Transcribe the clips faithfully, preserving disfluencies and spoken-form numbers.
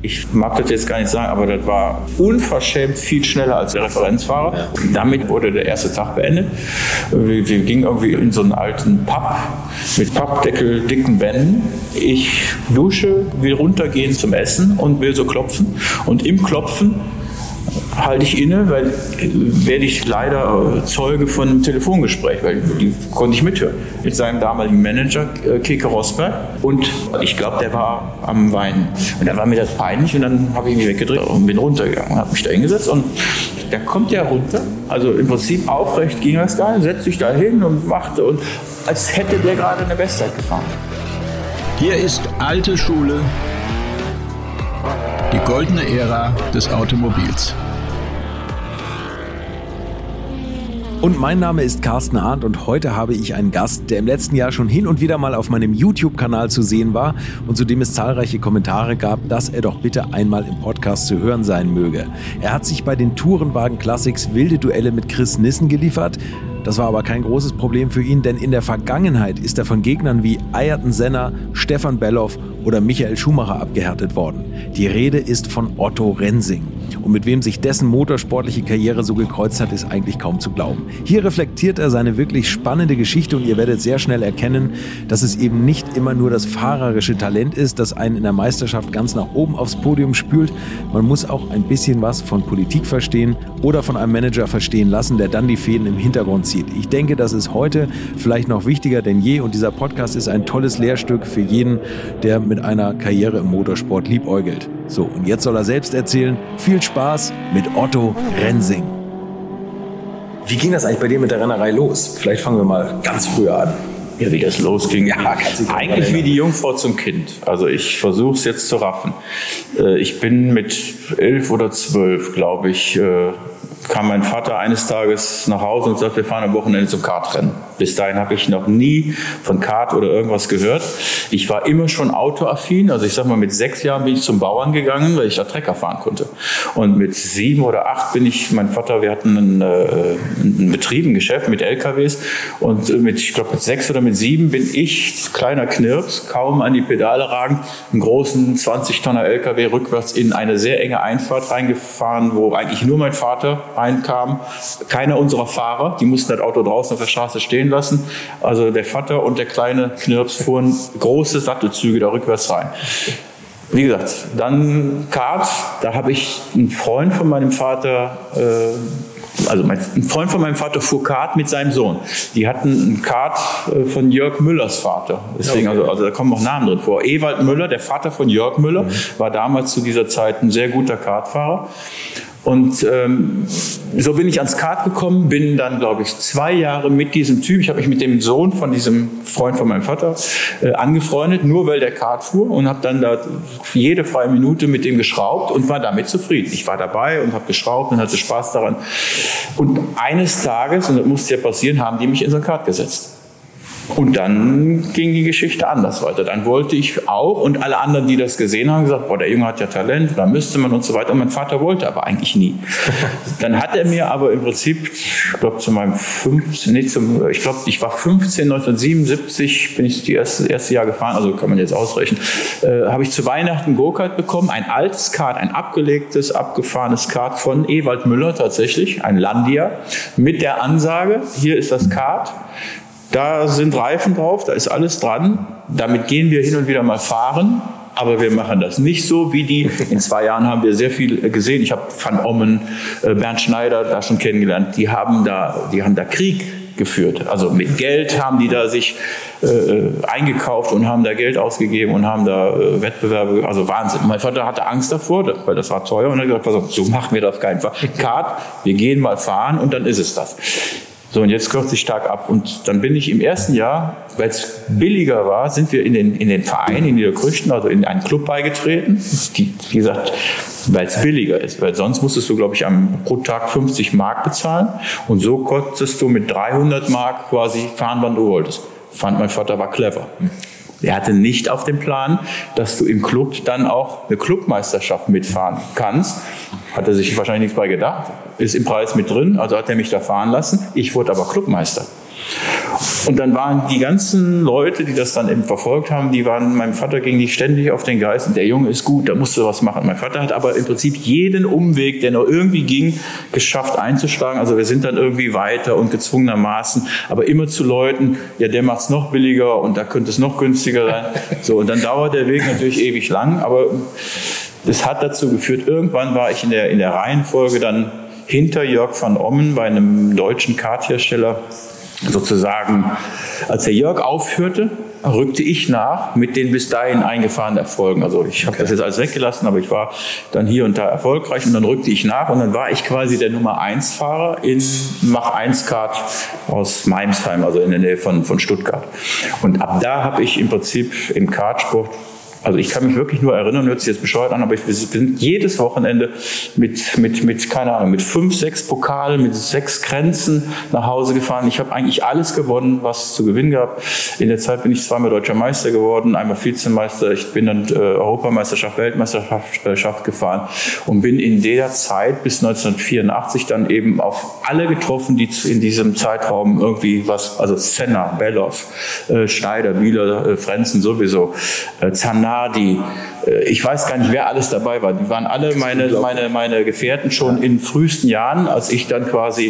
Ich mag das jetzt gar nicht sagen, aber das war unverschämt viel schneller als der Referenzfahrer. Ja. Damit wurde der erste Tag beendet. Wir, wir gingen irgendwie in so einen alten Pub mit Pappdeckel, dicken Wänden. Ich dusche, will runtergehen zum Essen und will so klopfen. Und im Klopfen halte ich inne, weil werde ich leider Zeuge von einem Telefongespräch, weil die konnte ich mithören, mit seinem damaligen Manager Keke Rosberg, und ich glaube, der war am Weinen. Und dann war mir das peinlich und dann habe ich mich weggedreht und bin runtergegangen und habe mich da hingesetzt und da kommt der runter, also im Prinzip aufrecht ging das gar nicht, setzt sich da hin und machte, und als hätte der gerade eine Bestzeit gefahren. Hier ist alte Schule, die goldene Ära des Automobils. Und mein Name ist Carsten Arndt und heute habe ich einen Gast, der im letzten Jahr schon hin und wieder mal auf meinem YouTube-Kanal zu sehen war und zu dem es zahlreiche Kommentare gab, dass er doch bitte einmal im Podcast zu hören sein möge. Er hat sich bei den Tourenwagen Classics wilde Duelle mit Chris Nissen geliefert. Das war aber kein großes Problem für ihn, denn in der Vergangenheit ist er von Gegnern wie Ayrton Senna, Stefan Bellof oder Michael Schumacher abgehärtet worden. Die Rede ist von Otto Rensing. Und mit wem sich dessen motorsportliche Karriere so gekreuzt hat, ist eigentlich kaum zu glauben. Hier reflektiert er seine wirklich spannende Geschichte und ihr werdet sehr schnell erkennen, dass es eben nicht immer nur das fahrerische Talent ist, das einen in der Meisterschaft ganz nach oben aufs Podium spült. Man muss auch ein bisschen was von Politik verstehen oder von einem Manager verstehen lassen, der dann die Fäden im Hintergrund zieht. Ich denke, das ist heute vielleicht noch wichtiger denn je und dieser Podcast ist ein tolles Lehrstück für jeden, der mit einer Karriere im Motorsport liebäugelt. So, und jetzt soll er selbst erzählen. Viel Spaß mit Otto Rensing. Wie ging das eigentlich bei dir mit der Rennerei los? Vielleicht fangen wir mal ganz früher an. Ja, wie das losging. Ja, eigentlich wie die Jungfrau zum Kind. Also ich versuche es jetzt zu raffen. Ich bin mit elf oder zwölf, glaube ich, kam mein Vater eines Tages nach Hause und sagte, wir fahren am Wochenende zum Kartrennen. Bis dahin habe ich noch nie von Kart oder irgendwas gehört. Ich war immer schon autoaffin. Also ich sag mal, mit sechs Jahren bin ich zum Bauern gegangen, weil ich da Trecker fahren konnte. Und mit sieben oder acht bin ich, mein Vater, wir hatten einen, äh, einen Betrieb, ein Geschäft mit L K Ws. Und mit, ich glaube, mit sechs oder mit sieben bin ich, kleiner Knirps, kaum an die Pedale ragend, einen großen zwanzig Tonner L K W rückwärts in eine sehr enge Einfahrt reingefahren, wo eigentlich nur mein Vater reinkam. Keiner unserer Fahrer, die mussten das Auto draußen auf der Straße stehen lassen. Also der Vater und der kleine Knirps fuhren große Sattelzüge da rückwärts rein. Wie gesagt, dann Kart, da habe ich einen Freund von meinem Vater, äh, also mein, ein Freund von meinem Vater fuhr Kart mit seinem Sohn. Die hatten einen Kart äh, von Jörg Müllers Vater. Deswegen, okay. also, also da kommen auch Namen drin vor. Ewald Müller, der Vater von Jörg Müller, mhm. war damals zu dieser Zeit ein sehr guter Kartfahrer. Und ähm, so bin ich ans Kart gekommen, bin dann, glaube ich, zwei Jahre mit diesem Typ, ich habe mich mit dem Sohn von diesem Freund von meinem Vater äh, angefreundet, nur weil der Kart fuhr, und habe dann da jede freie Minute mit dem geschraubt und war damit zufrieden. Ich war dabei und habe geschraubt und hatte Spaß daran. Und eines Tages, und das musste ja passieren, haben die mich in so ein Kart gesetzt. Und dann ging die Geschichte anders weiter. Dann wollte ich auch, und alle anderen, die das gesehen haben, gesagt, boah, der Junge hat ja Talent, da müsste man und so weiter. Und mein Vater wollte aber eigentlich nie. Dann hat er mir aber im Prinzip, ich glaube zu meinem fünfzehn, nicht zum, ich glaube, ich war fünfzehn, neunzehnhundertsiebenundsiebzig bin ich das erste, erste Jahr gefahren, also kann man jetzt ausrechnen, äh, habe ich zu Weihnachten ein Go-Kart bekommen, ein altes Kart, ein abgelegtes, abgefahrenes Kart von Ewald Müller tatsächlich, ein Landia, mit der Ansage, hier ist das Kart. Da sind Reifen drauf, da ist alles dran. Damit gehen wir hin und wieder mal fahren. Aber wir machen das nicht so wie die. In zwei Jahren haben wir sehr viel gesehen. Ich habe Van Ommen, Bernd Schneider da schon kennengelernt. Die haben da, die haben da Krieg geführt. Also mit Geld haben die da sich äh, eingekauft und haben da Geld ausgegeben und haben da äh, Wettbewerbe. Also Wahnsinn. Mein Vater hatte Angst davor, weil das war teuer. Und er hat gesagt, pass auf, so machen wir das auf keinen Fall. Kart, wir gehen mal fahren und dann ist es das. So, und jetzt kürze ich stark ab. Und dann bin ich im ersten Jahr, weil es billiger war, sind wir in den, in den Verein in Niederkrüchten, also in einen Club beigetreten. Die, wie gesagt, weil es billiger ist. Weil sonst musstest du, glaube ich, am, pro Tag fünfzig Mark bezahlen. Und so konntest du mit dreihundert Mark quasi fahren, wann du wolltest. Fand mein Vater war clever. Er hatte nicht auf dem Plan, dass du im Club dann auch eine Clubmeisterschaft mitfahren kannst. Hat er sich wahrscheinlich nichts bei gedacht. Ist im Preis mit drin, also hat er mich da fahren lassen. Ich wurde aber Clubmeister. Und dann waren die ganzen Leute, die das dann eben verfolgt haben, die waren, meinem Vater ging die ständig auf den Geist und der Junge ist gut, da musst du was machen. Mein Vater hat aber im Prinzip jeden Umweg, der noch irgendwie ging, geschafft einzuschlagen. Also wir sind dann irgendwie weiter und gezwungenermaßen, aber immer zu Leuten, ja, der macht es noch billiger und da könnte es noch günstiger sein. So, und dann dauert der Weg natürlich ewig lang, aber das hat dazu geführt, irgendwann war ich in der, in der Reihenfolge dann hinter Jörg van Ommen bei einem deutschen Karthersteller sozusagen. Als der Jörg aufhörte, rückte ich nach mit den bis dahin eingefahrenen Erfolgen. Also ich habe okay. das jetzt alles weggelassen, aber ich war dann hier und da erfolgreich und dann rückte ich nach und dann war ich quasi der Nummer eins Fahrer in Mach eins Kart aus Meimsheim, also in der Nähe von, von Stuttgart. Und ab da habe ich im Prinzip im Kartsport, also ich kann mich wirklich nur erinnern, hört sich jetzt bescheuert an, aber ich, wir sind jedes Wochenende mit, mit, mit, keine Ahnung, mit fünf, sechs Pokalen, mit sechs Grenzen nach Hause gefahren. Ich habe eigentlich alles gewonnen, was es zu gewinnen gab. In der Zeit bin ich zweimal Deutscher Meister geworden, einmal Vizemeister. Ich bin dann äh, Europameisterschaft, Weltmeisterschaft gefahren und bin in der Zeit bis neunzehnhundertvierundachtzig dann eben auf alle getroffen, die in diesem Zeitraum irgendwie was, also Senna, Bellof, äh, Schneider, Bieler, äh, Frenzen sowieso, äh, Zanardi, die, ich weiß gar nicht, wer alles dabei war. Die waren alle meine, meine, meine Gefährten schon in frühesten Jahren, als ich dann quasi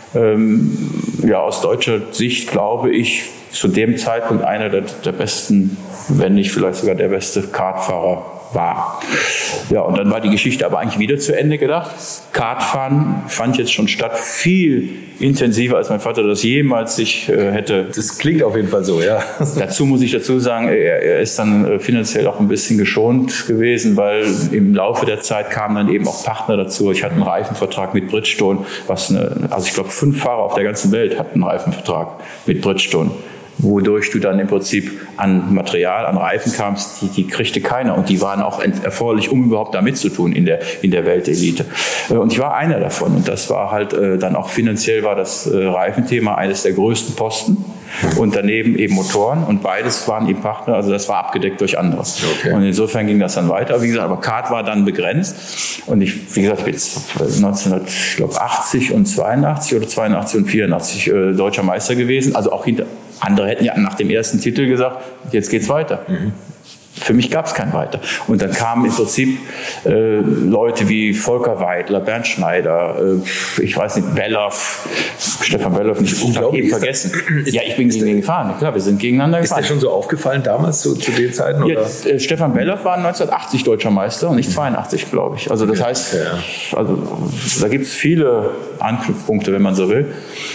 ähm, ja, aus deutscher Sicht, glaube ich, zu dem Zeitpunkt einer der, der besten, wenn nicht vielleicht sogar der beste Kartfahrer war. Ja, und dann war die Geschichte aber eigentlich wieder zu Ende gedacht. Kartfahren fand jetzt schon statt, viel intensiver, als mein Vater das jemals sich äh, hätte. Das klingt auf jeden Fall so, ja. Dazu muss ich dazu sagen, er, er ist dann äh, finanziell auch ein bisschen geschont gewesen, weil im Laufe der Zeit kamen dann eben auch Partner dazu. Ich hatte einen Reifenvertrag mit Bridgestone, was eine, also ich glaube fünf Fahrer auf der ganzen Welt hatten einen Reifenvertrag mit Bridgestone, wodurch du dann im Prinzip an Material, an Reifen kamst, die, die kriegte keiner. Und die waren auch erforderlich, um überhaupt da mitzutun in der, in der Weltelite. Und ich war einer davon. Und das war halt äh, dann auch finanziell war das äh, Reifenthema eines der größten Posten. Und daneben eben Motoren. Und beides waren eben Partner. Also das war abgedeckt durch andere. Okay. Und insofern ging das dann weiter. Wie gesagt, aber Kart war dann begrenzt. Und ich, wie gesagt, ich bin jetzt neunzehnhundertachtzig und zweiundachtzig oder zweiundachtzig und vierundachtzig äh, deutscher Meister gewesen. Also auch hinter... Andere hätten ja nach dem ersten Titel gesagt, jetzt geht's weiter. Mhm. Für mich gab es kein Weiter. Und dann kamen im Prinzip äh, Leute wie Volker Weidler, Bernd Schneider, äh, ich weiß nicht, Bellof, Stefan Bellof, nicht unglaublich vergessen. Das, ja, ich bin gegen ihn gefahren. Klar, wir sind gegeneinander ist gefahren. Ist dir schon so aufgefallen damals, so, zu den Zeiten? Oder? Ja, äh, Stefan Bellof war neunzehnhundertachtzig Deutscher Meister und nicht zweiundachtzig, glaube ich. Also das okay. heißt, ja. also, da gibt es viele Anknüpfpunkte, wenn man so will.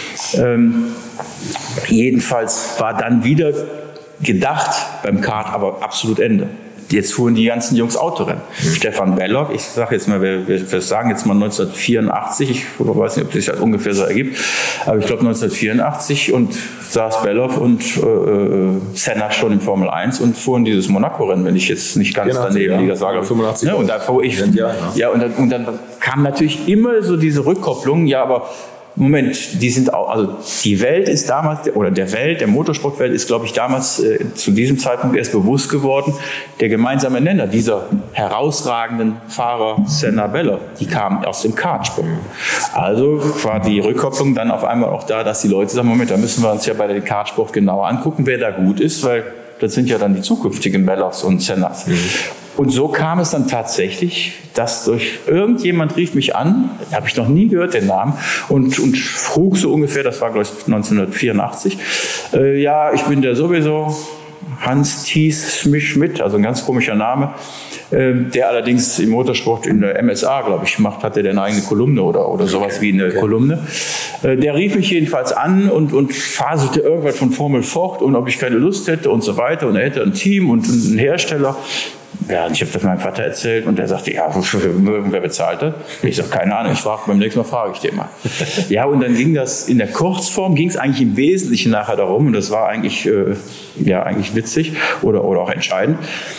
Ähm, jedenfalls war dann wieder gedacht beim Kart, aber absolut Ende. Jetzt fuhren die ganzen Jungs Autorennen. Mhm. Stefan Bellof, ich sage jetzt mal, wir, wir sagen jetzt mal neunzehnhundertvierundachtzig, ich weiß nicht, ob das sich das ungefähr so ergibt, aber ich glaube neunzehnhundertvierundachtzig und saß Bellof und äh, Senna schon in Formel eins und fuhren dieses Monaco-Rennen, wenn ich jetzt nicht ganz vierundachtzig, daneben liege, sage. fünfundachtzig. Ja, und da fuhr ich. Ja, ja. ja und, dann, und dann kam natürlich immer so diese Rückkopplung, ja, aber Moment, die sind auch, also die Welt ist damals, oder der Welt, der Motorsportwelt ist, glaube ich, damals äh, zu diesem Zeitpunkt erst bewusst geworden, der gemeinsame Nenner dieser herausragenden Fahrer Senna Bellof, die kamen aus dem Kartsport. Also war die Rückkopplung dann auf einmal auch da, dass die Leute sagen, Moment, da müssen wir uns ja bei dem Kartsport genauer angucken, wer da gut ist, weil das sind ja dann die zukünftigen Bellofs und Sennas. Mhm. Und so kam es dann tatsächlich, dass durch irgendjemand rief mich an, habe ich noch nie gehört den Namen, und, und frug so ungefähr, das war glaube ich neunzehnhundertvierundachtzig, äh, ja, ich bin der sowieso, Hans Thies Schmidt, also ein ganz komischer Name, äh, der allerdings im Motorsport in der M S A, glaube ich, macht, hatte der eine eigene Kolumne oder, oder sowas okay. wie eine okay. Kolumne. Äh, der rief mich jedenfalls an und, und faselte irgendwas von Formel fort und ob ich keine Lust hätte und so weiter, und er hätte ein Team und einen Hersteller. Ja, ich habe das meinem Vater erzählt und der sagte, ja, wer bezahlt das? Ich sage, keine Ahnung, ich frage, beim nächsten Mal frage ich den mal. Ja, und dann ging das, in der Kurzform ging es eigentlich im Wesentlichen nachher darum, und das war eigentlich, äh, ja, eigentlich witzig oder, oder auch entscheidend.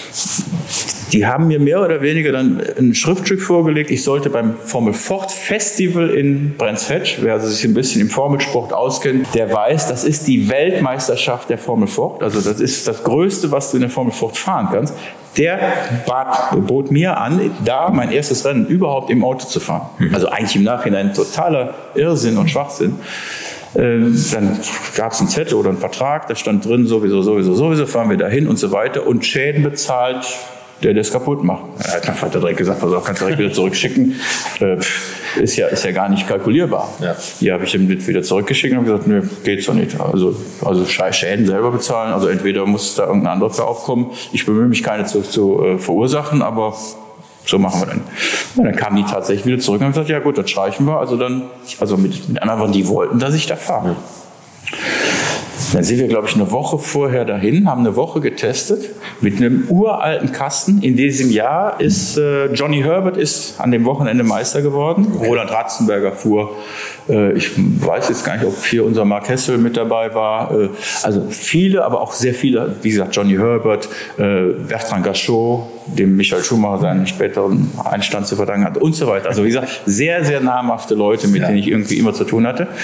Die haben mir mehr oder weniger dann ein Schriftstück vorgelegt, ich sollte beim Formel Ford Festival in Brenzfetsch, wer also sich ein bisschen im Formelsport auskennt, der weiß, das ist die Weltmeisterschaft der Formel Ford, also das ist das Größte, was du in der Formel Ford fahren kannst. Der bat, bot mir an, da mein erstes Rennen überhaupt im Auto zu fahren. Mhm. Also eigentlich im Nachhinein totaler Irrsinn und Schwachsinn. Ähm, dann gab es einen Zettel oder einen Vertrag, da stand drin, sowieso, sowieso, sowieso, fahren wir dahin und so weiter. Und Schäden bezahlt, der das kaputt macht. Da hat mein Vater direkt gesagt, pass auf, kannst du direkt wieder zurückschicken. Äh, ist, ja, ist ja gar nicht kalkulierbar. Ja. Hier habe ich ihn wieder zurückgeschickt und habe gesagt, nö, geht's doch nicht. Also, also Schäden selber bezahlen, also entweder muss da irgendein anderer für aufkommen. Ich bemühe mich, keine zu, zu äh, verursachen, aber so machen wir dann. Und dann kamen die tatsächlich wieder zurück und haben gesagt, ja gut, das streichen wir. Also dann, also mit, mit anderen Worten, die wollten, dass ich da fahre. Ja. Dann sind wir, glaube ich, eine Woche vorher dahin, haben eine Woche getestet mit einem uralten Kasten. In diesem Jahr ist äh, Johnny Herbert ist an dem Wochenende Meister geworden. Okay. Roland Ratzenberger fuhr. Äh, ich weiß jetzt gar nicht, ob hier unser Mark Hessel mit dabei war. Äh, also viele, aber auch sehr viele, wie gesagt, Johnny Herbert, äh, Bertrand Gachot, dem Michael Schumacher seinen späteren Einstand zu verdanken hat und so weiter. Also wie gesagt, sehr, sehr namhafte Leute, mit ja. denen ich irgendwie immer zu tun hatte.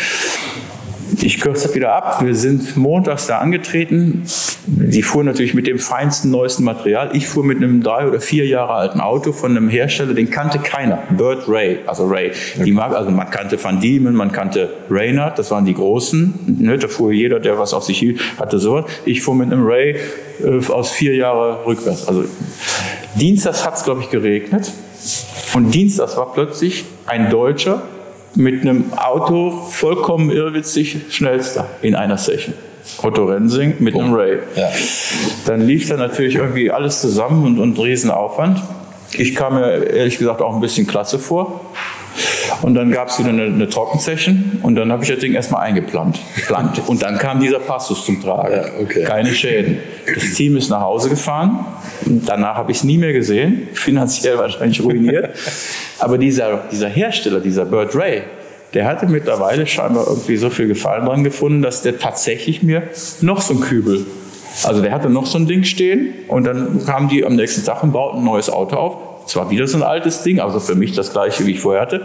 Ich kürze das wieder ab. Wir sind montags da angetreten. Die fuhren natürlich mit dem feinsten, neuesten Material. Ich fuhr mit einem drei oder vier Jahre alten Auto von einem Hersteller, den kannte keiner. Burt Ray, also Ray. Die Marke, also man kannte Van Diemen, man kannte Reynard, das waren die Großen. Ne, da fuhr jeder, der was auf sich hielt, hatte sowas. Ich fuhr mit einem Ray äh, aus vier Jahre rückwärts. Also Dienstags hat es, glaube ich, geregnet. Und Dienstags war plötzlich ein Deutscher mit einem Auto vollkommen irrwitzig schnellster in einer Session. Otto Rensing mit oh. einem Ray. Ja. Dann lief da natürlich irgendwie alles zusammen und, und Riesenaufwand. Ich kam mir ehrlich gesagt auch ein bisschen klasse vor. Und dann gab es wieder eine, eine Trockensession und dann habe ich das Ding erstmal eingeplant. Plant. Und dann kam dieser Passus zum Tragen. Ja, okay. Keine Schäden. Das Team ist nach Hause gefahren. Danach habe ich es nie mehr gesehen. Finanziell wahrscheinlich ruiniert. Aber dieser, dieser Hersteller, dieser Burt Ray, der hatte mittlerweile scheinbar irgendwie so viel Gefallen dran gefunden, dass der tatsächlich mir noch so ein Kübel, also der hatte noch so ein Ding stehen und dann kamen die am nächsten Tag und bauten ein neues Auto auf. Zwar wieder so ein altes Ding, also für mich das gleiche, wie ich vorher hatte.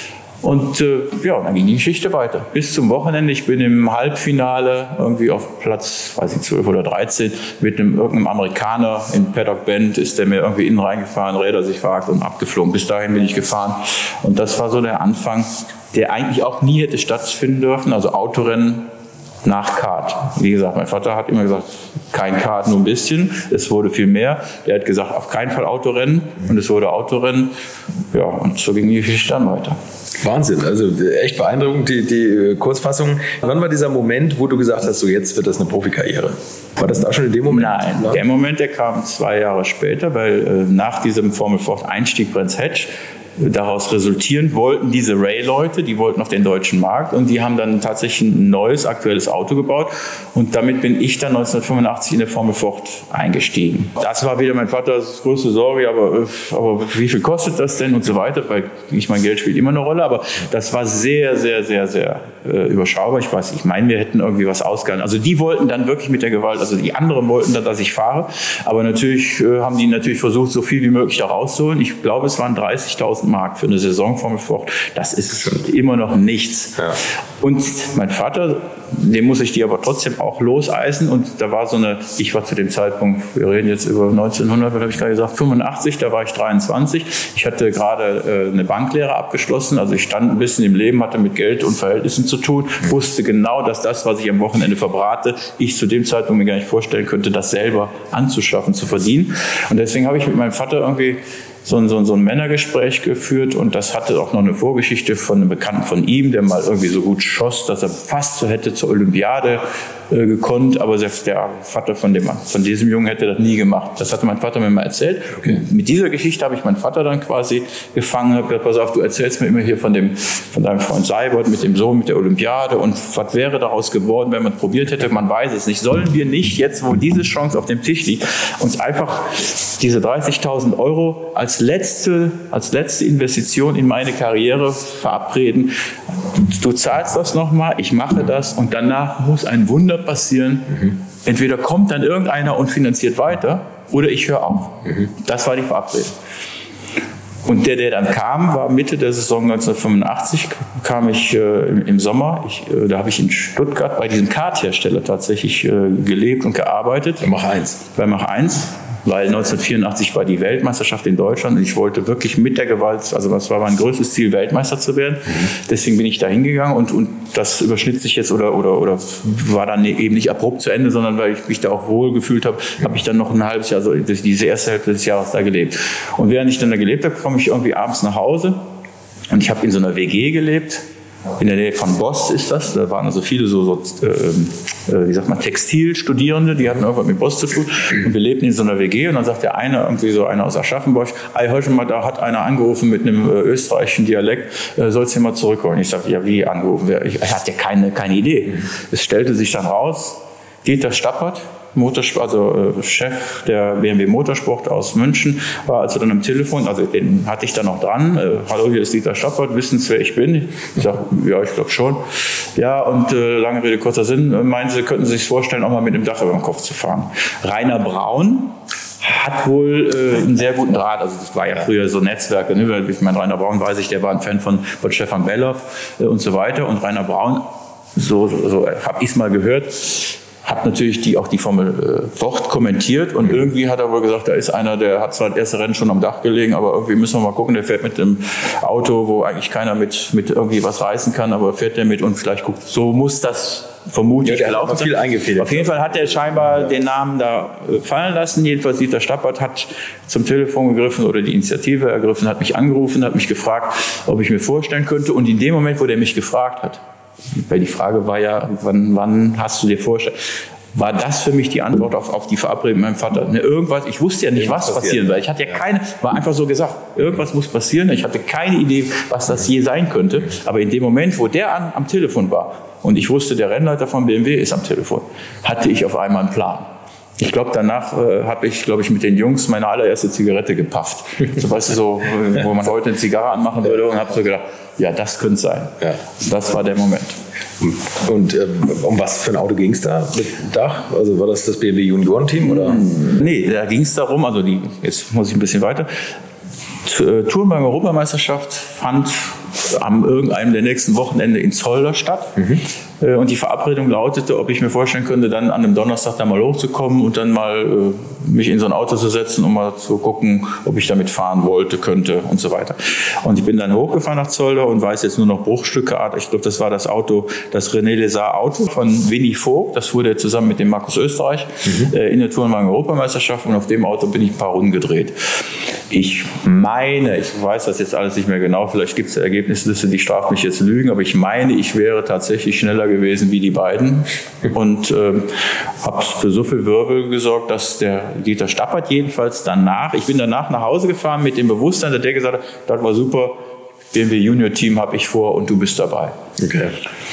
Und äh, ja, dann ging die Geschichte weiter. Bis zum Wochenende. Ich bin im Halbfinale irgendwie auf Platz, weiß ich, zwölf oder dreizehn mit einem irgendeinem Amerikaner in Paddock Bend, ist der mir irgendwie innen reingefahren, Räder sich verhakt und abgeflogen. Bis dahin bin ich gefahren. Und das war so der Anfang, der eigentlich auch nie hätte stattfinden dürfen. Also Autorennen nach Kart. Wie gesagt, mein Vater hat immer gesagt, kein Kart, nur ein bisschen. Es wurde viel mehr. Der hat gesagt, auf keinen Fall Autorennen. Und es wurde Autorennen. Ja, und so ging die Geschichte dann weiter. Wahnsinn, also echt beeindruckend, die, die Kurzfassung. Wann war dieser Moment, wo du gesagt hast, so jetzt wird das eine Profikarriere? War das da schon in dem Moment? Nein, ja? Der Moment, der kam zwei Jahre später, weil äh, nach diesem Formel Ford Einstieg Brands Hatch daraus resultierend wollten diese Ray-Leute, die wollten auf den deutschen Markt und die haben dann tatsächlich ein neues, aktuelles Auto gebaut und damit bin ich dann neunzehnhundertfünfundachtzig in der Formel Ford eingestiegen. Das war wieder mein Vaters größte Sorge, aber, aber wie viel kostet das denn und so weiter, weil ich mein Geld spielt immer eine Rolle, aber das war sehr, sehr, sehr, sehr äh, überschaubar. Ich weiß, ich meine, wir hätten irgendwie was ausgehandelt. Also die wollten dann wirklich mit der Gewalt, also die anderen wollten dann, dass ich fahre, aber natürlich äh, haben die natürlich versucht, so viel wie möglich da rauszuholen. Ich glaube, es waren dreißigtausend Mark für eine Saison Formel Ford. Das ist immer noch nichts. Ja. Und mein Vater, dem muss ich die aber trotzdem auch loseisen. Und da war so eine, ich war zu dem Zeitpunkt, wir reden jetzt über neunzehnhundert, was habe ich gerade gesagt, fünfundachtzig, da war ich dreiundzwanzig. Ich hatte gerade äh, eine Banklehre abgeschlossen, also ich stand ein bisschen im Leben, hatte mit Geld und Verhältnissen zu tun, wusste genau, dass das, was ich am Wochenende verbrate, ich zu dem Zeitpunkt mir gar nicht vorstellen könnte, das selber anzuschaffen, zu verdienen. Und deswegen habe ich mit meinem Vater irgendwie So ein, so, ein, so ein Männergespräch geführt und das hatte auch noch eine Vorgeschichte von einem Bekannten von ihm, der mal irgendwie so gut schoss, dass er fast so hätte zur Olympiade äh, gekonnt, aber selbst der Vater von, dem, von diesem Jungen hätte das nie gemacht. Das hatte mein Vater mir mal erzählt. Okay. Mit dieser Geschichte habe ich meinen Vater dann quasi gefangen, habe gesagt, pass auf, du erzählst mir immer hier von, dem, von deinem Freund Seibert mit dem Sohn, mit der Olympiade und was wäre daraus geworden, wenn man es probiert hätte, man weiß es nicht. Sollen wir nicht jetzt, wo diese Chance auf dem Tisch liegt, uns einfach diese dreißigtausend Euro als Als letzte, als letzte Investition in meine Karriere verabreden. Du zahlst das nochmal, ich mache das und danach muss ein Wunder passieren. Mhm. Entweder kommt dann irgendeiner und finanziert weiter oder ich höre auf. Mhm. Das war die Verabredung. Und der, der dann kam, war Mitte der Saison neunzehnhundertfünfundachtzig, kam ich äh, im Sommer. Ich, äh, da habe ich in Stuttgart bei diesem Karthersteller tatsächlich äh, gelebt und gearbeitet. Bei Mach eins. Bei Mach eins. weil neunzehnhundertvierundachtzig war die Weltmeisterschaft in Deutschland und ich wollte wirklich mit der Gewalt, also das war mein größtes Ziel, Weltmeister zu werden. Mhm. Deswegen bin ich da hingegangen und, und das überschnitt sich jetzt oder, oder, oder war dann eben nicht abrupt zu Ende, sondern weil ich mich da auch wohl gefühlt habe, habe ich dann noch ein halbes Jahr, also diese erste Hälfte des Jahres da gelebt. Und während ich dann da gelebt habe, komme ich irgendwie abends nach Hause und ich habe in so einer W G gelebt. In der Nähe von Boss ist das. Da waren also viele so, so äh, wie sagt man, Textilstudierende, die hatten irgendwas mit Boss zu tun. Und wir lebten in so einer W G und dann sagt der eine, irgendwie so einer aus Aschaffenburg, ey, heute mal, da hat einer angerufen mit einem äh, österreichischen Dialekt, äh, sollst du mal zurückholen? Ich sage, ja, wie angerufen? Ich, ich hatte ja keine, keine Idee. Es stellte sich dann raus, Dieter Stappert, Motorsport, also äh, Chef der B M W Motorsport aus München, war also dann am Telefon, also den hatte ich dann noch dran. Äh, Hallo, hier ist Dieter Stappert, wissen Sie, wer ich bin? Ich sage, ja, ich glaube schon. Ja, und äh, lange Rede, kurzer Sinn, äh, meinen Sie, könnten Sie sich vorstellen, auch mal mit dem Dach über dem Kopf zu fahren. Rainer Braun hat wohl äh, einen sehr guten Draht, also das war ja früher so Netzwerke, ne? Ich meine, Rainer Braun weiß ich, der war ein Fan von, von Stefan Belloff äh, und so weiter. Und Rainer Braun, so, so, so habe ich es mal gehört, hat natürlich die, auch die Formel äh, Ford kommentiert und irgendwie hat er wohl gesagt, da ist einer, der hat zwar das erste Rennen schon am Dach gelegen, aber irgendwie müssen wir mal gucken, der fährt mit dem Auto, wo eigentlich keiner mit, mit irgendwie was reißen kann, aber fährt der mit und vielleicht guckt, so muss das vermutlich ja, gelaufen sein. Viel eingefädelt. Auf jeden Fall hat er scheinbar ja. den Namen da fallen lassen. Jedenfalls Dieter Stappert hat zum Telefon gegriffen oder die Initiative ergriffen, hat mich angerufen, hat mich gefragt, ob ich mir vorstellen könnte. Und in dem Moment, wo der mich gefragt hat, weil die Frage war ja, wann, wann hast du dir vorgestellt, war das für mich die Antwort auf, auf die Verabredung mit meinem Vater. Ne, irgendwas, ich wusste ja nicht, was passieren wird. Ich hatte ja, ja keine, war einfach so gesagt, irgendwas muss passieren. Ich hatte keine Idee, was das je sein könnte. Aber in dem Moment, wo der an, am Telefon war und ich wusste, der Rennleiter von B M W ist am Telefon, hatte ich auf einmal einen Plan. Ich glaube, danach äh, habe ich, glaube ich, mit den Jungs meine allererste Zigarette gepafft. So, weißt du, so, wo man heute eine Zigarre anmachen würde und habe so gedacht, ja, das könnte sein. Ja. Das war der Moment. Und äh, um was für ein Auto ging es da mit Dach? Also war das das B M W Juniorenteam oder? Nee, da ging es darum, also die, jetzt muss ich ein bisschen weiter. Tourenwagen-Europameisterschaft fand am irgendeinem der nächsten Wochenende in Zolder statt. Mhm. Und die Verabredung lautete, ob ich mir vorstellen könnte, dann an einem Donnerstag da mal hochzukommen und dann mal äh, mich in so ein Auto zu setzen, um mal zu gucken, ob ich damit fahren wollte, könnte und so weiter. Und ich bin dann hochgefahren nach Zolder und weiß jetzt nur noch Bruchstücke. Ich glaube, das war das Auto, das René Lézard Auto von Winnie Vogt. Das fuhr der zusammen mit dem Markus Österreich mhm. äh, in der Tourenwagen-Europameisterschaft und auf dem Auto bin ich ein paar Runden gedreht. Ich meine, ich weiß das jetzt alles nicht mehr genau, vielleicht gibt es eine Ergebnisliste, die straft mich jetzt Lügen, aber ich meine, ich wäre tatsächlich schneller gewesen wie die beiden und äh, habe für so viel Wirbel gesorgt, dass der Dieter Stappert jedenfalls danach, ich bin danach nach Hause gefahren mit dem Bewusstsein, dass der gesagt hat, das war super, B M W Junior Team habe ich vor und du bist dabei. Okay.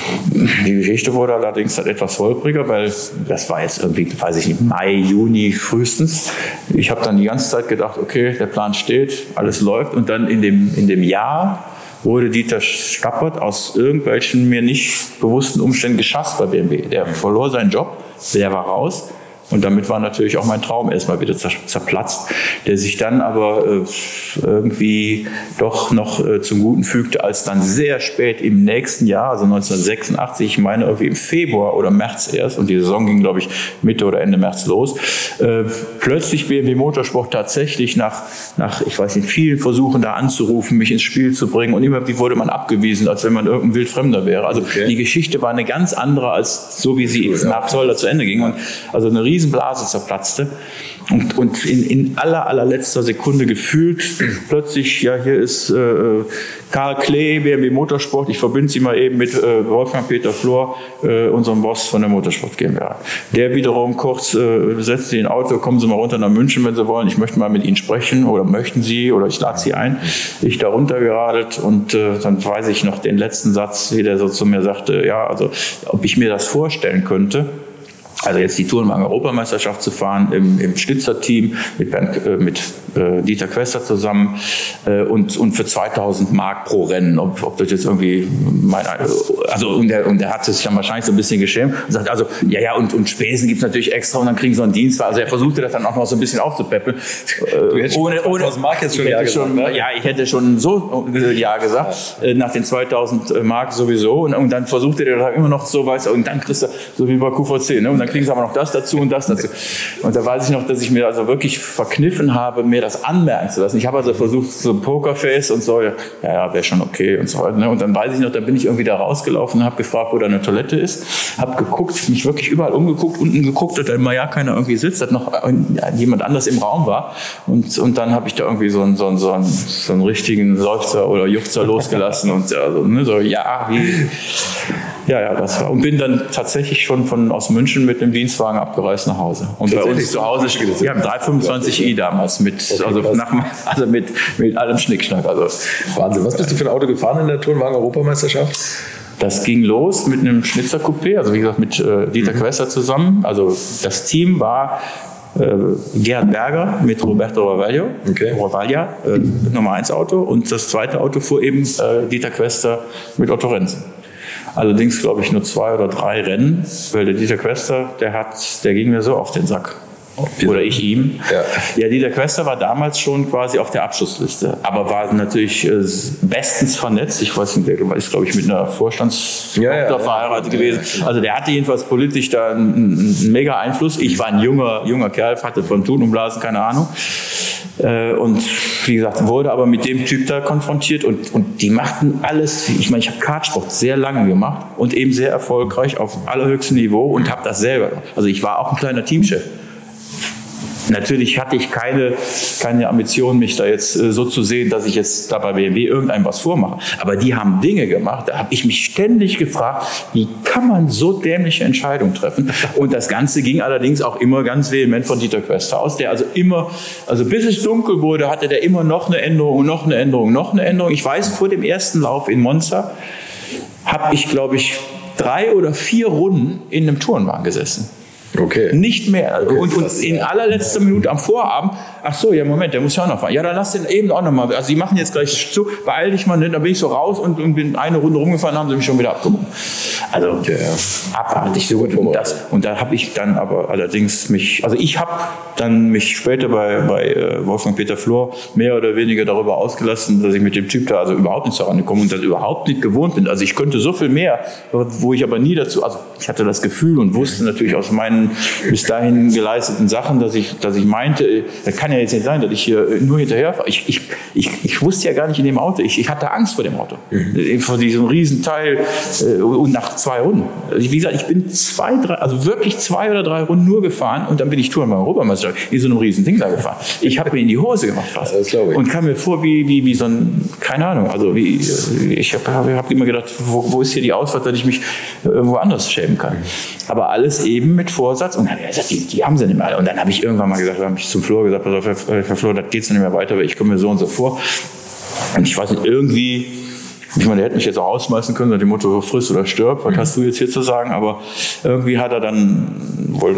Die Geschichte wurde allerdings halt etwas holpriger, weil das war jetzt irgendwie, weiß ich nicht, Mai, Juni frühestens. Ich habe dann die ganze Zeit gedacht, okay, der Plan steht, alles läuft und dann in dem, in dem Jahr wurde Dieter Stappert aus irgendwelchen mir nicht bewussten Umständen geschasst bei B M W. Der verlor seinen Job, der war raus. Und damit war natürlich auch mein Traum erstmal wieder zerplatzt, der sich dann aber äh, irgendwie doch noch äh, zum Guten fügte, als dann sehr spät im nächsten Jahr, also neunzehnhundertsechsundachtzig, ich meine irgendwie im Februar oder März erst, und die Saison ging, glaube ich, Mitte oder Ende März los, äh, plötzlich B M W Motorsport tatsächlich nach, nach, ich weiß nicht, vielen Versuchen da anzurufen, mich ins Spiel zu bringen und immer wie wurde man abgewiesen, als wenn man irgendein Wildfremder wäre. Also okay. Die Geschichte war eine ganz andere, als so wie sie cool, nach Zolder zu Ende ging. Und also eine Riesenblase zerplatzte und, und in, in aller, allerletzter Sekunde gefühlt plötzlich, ja, hier ist äh, Karl Klee, B M W Motorsport, ich verbinde sie mal eben mit äh, Wolfgang Peter Flor, äh, unserem Boss von der Motorsport GmbH. Der wiederum kurz äh, setzt sie in ein Auto, kommen Sie mal runter nach München, wenn Sie wollen, ich möchte mal mit Ihnen sprechen oder möchten Sie oder ich lade Sie ein. Ich da runtergeradelt und äh, dann weiß ich noch den letzten Satz, wie der so zu mir sagte, ja, also ob ich mir das vorstellen könnte, also jetzt die Tourenwagen-Europameisterschaft zu fahren im, im Schnitzer-Team mit, Bernd, äh, mit äh, Dieter Quester zusammen äh, und, und für zweitausend Mark pro Rennen. Ob, ob das jetzt irgendwie, mein, also und der, und der hat sich dann wahrscheinlich so ein bisschen geschämt und sagt, also ja, ja, und, und Spesen gibt's natürlich extra und dann kriegen sie einen Dienst. Also er versuchte das dann auch noch so ein bisschen aufzupäppeln. Du hättest ohne, ohne, Mark jetzt schon ja gesagt, schon, ne? Ja, ich hätte schon so ja gesagt, ja. Nach den zweitausend Mark sowieso. Und, und dann versuchte der da immer noch so, weißt du, und dann kriegst du so wie bei Q V C, ne? Und dann dann kriegen sie aber noch das dazu und das dazu. Und da weiß ich noch, dass ich mir also wirklich verkniffen habe, mir das anmerken zu lassen. Ich habe also versucht, so ein Pokerface und so, ja, ja, wäre schon okay und so weiter. Ne? Und dann weiß ich noch, da bin ich irgendwie da rausgelaufen, habe gefragt, wo da eine Toilette ist, habe geguckt, mich wirklich überall umgeguckt, unten geguckt, dass da immer ja keiner irgendwie sitzt, dass noch jemand anders im Raum war. Und, und dann habe ich da irgendwie so einen, so einen, so einen, so einen richtigen Seufzer oder Juchzer losgelassen und also, ne, so, ja, wie, ja, ja, das war. Und bin dann tatsächlich schon von, aus München mit dem Dienstwagen abgereist nach Hause. Und bei uns zu Hause, wir haben drei fünfundzwanzig i damals mit, okay, also, nach, also mit, mit allem Schnickschnack. Also. Wahnsinn. Was bist du für ein Auto gefahren in der Turnwagen-Europameisterschaft? Das ging los mit einem Schnitzer-Coupé, also wie gesagt mit äh, Dieter mhm. Quester zusammen. Also das Team war äh, Gerhard Berger mit Roberto Ravaglia, okay. Ravaglia äh, Nummer eins Auto. Und das zweite Auto fuhr eben äh, Dieter Quester mit Otto Rensen. Allerdings, glaube ich, nur zwei oder drei Rennen, weil der Dieter Quester, der, hat, der ging mir so auf den Sack. Oder ich ihm. Ja. ja, Dieter Quester war damals schon quasi auf der Abschlussliste, aber war natürlich äh, bestens vernetzt. Ich weiß nicht, der ist, glaube ich, mit einer Vorstandstochter ja, ja, verheiratet ja, gewesen. Ja, ja. Also der hatte jedenfalls politisch da einen, einen mega Einfluss. Ich war ein junger, junger Kerl, hatte von Tun und Blasen keine Ahnung. Äh, und wie gesagt, wurde aber mit dem Typ da konfrontiert und, und die machten alles. Ich meine, ich habe Kartsport sehr lange gemacht und eben sehr erfolgreich auf allerhöchstem Niveau und habe das selber. Also ich war auch ein kleiner Teamchef. Natürlich hatte ich keine, keine Ambition, mich da jetzt äh, so zu sehen, dass ich jetzt da bei B M W irgendeinem was vormache. Aber die haben Dinge gemacht, da habe ich mich ständig gefragt, wie kann man so dämliche Entscheidungen treffen? Und das Ganze ging allerdings auch immer ganz vehement von Dieter Quester aus, der also immer, also bis es dunkel wurde, hatte der immer noch eine Änderung, noch eine Änderung, noch eine Änderung. Ich weiß, vor dem ersten Lauf in Monza habe ich, glaube ich, drei oder vier Runden in einem Tourenwagen gesessen. Okay. Nicht mehr. Okay, und, und in allerletzter Minute am Vorabend, ach so, ja Moment, der muss ja auch noch fahren. Ja, dann lass den eben auch noch mal. Also die machen jetzt gleich zu, beeil dich mal, ne? Dann bin ich so raus und, und bin eine Runde rumgefahren, haben sie mich schon wieder abgehoben. Also ja, ja. abartig so gut. Und, das, und da habe ich dann aber allerdings mich, also ich habe dann mich später bei, bei Wolfgang Peter Flor mehr oder weniger darüber ausgelassen, dass ich mit dem Typ da also überhaupt nicht herangekommen und das überhaupt nicht gewohnt bin. Also ich könnte so viel mehr, wo ich aber nie dazu, also ich hatte das Gefühl und wusste natürlich aus meinen bis dahin geleisteten Sachen, dass ich, dass ich meinte, das kann ja jetzt nicht sein, dass ich hier nur hinterherfahre. Ich, ich, ich, ich wusste ja gar nicht in dem Auto, ich, ich hatte Angst vor dem Auto, mhm. vor diesem Riesenteil und nach zwei Runden. Wie gesagt, ich bin zwei, drei, also wirklich zwei oder drei Runden nur gefahren und dann bin ich Touren beim Europameister in so einem riesen Ding da gefahren. Ich habe mir in die Hose gemacht fast das glaube ich. Und kam mir vor wie, wie, wie so ein, keine Ahnung, also wie, ich habe hab immer gedacht, wo, wo ist hier die Ausfahrt, dass ich mich irgendwo anders schämen kann. Aber alles eben mit Vorsatz. Und dann habe ich gesagt, die, die haben sie nicht mehr. Und dann habe ich irgendwann mal gesagt, habe ich zum Flor gesagt, pass auf, Herr Flor, das geht so nicht mehr weiter, weil ich komme mir so und so vor. Und ich weiß nicht, irgendwie, ich meine, der hätte mich jetzt auch rausschmeißen können, nach dem Motto, friss oder stirb, was hast du jetzt hier zu sagen? Aber irgendwie hat er dann, wohl,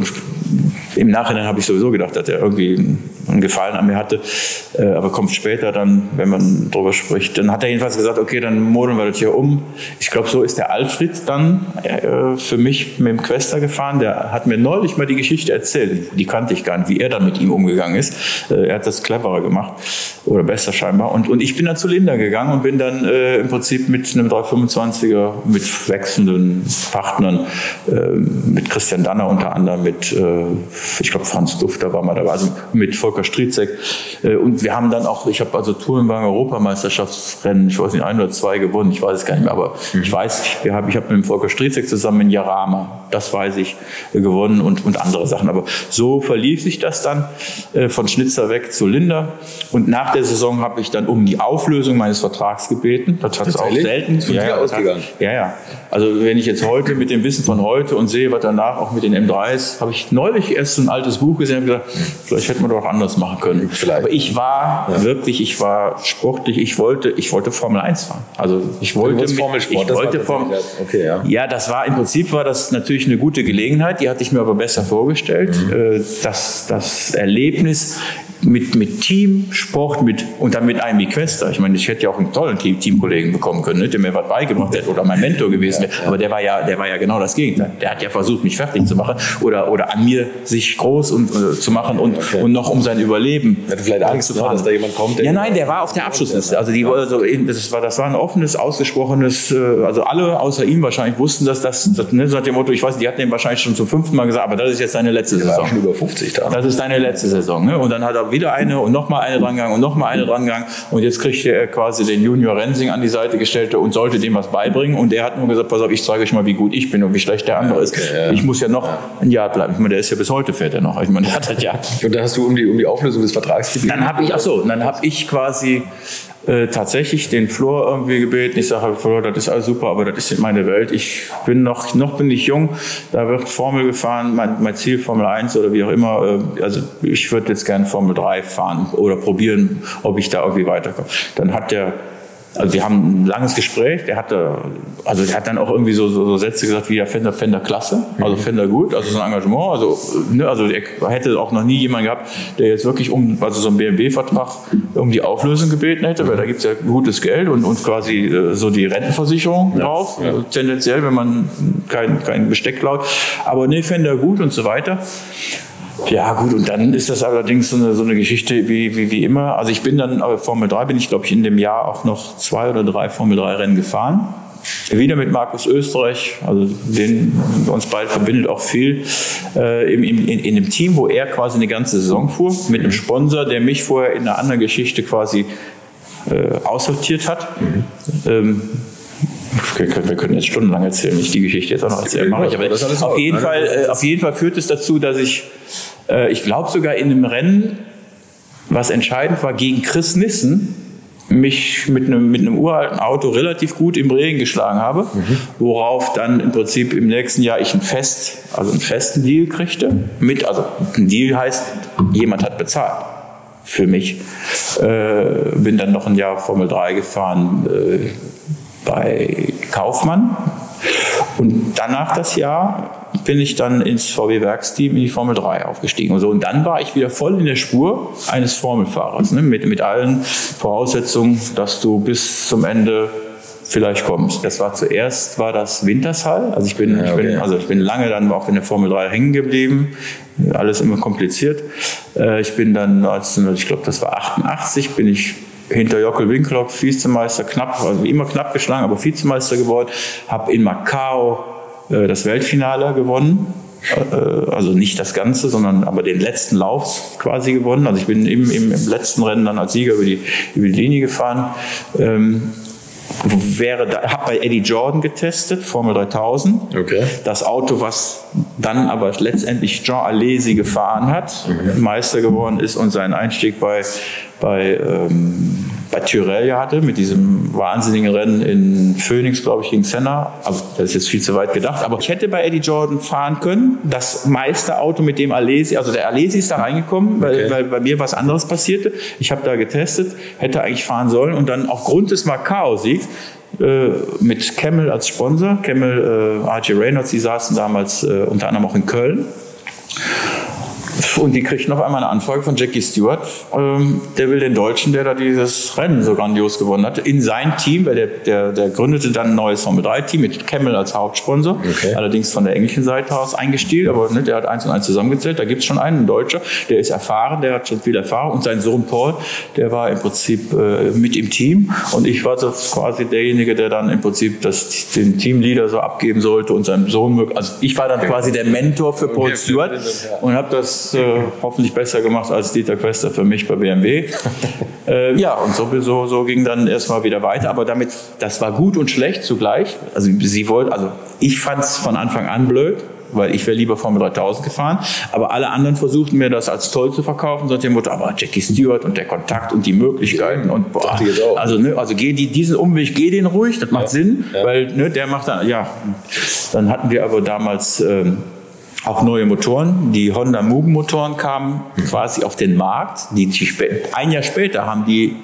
im Nachhinein habe ich sowieso gedacht, dass er irgendwie einen Gefallen an mir hatte, äh, aber kommt später dann, wenn man drüber spricht, dann hat er jedenfalls gesagt, okay, dann modeln wir das hier um. Ich glaube, so ist der Alfred dann äh, für mich mit dem Quester gefahren. Der hat mir neulich mal die Geschichte erzählt, die kannte ich gar nicht, wie er dann mit ihm umgegangen ist. Äh, er hat das cleverer gemacht oder besser scheinbar. Und, und ich bin dann zu Linda gegangen und bin dann äh, im Prinzip mit einem dreihundertfünfundzwanziger mit wechselnden Partnern, äh, mit Christian Danner unter anderem, mit, äh, ich glaube, Franz Dufter war mal dabei, also mit Volker Stritzek. Und wir haben dann auch, ich habe also Tourenwagen-Europameisterschaftsrennen, ich weiß nicht, ein oder zwei gewonnen, ich weiß es gar nicht mehr, aber mhm. ich weiß, ich habe ich hab mit dem Volker Stritzek zusammen in Jarama, das weiß ich, gewonnen und, und andere Sachen. Aber so verlief sich das dann von Schnitzer weg zu Linda. Und nach der Saison habe ich dann um die Auflösung meines Vertrags gebeten. Das hat es auch selten. Ja, ja, ausgegangen. ja, ja. Also wenn ich jetzt heute mit dem Wissen von heute und sehe, was danach auch mit den M drei ist, habe ich neulich erst so ein altes Buch gesehen und gesagt, vielleicht hätte man doch anders machen können. Vielleicht. Aber ich war ja. wirklich, ich war sportlich, ich wollte, ich wollte Formel eins fahren. Also ich wollte, mit, Formelsport, ich wollte Formel, okay, ja. ja, das war im Prinzip war das natürlich eine gute Gelegenheit, die hatte ich mir aber besser vorgestellt. Mhm. Das, das Erlebnis mit, mit Teamsport mit, und dann mit einem wie Quester. Ich meine, ich hätte ja auch einen tollen Team, Teamkollegen bekommen können, ne, der mir was beigebracht hätte oder mein Mentor gewesen wäre. Aber der war ja, der war ja genau das Gegenteil. Der hat ja versucht, mich fertig zu machen oder, oder an mir sich groß und, äh, zu machen und, okay. und noch um sein Überleben. Hatte vielleicht Angst zu fahren, dass da jemand kommt? Ja, nein, der war auf der Abschlussliste. Also, die, also das, war, das war ein offenes, ausgesprochenes, äh, also alle außer ihm wahrscheinlich wussten, dass das, das ne, nach dem Motto, ich weiß nicht, die hatten ihm wahrscheinlich schon zum fünften Mal gesagt, aber das ist jetzt deine letzte der Saison. War schon über fünfzig da. Das ist deine letzte Saison. Ne? Und dann hat er wieder eine und nochmal eine drangegangen und nochmal eine drangegangen. Und jetzt kriegt er quasi den Junior Rensing an die Seite gestellt und sollte dem was beibringen. Und der hat nur gesagt, pass auf, ich zeige euch mal, wie gut ich bin und wie schlecht der andere ist. Okay, ja. Ich muss ja noch ja. ein Jahr bleiben. Ich meine, der ist ja bis heute fährt er noch. Ich meine, der hat das ja. Und dann hast du um die, um die Auflösung des Vertrags gebeten? Dann habe ich, ach so, dann habe ich quasi Äh, tatsächlich den Flor irgendwie gebeten. Ich sage, Flor, das ist alles super, aber das ist nicht meine Welt. Ich bin noch, noch bin ich jung, da wird Formel gefahren, mein, mein Ziel Formel eins oder wie auch immer. Äh, also ich würde jetzt gerne Formel drei fahren oder probieren, ob ich da irgendwie weiterkomme. Dann hat der Also wir haben ein langes Gespräch, der hatte, also der hat dann auch irgendwie so, so, so Sätze gesagt wie ja, Fender, Fender klasse, also Fender gut, also so ein Engagement, also, ne, also er hätte auch noch nie jemanden gehabt, der jetzt wirklich um, also so einen B M W-Vertrag um die Auflösung gebeten hätte, weil da gibt es ja gutes Geld und, und quasi äh, so die Rentenversicherung ja, drauf, ja. Also tendenziell, wenn man kein, kein Besteck klaut, aber ne, Fender gut und so weiter. Ja gut, und dann ist das allerdings so eine, so eine Geschichte wie, wie, wie immer. Also ich bin dann, äh, Formel drei bin ich glaube ich in dem Jahr auch noch zwei oder drei Formel drei Rennen gefahren. Wieder mit Markus Österreich, also den uns beide verbindet auch viel, äh, in, in, in dem Team, wo er quasi eine ganze Saison fuhr, mit einem Sponsor, der mich vorher in einer anderen Geschichte quasi äh, aussortiert hat. Mhm. Ähm, Wir können jetzt stundenlang erzählen, nicht die Geschichte jetzt auch noch erzählen. Mache ich, aber das auf, jeden Fall, äh, auf jeden Fall führt es dazu, dass ich, äh, ich glaube sogar in einem Rennen, was entscheidend war, gegen Chris Nissen, mich mit einem, mit einem uralten Auto relativ gut im Regen geschlagen habe, mhm. worauf dann im Prinzip im nächsten Jahr ich einen Fest, also einen festen Deal kriegte. Mit, also ein Deal heißt, jemand hat bezahlt für mich. Äh, bin dann noch ein Jahr Formel drei gefahren, äh, bei Kaufmann und danach das Jahr bin ich dann ins V W-Werksteam in die Formel drei aufgestiegen und so, und dann war ich wieder voll in der Spur eines Formelfahrers, ne, mit, mit allen Voraussetzungen, dass du bis zum Ende vielleicht kommst. Das war zuerst war das Wintershall, also ich bin, ja, okay. ich bin, also ich bin lange dann auch in der Formel drei hängen geblieben, alles immer kompliziert. Ich bin dann, ich glaube das war achtundachtzig, bin ich hinter Jockel Winklock, Vizemeister, knapp, also immer knapp geschlagen, aber Vizemeister geworden. Habe in Macau äh, das Weltfinale gewonnen. Äh, also nicht das Ganze, sondern aber den letzten Lauf quasi gewonnen. Also ich bin im, im, im letzten Rennen dann als Sieger über die, über die Linie gefahren. Ähm, wäre da, habe bei Eddie Jordan getestet, Formel dreitausend. Okay. Das Auto, was dann aber letztendlich Jean Alesi gefahren hat, mhm. Meister geworden ist und seinen Einstieg bei, bei, ähm, bei Tyrrell hatte, mit diesem wahnsinnigen Rennen in Phoenix, glaube ich, gegen Senna. Also das ist jetzt viel zu weit gedacht. Aber ich hätte bei Eddie Jordan fahren können. Das Meisterauto mit dem Alesi, also der Alesi ist da reingekommen, weil, okay. weil bei mir was anderes passierte. Ich habe da getestet, hätte eigentlich fahren sollen und dann aufgrund des Macau-Siegs äh, mit Camel als Sponsor, Camel, äh, R J Reynolds, die saßen damals äh, unter anderem auch in Köln. Und die kriegten auf einmal eine Anfrage von Jackie Stewart, ähm, der will den Deutschen, der da dieses Rennen so grandios gewonnen hatte, in sein Team, weil der, der, der gründete dann ein neues Formel drei Team mit Camel als Hauptsponsor, okay. Allerdings von der englischen Seite aus eingestielt, aber ne, der hat eins und eins zusammengezählt, da gibt es schon einen, ein Deutscher, der ist erfahren, der hat schon viel Erfahrung und sein Sohn Paul, der war im Prinzip äh, mit im Team und ich war so quasi derjenige, der dann im Prinzip das, den Teamleader so abgeben sollte und seinem Sohn, also ich war dann quasi der Mentor für Paul okay, Stewart und habe das äh, hoffentlich besser gemacht als Dieter Quester für mich bei B M W. äh, ja, und so, so, so ging dann erstmal wieder weiter. Aber damit, das war gut und schlecht zugleich. Also sie wollte, also ich fand es von Anfang an blöd, weil ich wäre lieber Formel dreitausend gefahren. Aber alle anderen versuchten mir das als toll zu verkaufen. So dem Motto, aber Jackie Stewart und der Kontakt und die Möglichkeiten und boah, also ne, also geh die, diesen Umweg, geh den ruhig, das macht ja. Sinn, ja. weil ne, der macht dann, ja. Dann hatten wir aber damals ähm, auch neue Motoren. Die Honda Mugen Motoren kamen quasi auf den Markt. Die, die spä- ein Jahr später haben die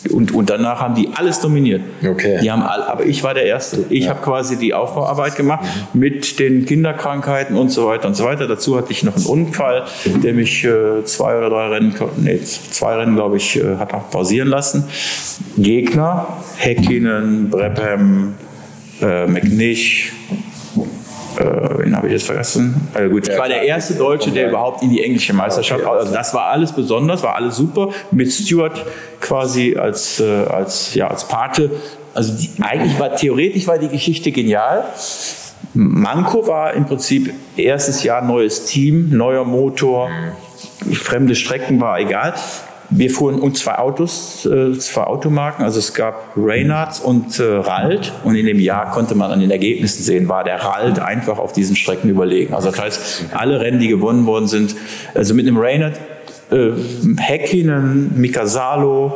Und, und danach haben die alles dominiert. Okay. Die haben all, aber ich war der Erste. Ich ja. habe quasi die Aufbauarbeit gemacht mhm. mit den Kinderkrankheiten und so weiter und so weiter. Dazu hatte ich noch einen Unfall, der mich äh, zwei oder drei Rennen, nee, zwei Rennen, glaube ich, äh, hat auch pausieren lassen. Gegner, Häkkinen, Brabham, äh, McNish, äh, wen habe ich jetzt vergessen? Äh, gut, ich war der erste Deutsche, der überhaupt in die englische Meisterschaft, also das war alles besonders, war alles super, mit Stewart quasi als, äh, als, ja, als Pate. Also die, eigentlich war, theoretisch war die Geschichte genial. Manko war im Prinzip erstes Jahr neues Team, neuer Motor, fremde Strecken war egal. Wir fuhren und zwei Autos, äh, zwei Automarken, also es gab Reynards und äh, Ralt, und in dem Jahr konnte man an den Ergebnissen sehen, war der Ralt einfach auf diesen Strecken überlegen. Also das heißt, alle Rennen, die gewonnen worden sind, also mit einem Reynard, äh, Häkkinen, Mika Salo,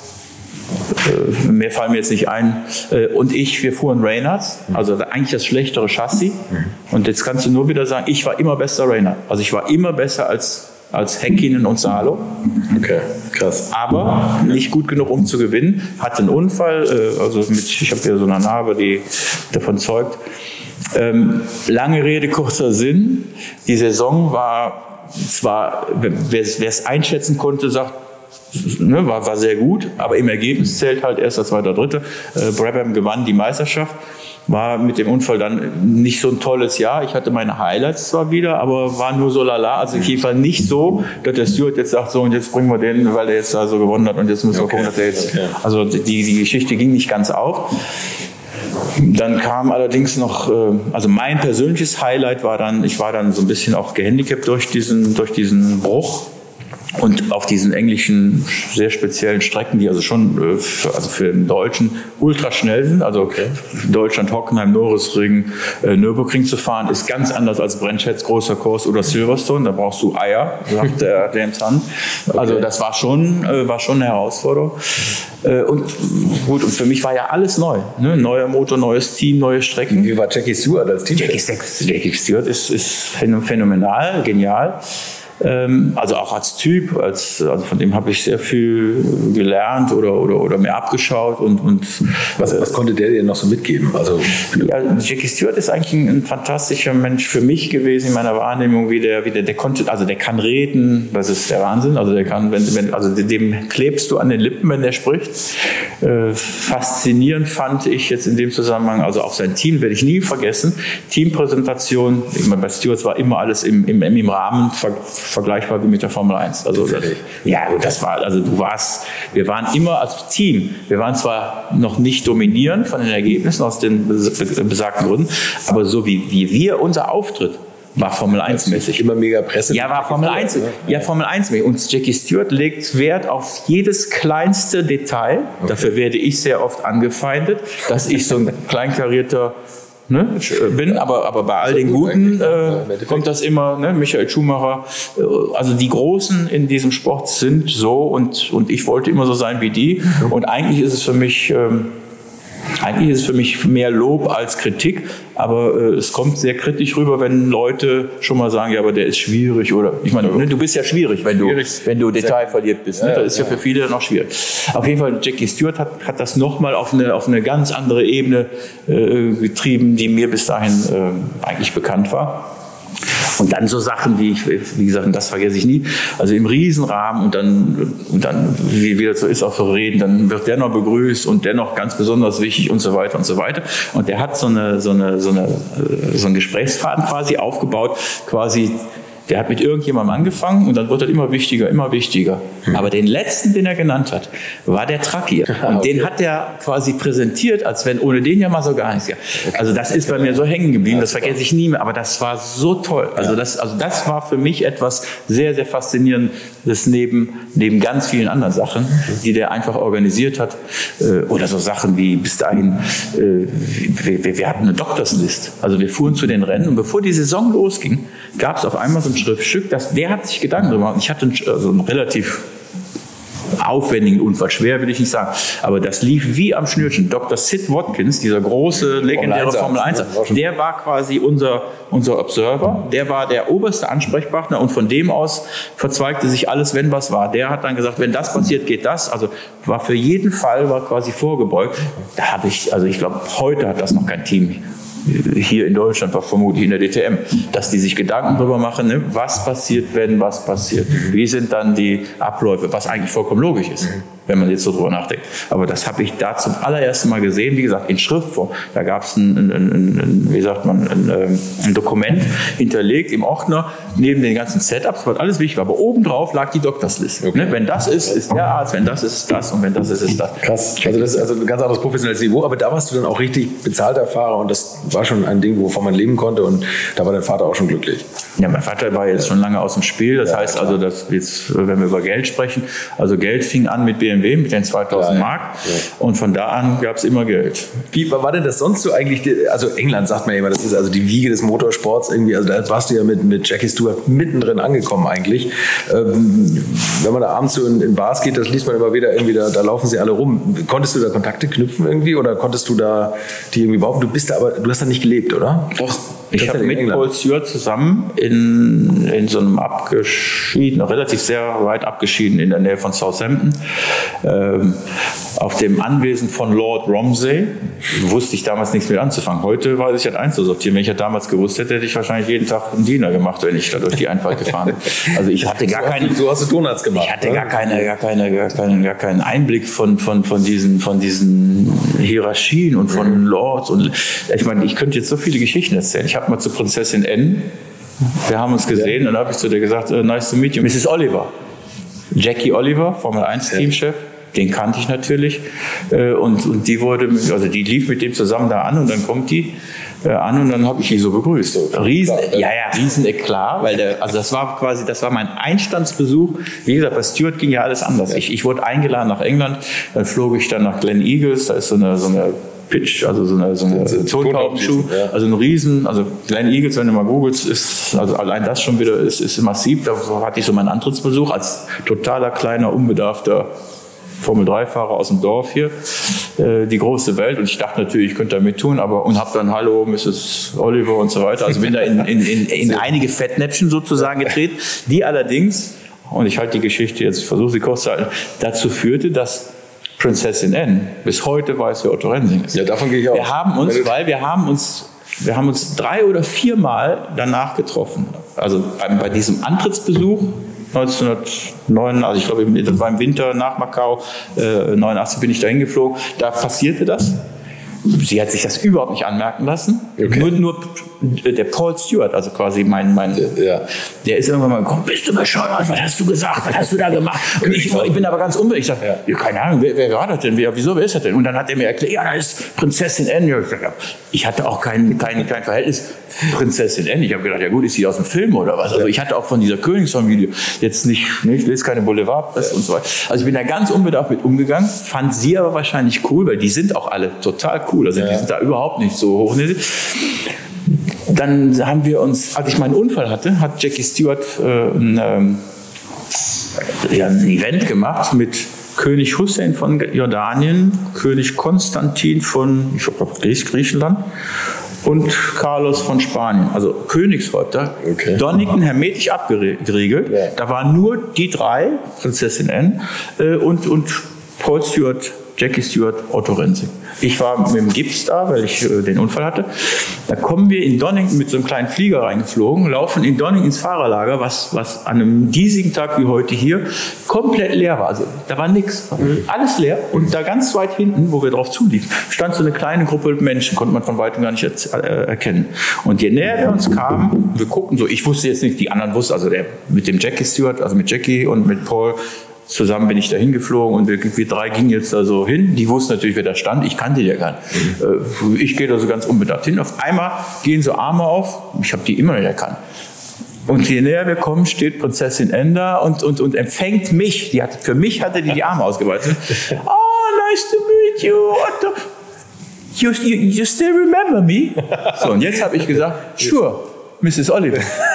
äh, mehr fallen mir jetzt nicht ein, äh, und ich, wir fuhren Reynards, also eigentlich das schlechtere Chassis, und jetzt kannst du nur wieder sagen, ich war immer besser Reynard, also ich war immer besser als als Häkkinen und Salo. Okay, krass. Aber nicht gut genug, um zu gewinnen. Hatte einen Unfall, äh, also mit, ich habe hier so eine Narbe, die davon zeugt. Ähm, lange Rede, kurzer Sinn. Die Saison war zwar, wer es einschätzen konnte, sagt, ne, war, war sehr gut, aber im Ergebnis zählt halt erster, zweiter, dritter. Äh, Brabham gewann die Meisterschaft. War mit dem Unfall dann nicht so ein tolles Jahr. Ich hatte meine Highlights zwar wieder, aber war nur so lala. Also ich war nicht so, dass der Stewart jetzt sagt, so und jetzt bringen wir den, weil der jetzt da so gewonnen hat und jetzt müssen wir okay. gucken, dass der jetzt... Okay. Also die, die Geschichte ging nicht ganz auf. Dann kam allerdings noch, also mein persönliches Highlight war dann, ich war dann so ein bisschen auch gehandicapt durch diesen, durch diesen Bruch. Und auf diesen englischen, sehr speziellen Strecken, die also schon äh, für, also für den Deutschen ultra schnell sind, also okay. Deutschland, Hockenheim, Norrisring, äh, Nürburgring zu fahren, ist ganz anders als Brenschetz, Großer Kurs oder Silverstone. Da brauchst du Eier, sagt der James Hunt. Also das war schon, äh, war schon eine Herausforderung. Äh, und gut, und für mich war ja alles neu. Ne? Neuer Motor, neues Team, neue Strecken. Wie war Jackie Stewart als Team? Jackie, Jackie Stewart ist, ist phänomenal, genial. Also auch als Typ, als, also von dem habe ich sehr viel gelernt oder, oder, oder mir abgeschaut. Und, und was, was konnte der dir noch so mitgeben? Also, ja, Jackie Stewart ist eigentlich ein, ein fantastischer Mensch für mich gewesen in meiner Wahrnehmung, wie der, wie der, der konnte, also der kann reden, das ist der Wahnsinn. Also der kann, wenn, wenn, also dem klebst du an den Lippen, wenn der spricht. Äh, faszinierend fand ich jetzt in dem Zusammenhang, also auch sein Team werde ich nie vergessen. Teampräsentation, ich meine, bei Stewart war immer alles im, im, im Rahmen ver, vergleichbar wie mit der Formel eins. Also das, ja, das war, also du warst, wir waren immer als Team, wir waren zwar noch nicht dominierend von den Ergebnissen aus den besagten Gründen, aber so wie, wie wir, unser Auftritt war Formel eins mäßig. Immer mega Presse. Ja, war Formel eins. Ja, Formel eins mäßig. Und Jackie Stewart legt Wert auf jedes kleinste Detail. Okay. Dafür werde ich sehr oft angefeindet, dass ich so ein kleinkarierter Ne, bin, aber, aber bei all den Guten äh, kommt das immer, ne, Michael Schumacher, äh, also die Großen in diesem Sport sind so, und, und ich wollte immer so sein wie die, und eigentlich ist es für mich, ähm, eigentlich ist es für mich mehr Lob als Kritik, aber äh, es kommt sehr kritisch rüber, wenn Leute schon mal sagen, ja, aber der ist schwierig, oder, ich meine, ne, du bist ja schwierig, wenn du, wenn du detailverliebt bist, ne? Ja, das ist ja, ja für viele noch schwierig. Auf jeden Fall, Jackie Stewart hat, hat das nochmal auf eine, auf eine ganz andere Ebene äh, getrieben, die mir bis dahin äh, eigentlich bekannt war. Und dann so Sachen wie, ich, wie gesagt, das vergesse ich nie, also im Riesenrahmen, und dann, und dann wie, wie das so ist, auch so reden, dann wird der noch begrüßt und der noch ganz besonders wichtig und so weiter und so weiter. Und der hat so, eine, so, eine, so, eine, so einen Gesprächsfaden quasi aufgebaut, quasi. Der hat mit irgendjemandem angefangen und dann wird er immer wichtiger, immer wichtiger. Hm. Aber den letzten, den er genannt hat, war der Truckier. Und okay. den hat er quasi präsentiert, als wenn ohne den ja mal so gar nichts gab. Also das ist bei mir so hängen geblieben, das vergesse ich nie mehr. Aber das war so toll. Also das, also das war für mich etwas sehr, sehr Faszinierendes neben, neben ganz vielen anderen Sachen, die der einfach organisiert hat. Oder so Sachen wie bis dahin, wir, wir, wir hatten eine Doktorslist. Also wir fuhren zu den Rennen und bevor die Saison losging, gab es auf einmal so ein Schriftstück, das, der hat sich Gedanken gemacht. Ich hatte ein, also ein relativ aufwendigen Unfall, schwer will ich nicht sagen, aber das lief wie am Schnürchen. Doktor Sid Watkins, dieser große, legendäre Formel eins, der war quasi unser, unser Observer, der war der oberste Ansprechpartner und von dem aus verzweigte sich alles, wenn was war. Der hat dann gesagt, wenn das passiert, geht das. Also war für jeden Fall war quasi vorgebeugt. Da habe ich, also ich glaube, heute hat das noch kein Team hier in Deutschland, war vermutlich in der D T M, dass die sich Gedanken darüber machen, ne, was passiert, wenn was passiert. Wie sind dann die Abläufe, was eigentlich vollkommen logisch ist, wenn man jetzt so drüber nachdenkt. Aber das habe ich da zum allerersten Mal gesehen, wie gesagt, in Schriftform. Da gab es ein, ein, ein, ein, wie sagt man, ein, ein Dokument hinterlegt im Ordner, neben den ganzen Setups, was alles wichtig war. Aber obendrauf lag die Doktorsliste. Okay. Ne, wenn das ist, ist der Arzt, wenn das ist, ist das und wenn das ist, ist das. Krass. Also das ist also ein ganz anderes professionelles Niveau, aber da warst du dann auch richtig bezahlter Fahrer und das war schon ein Ding, wovon man leben konnte und da war dein Vater auch schon glücklich. Ja, mein Vater war jetzt schon lange aus dem Spiel. Das ja, heißt klar. also, dass jetzt, wenn wir über Geld sprechen, also Geld fing an mit B M W, mit den zweitausend Mark ja. und von da an gab es immer Geld. Wie war denn das sonst so eigentlich? Also England sagt man ja immer, das ist also die Wiege des Motorsports irgendwie. Also da warst du ja mit, mit Jackie Stewart mittendrin angekommen eigentlich. Ähm, wenn man da abends so in, in Bars geht, das liest man immer wieder irgendwie, da, da laufen sie alle rum. Konntest du da Kontakte knüpfen irgendwie oder konntest du da die irgendwie behaupten? Du bist da aber, du hast da nicht gelebt, oder? Doch. Ich habe mit Paul Stewart zusammen in, in so einem abgeschieden, relativ sehr weit abgeschieden in der Nähe von Southampton, ähm, auf dem Anwesen von Lord Romsey, wusste ich damals nichts mit anzufangen. Heute weiß ich halt einzusortieren. Wenn ich ja damals gewusst hätte, hätte ich wahrscheinlich jeden Tag einen Diener gemacht, wenn ich da durch die Einfahrt gefahren bin. Also ich hatte gar keinen. So hast du Donuts gemacht. Ich hatte gar keine, gar keine, gar keinen, gar keinen Einblick von von von diesen von diesen Hierarchien und von mhm. Lords und ich meine, ich könnte jetzt so viele Geschichten erzählen. Ich habe mal zu Prinzessin N. Wir haben uns gesehen ja. und dann habe ich zu der gesagt, uh, nice to meet you, Missus Oliver. Jackie Oliver, Formel eins Teamchef. Den kannte ich natürlich und, und die wurde, also die lief mit dem zusammen da an und dann kommt die äh, an und dann habe ich die so begrüßt. Riesen, ja, ja, riesen Eklat, weil der, also das war quasi, das war mein Einstandsbesuch. Wie gesagt, bei Stewart ging ja alles anders. Ich, ich wurde eingeladen nach England, dann flog ich dann nach Glen Eagles, da ist so eine, so eine Pitch, also so eine, so eine Tontaubenschuh, ja. also ein Riesen, also Glen Eagles, wenn du mal googelst, ist, also allein das schon wieder ist, ist massiv. Da hatte ich so meinen Antrittsbesuch als totaler, kleiner, unbedarfter Formel drei Fahrer aus dem Dorf hier, äh, die große Welt. Und ich dachte natürlich, ich könnte da mit tun, aber und habe dann Hallo, Missus Oliver und so weiter. Also bin da in, in, in, in einige Fettnäpfchen sozusagen getreten, die allerdings, und ich halte die Geschichte jetzt, ich versuche sie kurz zu halten, dazu führte, dass Prinzessin N bis heute weiß, wer Otto Rensing ist. Ja, davon gehe ich aus. Wir haben uns, weil wir haben uns, wir haben uns drei oder viermal danach getroffen. Also bei, bei diesem Antrittsbesuch neunzehnhundertneun, also ich glaube, das war im Winter nach Macau, äh, neunundachtzig bin ich dahin geflogen, da passierte das. Sie hat sich das überhaupt nicht anmerken lassen. Okay. Nur, nur der Paul Stewart, also quasi mein, mein ja. der ist irgendwann mal gekommen, bist du bescheuert, was hast du gesagt, was hast du da gemacht? Und ich, ich bin aber ganz unbeirrt. Ich sage, ja, keine Ahnung, wer, wer war das denn? Wer, wieso, wer ist das denn? Und dann hat er mir erklärt, ja, das ist Prinzessin Anne. Ich hatte auch kein, kein, kein Verhältnis Prinzessin Anne. Ich habe gedacht, ja gut, ist sie aus dem Film oder was? Also ich hatte auch von dieser Königsfamilie jetzt nicht, ne, ich lese keine Boulevardpresse ja. und so weiter. Also ich bin da ganz unbedarft mit umgegangen, fand sie aber wahrscheinlich cool, weil die sind auch alle total cool. Also ja. die sind da überhaupt nicht so hoch. Dann haben wir uns, als ich meinen Unfall hatte, hat Jackie Stewart äh, ein, ähm, ja, ein Event gemacht mit König Hussein von Jordanien, König Konstantin von ich glaube, Griechenland und Carlos von Spanien, also Königshäupter, okay. Donington hermetisch abgeriegelt. Ja. Da waren nur die drei, Prinzessin Anne äh, und, und Paul Stewart, Jackie Stewart, Otto Rensing. Ich war mit dem Gips da, weil ich äh, den Unfall hatte. Da kommen wir in Donington mit so einem kleinen Flieger reingeflogen, laufen in Donington ins Fahrerlager, was, was an einem diesigen Tag wie heute hier komplett leer war. Also da war nichts, alles leer. Und da ganz weit hinten, wo wir drauf zuliefen, stand so eine kleine Gruppe Menschen, konnte man von weitem gar nicht er- äh, erkennen. Und je näher wir uns kamen, wir guckten so, ich wusste jetzt nicht, die anderen wussten, also der mit dem Jackie Stewart, also mit Jackie und mit Paul, zusammen bin ich da hingeflogen und wir, wir drei gingen jetzt da so hin. Die wussten natürlich, wer da stand. Ich kannte die ja gar nicht. Mhm. Ich gehe da so ganz unbedacht hin. Auf einmal gehen so Arme auf. Ich habe die immer nicht erkannt. Und je näher wir kommen, steht Prinzessin Anne da und, und, und empfängt mich. Die hat, für mich hatte die die Arme ausgebreitet. Oh, nice to meet you. What the, you, you, you still remember me? So, und jetzt habe ich gesagt, sure. Missus Oliver.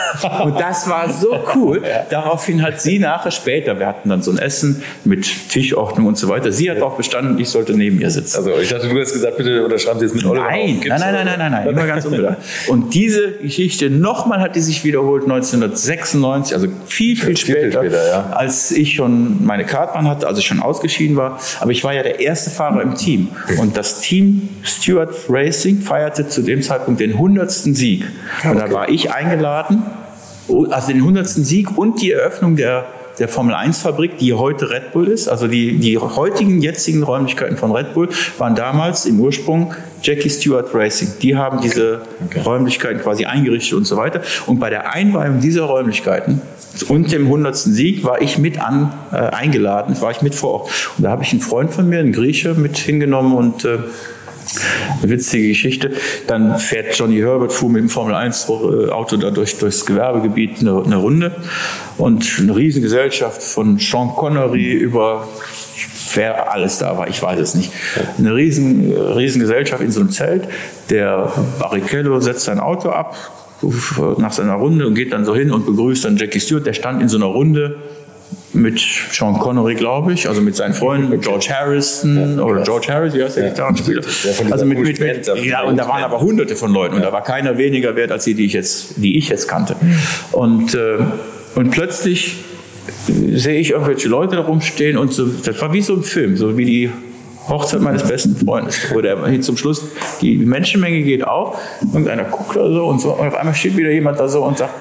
Und das war so cool. Daraufhin hat sie nachher später, wir hatten dann so ein Essen mit Tischordnung und so weiter. Sie hat darauf bestanden, ich sollte neben ihr sitzen. Also ich dachte, du hast gesagt, bitte unterschreiben Sie jetzt mit Oliver. Nein, nein, nein, nein, nein, nein, nein, immer ganz unbedacht. Und diese Geschichte nochmal hat die sich wiederholt neunzehnhundertsechsundneunzig, also viel, viel später, viel später ja. als ich schon meine Kartbahn hatte, als ich schon ausgeschieden war. Aber ich war ja der erste Fahrer im Team. Und das Team Stewart Racing feierte zu dem Zeitpunkt den hundertsten Sieg. Und okay. da war ich eingeladen, also den hundertsten Sieg und die Eröffnung der, der Formel eins Fabrik, die heute Red Bull ist. Also die, die heutigen, jetzigen Räumlichkeiten von Red Bull waren damals im Ursprung Jackie Stewart Racing. Die haben diese okay. Räumlichkeiten quasi eingerichtet und so weiter. Und bei der Einweihung dieser Räumlichkeiten und dem hundertsten Sieg war ich mit an, äh, eingeladen, war ich mit vor Ort. Und da habe ich einen Freund von mir, einen Grieche, mit hingenommen und äh, eine witzige Geschichte. Dann fährt Johnny Herbert, fuhr mit dem Formel eins Auto da durch, durchs Gewerbegebiet eine, eine Runde. Und eine Riesengesellschaft von Sean Connery über wer alles da war, ich weiß es nicht. Eine riesen, riesen Gesellschaft in so einem Zelt. Der Barrichello setzt sein Auto ab nach seiner Runde und geht dann so hin und begrüßt dann Jackie Stewart. Der stand in so einer Runde mit Sean Connery, glaube ich, also mit seinen Freunden, George Harrison ja, oder George Harris, wie heißt der ja. Gitarrenspieler? Also mit, mit, mit, ja, und da waren aber hunderte von Leuten und ja. da war keiner weniger wert als die, die ich jetzt, die ich jetzt kannte. Und, äh, und plötzlich sehe ich irgendwelche Leute da rumstehen und so, das war wie so ein Film, so wie die Hochzeit meines besten Freundes, wo der zum Schluss, die Menschenmenge geht auf, irgendeiner guckt oder so und so und auf einmal steht wieder jemand da so und sagt,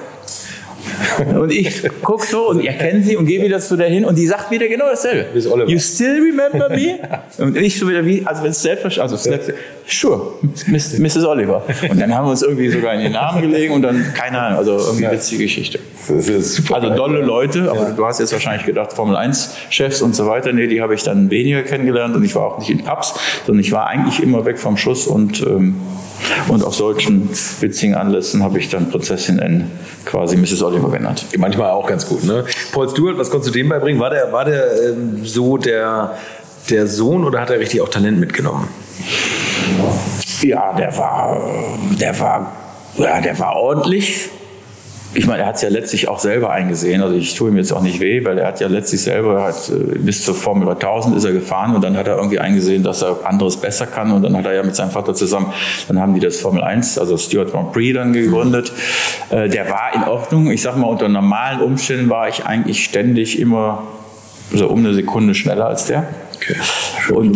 und ich gucke so und erkenne sie und gehe wieder zu der hin und die sagt wieder genau dasselbe. You still remember me? Und ich so wieder wie, also wenn es selbstverständlich, also sure, Missus Oliver. Und dann haben wir uns irgendwie sogar in den Namen gelegen und dann, keine Ahnung, also irgendwie eine witzige Geschichte. Das ist super. Also dolle Leute, aber ja. du hast jetzt wahrscheinlich gedacht, Formel eins Chefs und so weiter, nee, die habe ich dann weniger kennengelernt und ich war auch nicht in Pubs, sondern ich war eigentlich immer weg vom Schuss und ähm, Und auf solchen witzigen Anlässen habe ich dann Prinzessin N quasi Missus Oliver genannt. Manchmal auch ganz gut, ne? Paul Stewart, was konntest du dem beibringen? War der, war der ähm, so der, der Sohn oder hat er richtig auch Talent mitgenommen? Ja, der war, der war, ja, der war ordentlich. Ich meine, er hat es ja letztlich auch selber eingesehen. Also ich tue ihm jetzt auch nicht weh, weil er hat ja letztlich selber, hat, bis zur Formel tausend ist er gefahren und dann hat er irgendwie eingesehen, dass er anderes besser kann und dann hat er ja mit seinem Vater zusammen, dann haben die das Formel eins, also Stewart Grand Prix dann gegründet. Äh, der war in Ordnung. Ich sag mal, unter normalen Umständen war ich eigentlich ständig immer so um eine Sekunde schneller als der. Okay. Und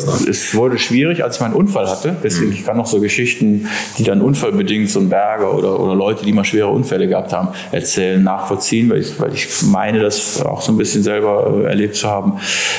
es wurde schwierig, als ich meinen Unfall hatte. Deswegen mhm. ich kann noch so Geschichten, die dann unfallbedingt so ein Berger oder, oder Leute, die mal schwere Unfälle gehabt haben, erzählen, nachvollziehen, weil ich, weil ich meine, das auch so ein bisschen selber äh, erlebt zu haben.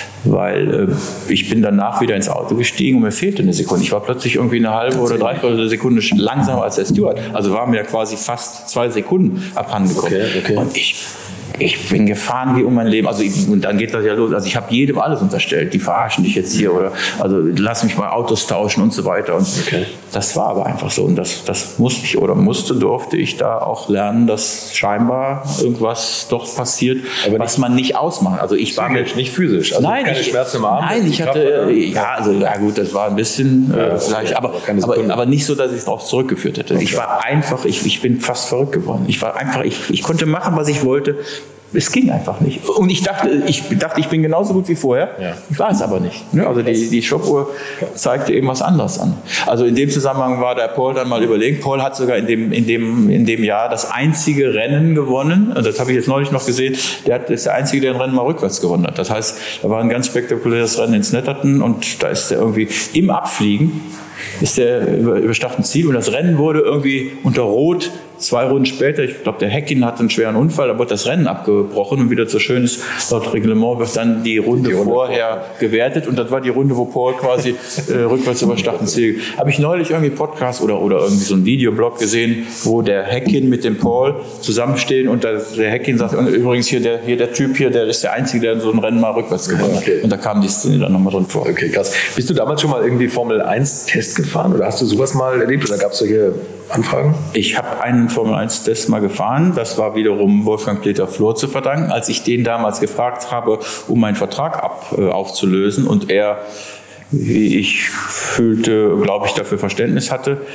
Weil äh, ich bin danach wieder ins Auto gestiegen und mir fehlte eine Sekunde. Ich war plötzlich irgendwie eine halbe oder dreiviertel Sekunde langsamer als der Stewart. Also war mir quasi fast zwei Sekunden abhandengekommen. Okay, okay. Und ich Ich bin gefahren wie um mein Leben. Also ich, und dann geht das ja los. Also ich habe jedem alles unterstellt. Die verarschen dich jetzt hier oder also lass mich mal Autos tauschen und so weiter. Und okay. das war aber einfach so. Und das, das musste ich oder musste, durfte ich da auch lernen, dass scheinbar irgendwas doch passiert, aber was man nicht ausmacht. Also ich war mir nicht physisch. Also nein, keine ich, Schmerzen im Arm. Nein, ich hatte ja also ja gut, das war ein bisschen ja, äh, vielleicht, okay, aber, aber aber nicht so, dass ich es darauf zurückgeführt hätte. Okay. Ich war einfach, ich, ich bin fast verrückt geworden. Ich war einfach, ich, ich konnte machen, was ich wollte. Es ging einfach nicht. Und ich dachte, ich dachte, ich bin genauso gut wie vorher. Ja. Ich war es aber nicht. Also die, die Stoppuhr zeigte eben was anderes an. Also in dem Zusammenhang war der Paul dann mal überlegt. Paul hat sogar in dem, in dem, in dem Jahr das einzige Rennen gewonnen. Das habe ich jetzt neulich noch gesehen. Der hat, ist der Einzige, der ein Rennen mal rückwärts gewonnen hat. Das heißt, da war ein ganz spektakuläres Rennen in Snetterton und da ist der irgendwie im Abfliegen ist der über, überstacht ein Ziel und das Rennen wurde irgendwie unter Rot zwei Runden später, ich glaube der Heckin hatte einen schweren Unfall, da wurde das Rennen abgebrochen und wieder so schön ist, laut Reglement wird dann die Runde, die Runde vorher vor. gewertet und das war die Runde, wo Paul quasi äh, rückwärts überstacht ein Ziel. Habe ich neulich irgendwie Podcast oder, oder irgendwie so einen Videoblog gesehen, wo der Heckin mit dem Paul zusammenstehen und der, der Heckin sagt, und übrigens hier der, hier der Typ hier, der ist der Einzige, der so ein Rennen mal rückwärts gewonnen hat. Okay. Und da kam die Szene dann nochmal drin vor. Okay, krass. Bist du damals schon mal irgendwie Formel eins Test gefahren oder hast du sowas mal erlebt oder gab es solche Anfragen? Ich habe einen Formel eins Test mal gefahren. Das war wiederum Wolfgang Peter Flor zu verdanken, als ich den damals gefragt habe, um meinen Vertrag ab, äh, aufzulösen und er, wie ich fühlte, glaube ich, dafür Verständnis hatte,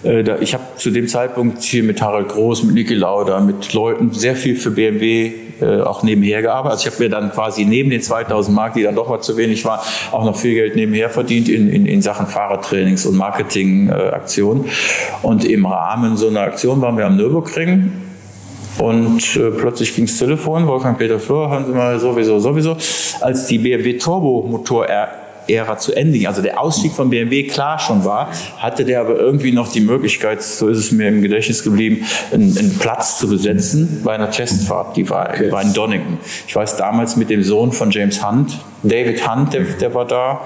Äh, da, ich habe zu dem Zeitpunkt hier mit Harald Groß, mit Niki Lauda, mit Leuten sehr viel für B M W äh, auch nebenher gearbeitet. Also ich habe mir dann quasi neben den zweitausend Mark, die dann doch mal zu wenig waren, auch noch viel Geld nebenher verdient in, in, in Sachen Fahrertrainings und Marketingaktionen. Äh, und im Rahmen so einer Aktion waren wir am Nürburgring. Und äh, plötzlich ging das Telefon, Wolfgang Peter Flor, hören Sie mal, sowieso, sowieso, als die B M W Turbomotor-Ära zu Ende ging, also der Ausstieg von B M W klar schon war, hatte der aber irgendwie noch die Möglichkeit, so ist es mir im Gedächtnis geblieben, einen, einen Platz zu besetzen bei einer Testfahrt, die war, okay. die war in Donington. Ich weiß damals mit dem Sohn von James Hunt, David Hunt, der, der war da.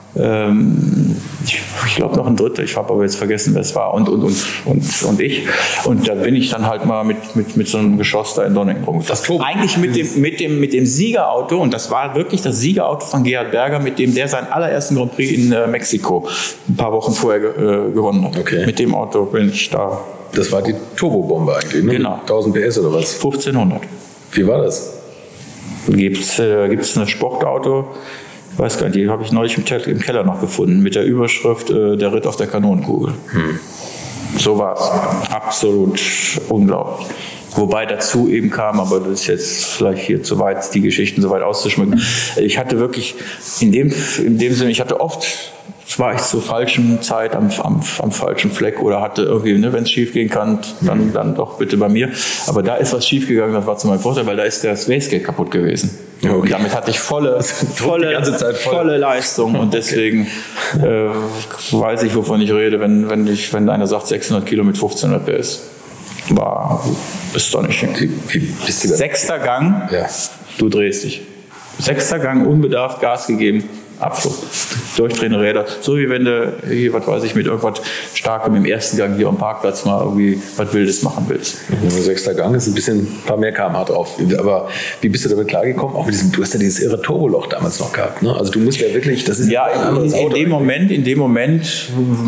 Ähm, ich, ich glaube noch ein Dritter, ich habe aber jetzt vergessen, wer es war, und, und, und, und, und ich. Und da bin ich dann halt mal mit, mit, mit so einem Geschoss da in Donington rumgefahren. Eigentlich mit dem, mit, dem, mit dem Siegerauto, und das war wirklich das Siegerauto von Gerhard Berger, mit dem der seinen allerersten Grand Prix in äh, Mexiko ein paar Wochen vorher äh, gewonnen hat. Okay. Mit dem Auto bin ich da. Das war die Turbobombe eigentlich, ne? Genau. tausend P S oder was? fünfzehnhundert. Wie war das? Gibt es äh, gibt's ein Sportauto? Ich weiß gar nicht, die habe ich neulich im, im Keller noch gefunden, mit der Überschrift äh, Der Ritt auf der Kanonenkugel. Hm. So war es. Absolut unglaublich. Wobei dazu eben kam, aber das ist jetzt vielleicht hier zu weit, die Geschichten so weit auszuschmücken. Ich hatte wirklich, in dem, in dem Sinne, ich hatte oft, war ich zur falschen Zeit am, am, am falschen Fleck oder hatte irgendwie, ne, wenn es schief gehen kann, dann, dann doch bitte bei mir. Aber da ist was schief gegangen, das war zu meinem Vorteil, weil da ist das Wastegate kaputt gewesen. Okay. Und damit hatte ich volle, volle, voll. volle Leistung und deswegen okay. äh, weiß ich, wovon ich rede, wenn, wenn, ich, wenn einer sagt sechshundert Kilo mit fünfzehnhundert P S. War astonishing. Wie, wie bist du da? Sechster Gang, ja. Du drehst dich. Sechster Gang, unbedarft Gas gegeben, Abflug. Durchdrehende Räder. So wie wenn du hier, was weiß ich, mit irgendwas Starkem im ersten Gang hier am Parkplatz mal irgendwie was Wildes machen willst. Mhm. Sechster Gang ist ein bisschen, ein paar mehr Kilometer drauf. Aber wie bist du damit klargekommen? Auch mit diesem, du hast ja dieses irre Turboloch damals noch gehabt, ne? Also du musst ja wirklich, das ist ja ein anderes Auto. In dem Moment, in dem Moment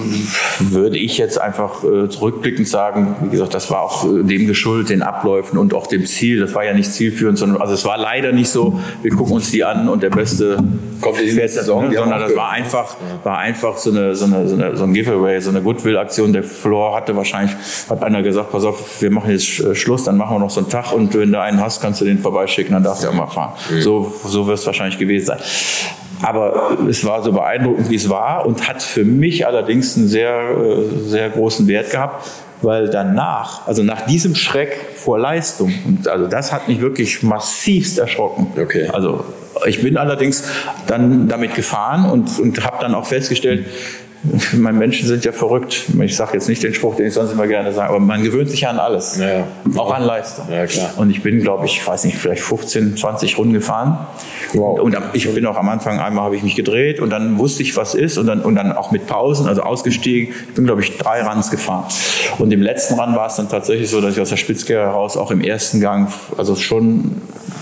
würde ich jetzt einfach äh, zurückblickend sagen, wie gesagt, das war auch äh, dem geschuldet, den Abläufen und auch dem Ziel. Das war ja nicht zielführend, sondern also es war leider nicht so, wir gucken uns die an und der Beste kommt in die Saison, ne? Sondern das war einfach, war einfach so eine, so eine, so eine, so ein Giveaway, so eine Goodwill-Aktion. Der Flor hatte wahrscheinlich, hat einer gesagt, pass auf, wir machen jetzt Schluss, dann machen wir noch so einen Tag und wenn du einen hast, kannst du den vorbeischicken, dann darfst du auch mal fahren. Mhm. So, so wird es wahrscheinlich gewesen sein. Aber es war so beeindruckend, wie es war und hat für mich allerdings einen sehr, sehr großen Wert gehabt, weil danach, also nach diesem Schreck vor Leistung, und also das hat mich wirklich massivst erschrocken. Okay. Also ich bin allerdings dann damit gefahren und, und habe dann auch festgestellt, meine Menschen sind ja verrückt. Ich sage jetzt nicht den Spruch, den ich sonst immer gerne sage, aber man gewöhnt sich ja an alles, ja, ja. Auch an Leistung. Ja, klar. Und ich bin, glaube ich, weiß nicht, vielleicht fünfzehn, zwanzig Runden gefahren. Wow. Und, und ich bin auch am Anfang, einmal habe ich mich gedreht und dann wusste ich, was ist und dann, und dann auch mit Pausen, also ausgestiegen. Ich bin, glaube ich, drei Runs gefahren. Und im letzten Run war es dann tatsächlich so, dass ich aus der Spitzkehre heraus auch im ersten Gang, also schon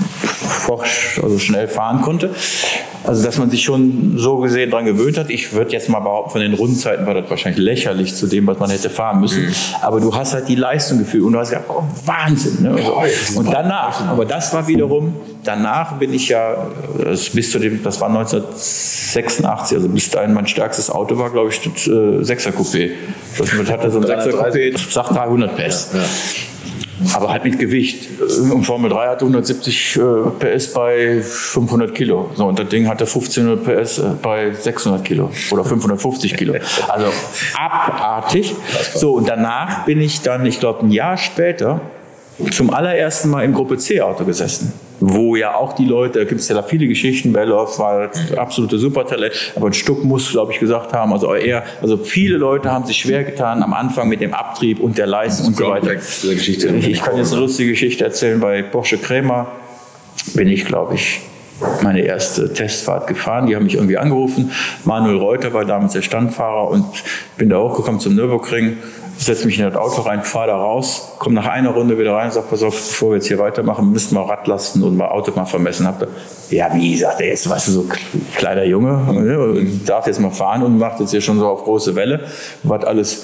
also schnell fahren konnte. Also dass man sich schon so gesehen daran gewöhnt hat. Ich würde jetzt mal behaupten, von den Rundenzeiten war das wahrscheinlich lächerlich zu dem, was man hätte fahren müssen. Mhm. Aber du hast halt die Leistung gefühlt und du hast gesagt, oh, Wahnsinn. Ne? Also, und danach, aber das war wiederum, danach bin ich ja, bis zu dem, das war neunzehnhundertsechsundachtzig, also bis dahin mein stärkstes Auto war, glaube ich, das äh, Sechser-Coupé. Das hatte so ein Sechser-Coupé, sagt dreihundert P S. Ja, ja. Aber halt mit Gewicht. Und Formel drei hatte hundertsiebzig P S bei fünfhundert Kilo. So, und das Ding hatte fünfzehnhundert P S bei sechshundert Kilo oder fünfhundertfünfzig Kilo. Also abartig. So, und danach bin ich dann, ich glaube, ein Jahr später zum allerersten Mal im Gruppe C-Auto gesessen. Wo ja auch die Leute, da gibt es ja da viele Geschichten, Belloff war das absolute Supertalent, aber ein Stück muss, glaube ich, gesagt haben, also eher, also viele Leute haben sich schwer getan am Anfang mit dem Abtrieb und der Leistung und so weiter. Ich, ich kann jetzt eine lustige Geschichte erzählen, bei Porsche Krämer bin ich, glaube ich, meine erste Testfahrt gefahren. Die haben mich irgendwie angerufen. Manuel Reuter war damals der Standfahrer und bin da hochgekommen zum Nürburgring. Setze mich in das Auto rein, fahre da raus, komme nach einer Runde wieder rein und sage, pass auf, bevor wir jetzt hier weitermachen, müssen wir Rad lasten und mal Auto mal vermessen. Habt ihr, ja, wie, sagt er jetzt, weißt du, so kleiner Junge, ne, darf jetzt mal fahren und macht jetzt hier schon so auf große Welle, was alles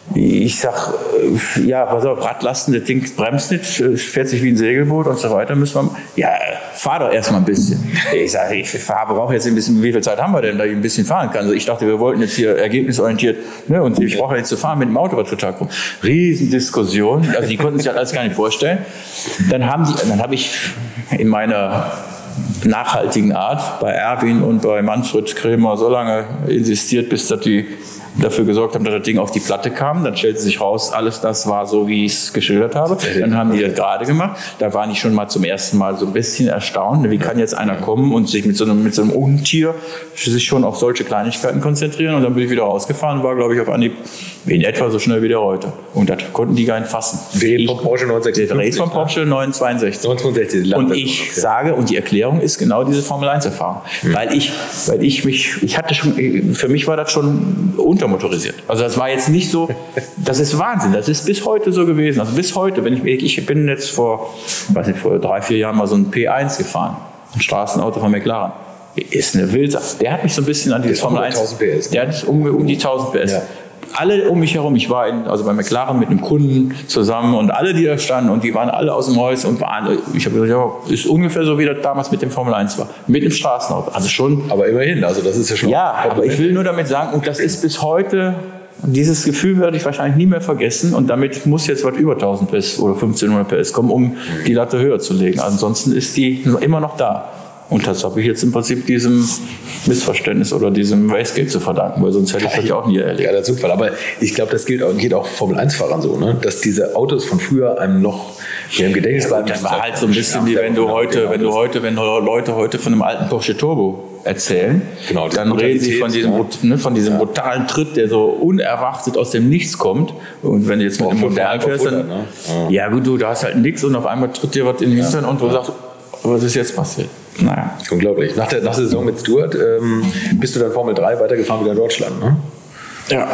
Ich sag, ja, pass auf, Radlasten, das Ding bremst nicht, fährt sich wie ein Segelboot und so weiter. Müssen wir, ja, fahr doch erstmal ein bisschen. Ich sage, ich fahre, brauche jetzt ein bisschen, wie viel Zeit haben wir denn, da ich ein bisschen fahren kann? Also ich dachte, wir wollten jetzt hier ergebnisorientiert, ne, und ich brauche jetzt zu fahren mit dem Auto, war total cool. Riesendiskussion, also die konnten sich das alles gar nicht vorstellen. Dann haben die, dann habe ich in meiner nachhaltigen Art bei Erwin und bei Manfred Krämer so lange insistiert, bis dass die dafür gesorgt haben, dass das Ding auf die Platte kam. Dann stellte sich raus, alles das war so, wie ich es geschildert habe. Dann haben die das gerade gemacht. Da waren die schon mal zum ersten Mal so ein bisschen erstaunt. Wie kann jetzt einer kommen und sich mit so einem, mit so einem Untier sich schon auf solche Kleinigkeiten konzentrieren? Und dann bin ich wieder rausgefahren und war, glaube ich, auf Anhieb in etwa so schnell wie der heute. Und das konnten die gar nicht fassen. Wir reden vom Porsche neunhundertsechsundfünfzig. Wir reden vom Porsche neunhundertzweiundsechzig. neunhundertzweiundsechzig. Und ich sage, und die Erklärung ist genau diese Formel eins Erfahrung. Hm. Weil ich, weil ich mich, ich hatte schon, für mich war das schon untermotorisiert. Also das war jetzt nicht so, das ist Wahnsinn. Das ist bis heute so gewesen. Also bis heute, wenn ich, ich bin jetzt vor, weiß nicht, vor drei, vier Jahren mal so ein P eins gefahren. Ein Straßenauto von McLaren. Ist eine Wilde. Der hat mich so ein bisschen an die Formel eins. tausend P S. Der hat um, um die tausend P S. Ja. Alle um mich herum, ich war in, also bei McLaren mit einem Kunden zusammen und alle, die da standen, und die waren alle aus dem Häuschen und waren, ich habe gesagt, ja, ist ungefähr so, wie das damals mit dem Formel eins war. Mit dem Straßenauto. Also schon. Aber immerhin, also das ist ja schon. Ja, aber ich will nur damit sagen, und das ist bis heute, dieses Gefühl werde ich wahrscheinlich nie mehr vergessen, und damit muss jetzt was über tausend P S oder fünfzehnhundert P S kommen, um die Latte höher zu legen. Ansonsten ist die immer noch da. Und das habe ich jetzt im Prinzip diesem Missverständnis oder diesem Wastegate zu verdanken, weil sonst hätte ich das ja auch nie erlebt. Ja, der Zufall. Aber ich glaube, das gilt auch, geht auch Formel eins Fahrern so, ne? Dass diese Autos von früher einem noch im Gedächtnis bleiben. Das war halt so ein bisschen wie wenn du heute, wenn du heute, wenn Leute heute von einem alten Porsche Turbo erzählen, genau, dann reden sie von diesem, ja. ne, von diesem ja. brutalen Tritt, der so unerwartet aus dem Nichts kommt. Und wenn du jetzt mit einem modernen fährst, dann, ne? ja. ja gut, du, da hast halt nichts und auf einmal tritt dir was in den Hintern, ja. und du sagst, was ist jetzt passiert? Naja. Unglaublich. Nach der, nach der Saison mit Stuart ähm, bist du dann Formel drei weitergefahren wieder in Deutschland, ne? Ja.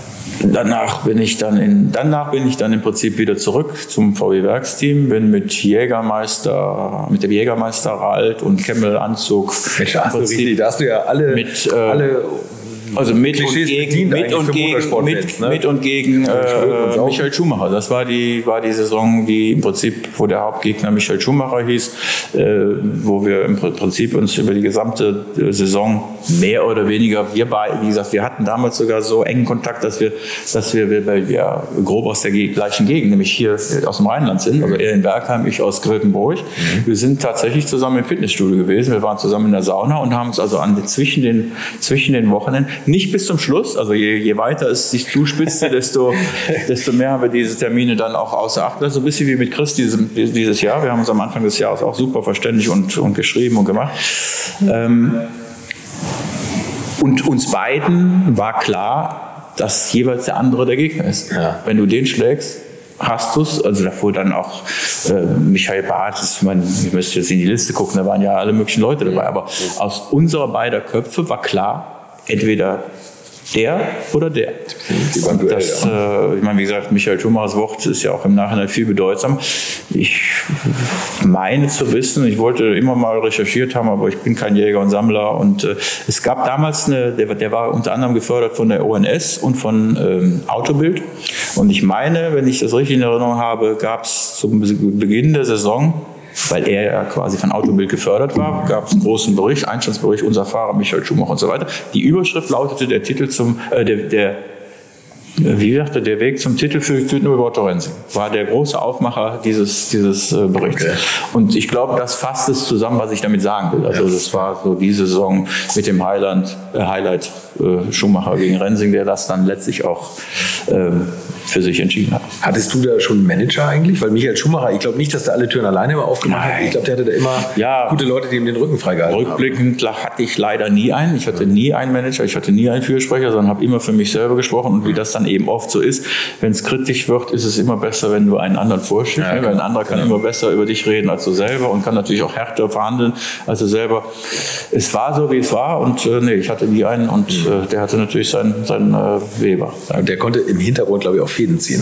Danach bin ich dann in, danach bin ich dann im Prinzip wieder zurück zum V W-Werksteam, bin mit Jägermeister, mit dem Jägermeister Ralt und Kemmel-Anzug. Mensch, da hast du richtig, da hast du ja alle, mit, äh, alle also mit und gegen, mit und gegen, mit, ne? mit und gegen äh, Michael Schumacher. Das war die, war die Saison, die im Prinzip, wo der Hauptgegner Michael Schumacher hieß, äh, wo wir im Prinzip uns über die gesamte Saison mehr oder weniger, wir beide, wie gesagt, wir hatten damals sogar so engen Kontakt, dass wir, dass wir, weil wir grob aus der gleichen Gegend, nämlich hier aus dem Rheinland sind, also er in Bergheim, ich aus Grevenbroich. Mhm. Wir sind tatsächlich zusammen im Fitnessstudio gewesen. Wir waren zusammen in der Sauna und haben uns also an den, zwischen den, zwischen den Wochenenden, nicht bis zum Schluss, also je, je weiter es sich zuspitzte, desto, desto mehr haben wir diese Termine dann auch außer Acht. Das ist so ein bisschen wie mit Chris dieses, dieses Jahr. Wir haben uns am Anfang des Jahres auch super verständigt und, und geschrieben und gemacht. Ähm, und uns beiden war klar, dass jeweils der andere der Gegner ist. Ja. Wenn du den schlägst, hast du es. Also davor dann auch äh, Michael Barth, ich meine, ich müsste jetzt in die Liste gucken, da waren ja alle möglichen Leute dabei. Aber aus unserer beider Köpfe war klar, entweder der oder der. Das, äh, ich meine, wie gesagt, Michael Schumachers Wort ist ja auch im Nachhinein viel bedeutsam. Ich meine zu wissen, ich wollte immer mal recherchiert haben, aber ich bin kein Jäger und Sammler. Und äh, es gab damals eine, der, der war unter anderem gefördert von der O N S und von ähm, Autobild. Und ich meine, wenn ich das richtig in Erinnerung habe, gab es zum Beginn der Saison, weil er ja quasi von Autobild gefördert war, gab es einen großen Bericht, Einstandsbericht, unser Fahrer Michael Schumacher und so weiter. Die Überschrift lautete, der Titel zum, äh, der, der wie sagte, der Weg zum Titel führt nur über Otto Rensing. War der große Aufmacher dieses, dieses äh, Berichts. Okay. Und ich glaube, das fasst es zusammen, was ich damit sagen will. Also ja. Das war so die Saison mit dem Highland, äh, Highlight äh, Schumacher gegen Rensing, der das dann letztlich auch ähm, für sich entschieden hat. Hattest du da schon einen Manager eigentlich? Weil Michael Schumacher, ich glaube nicht, dass der alle Türen alleine immer aufgemacht hat. Ich glaube, der hatte da immer ja, gute Leute, die ihm den Rücken freigehalten haben. Rückblickend hatte ich leider nie einen. Ich hatte nie einen Manager, ich hatte nie einen Fürsprecher, sondern habe immer für mich selber gesprochen. Und wie das dann eben oft so ist, wenn es kritisch wird, ist es immer besser, wenn du einen anderen vorschiebst. Ja, weil ein anderer kann genau. immer besser über dich reden als du selber und kann natürlich auch härter verhandeln als du selber. Es war so, wie es war. Und äh, nee, ich hatte nie einen. Und äh, der hatte natürlich seinen, seinen äh, Weber. Und der konnte im Hintergrund, glaube ich, auch Fäden ziehen. Ne? Es gab ja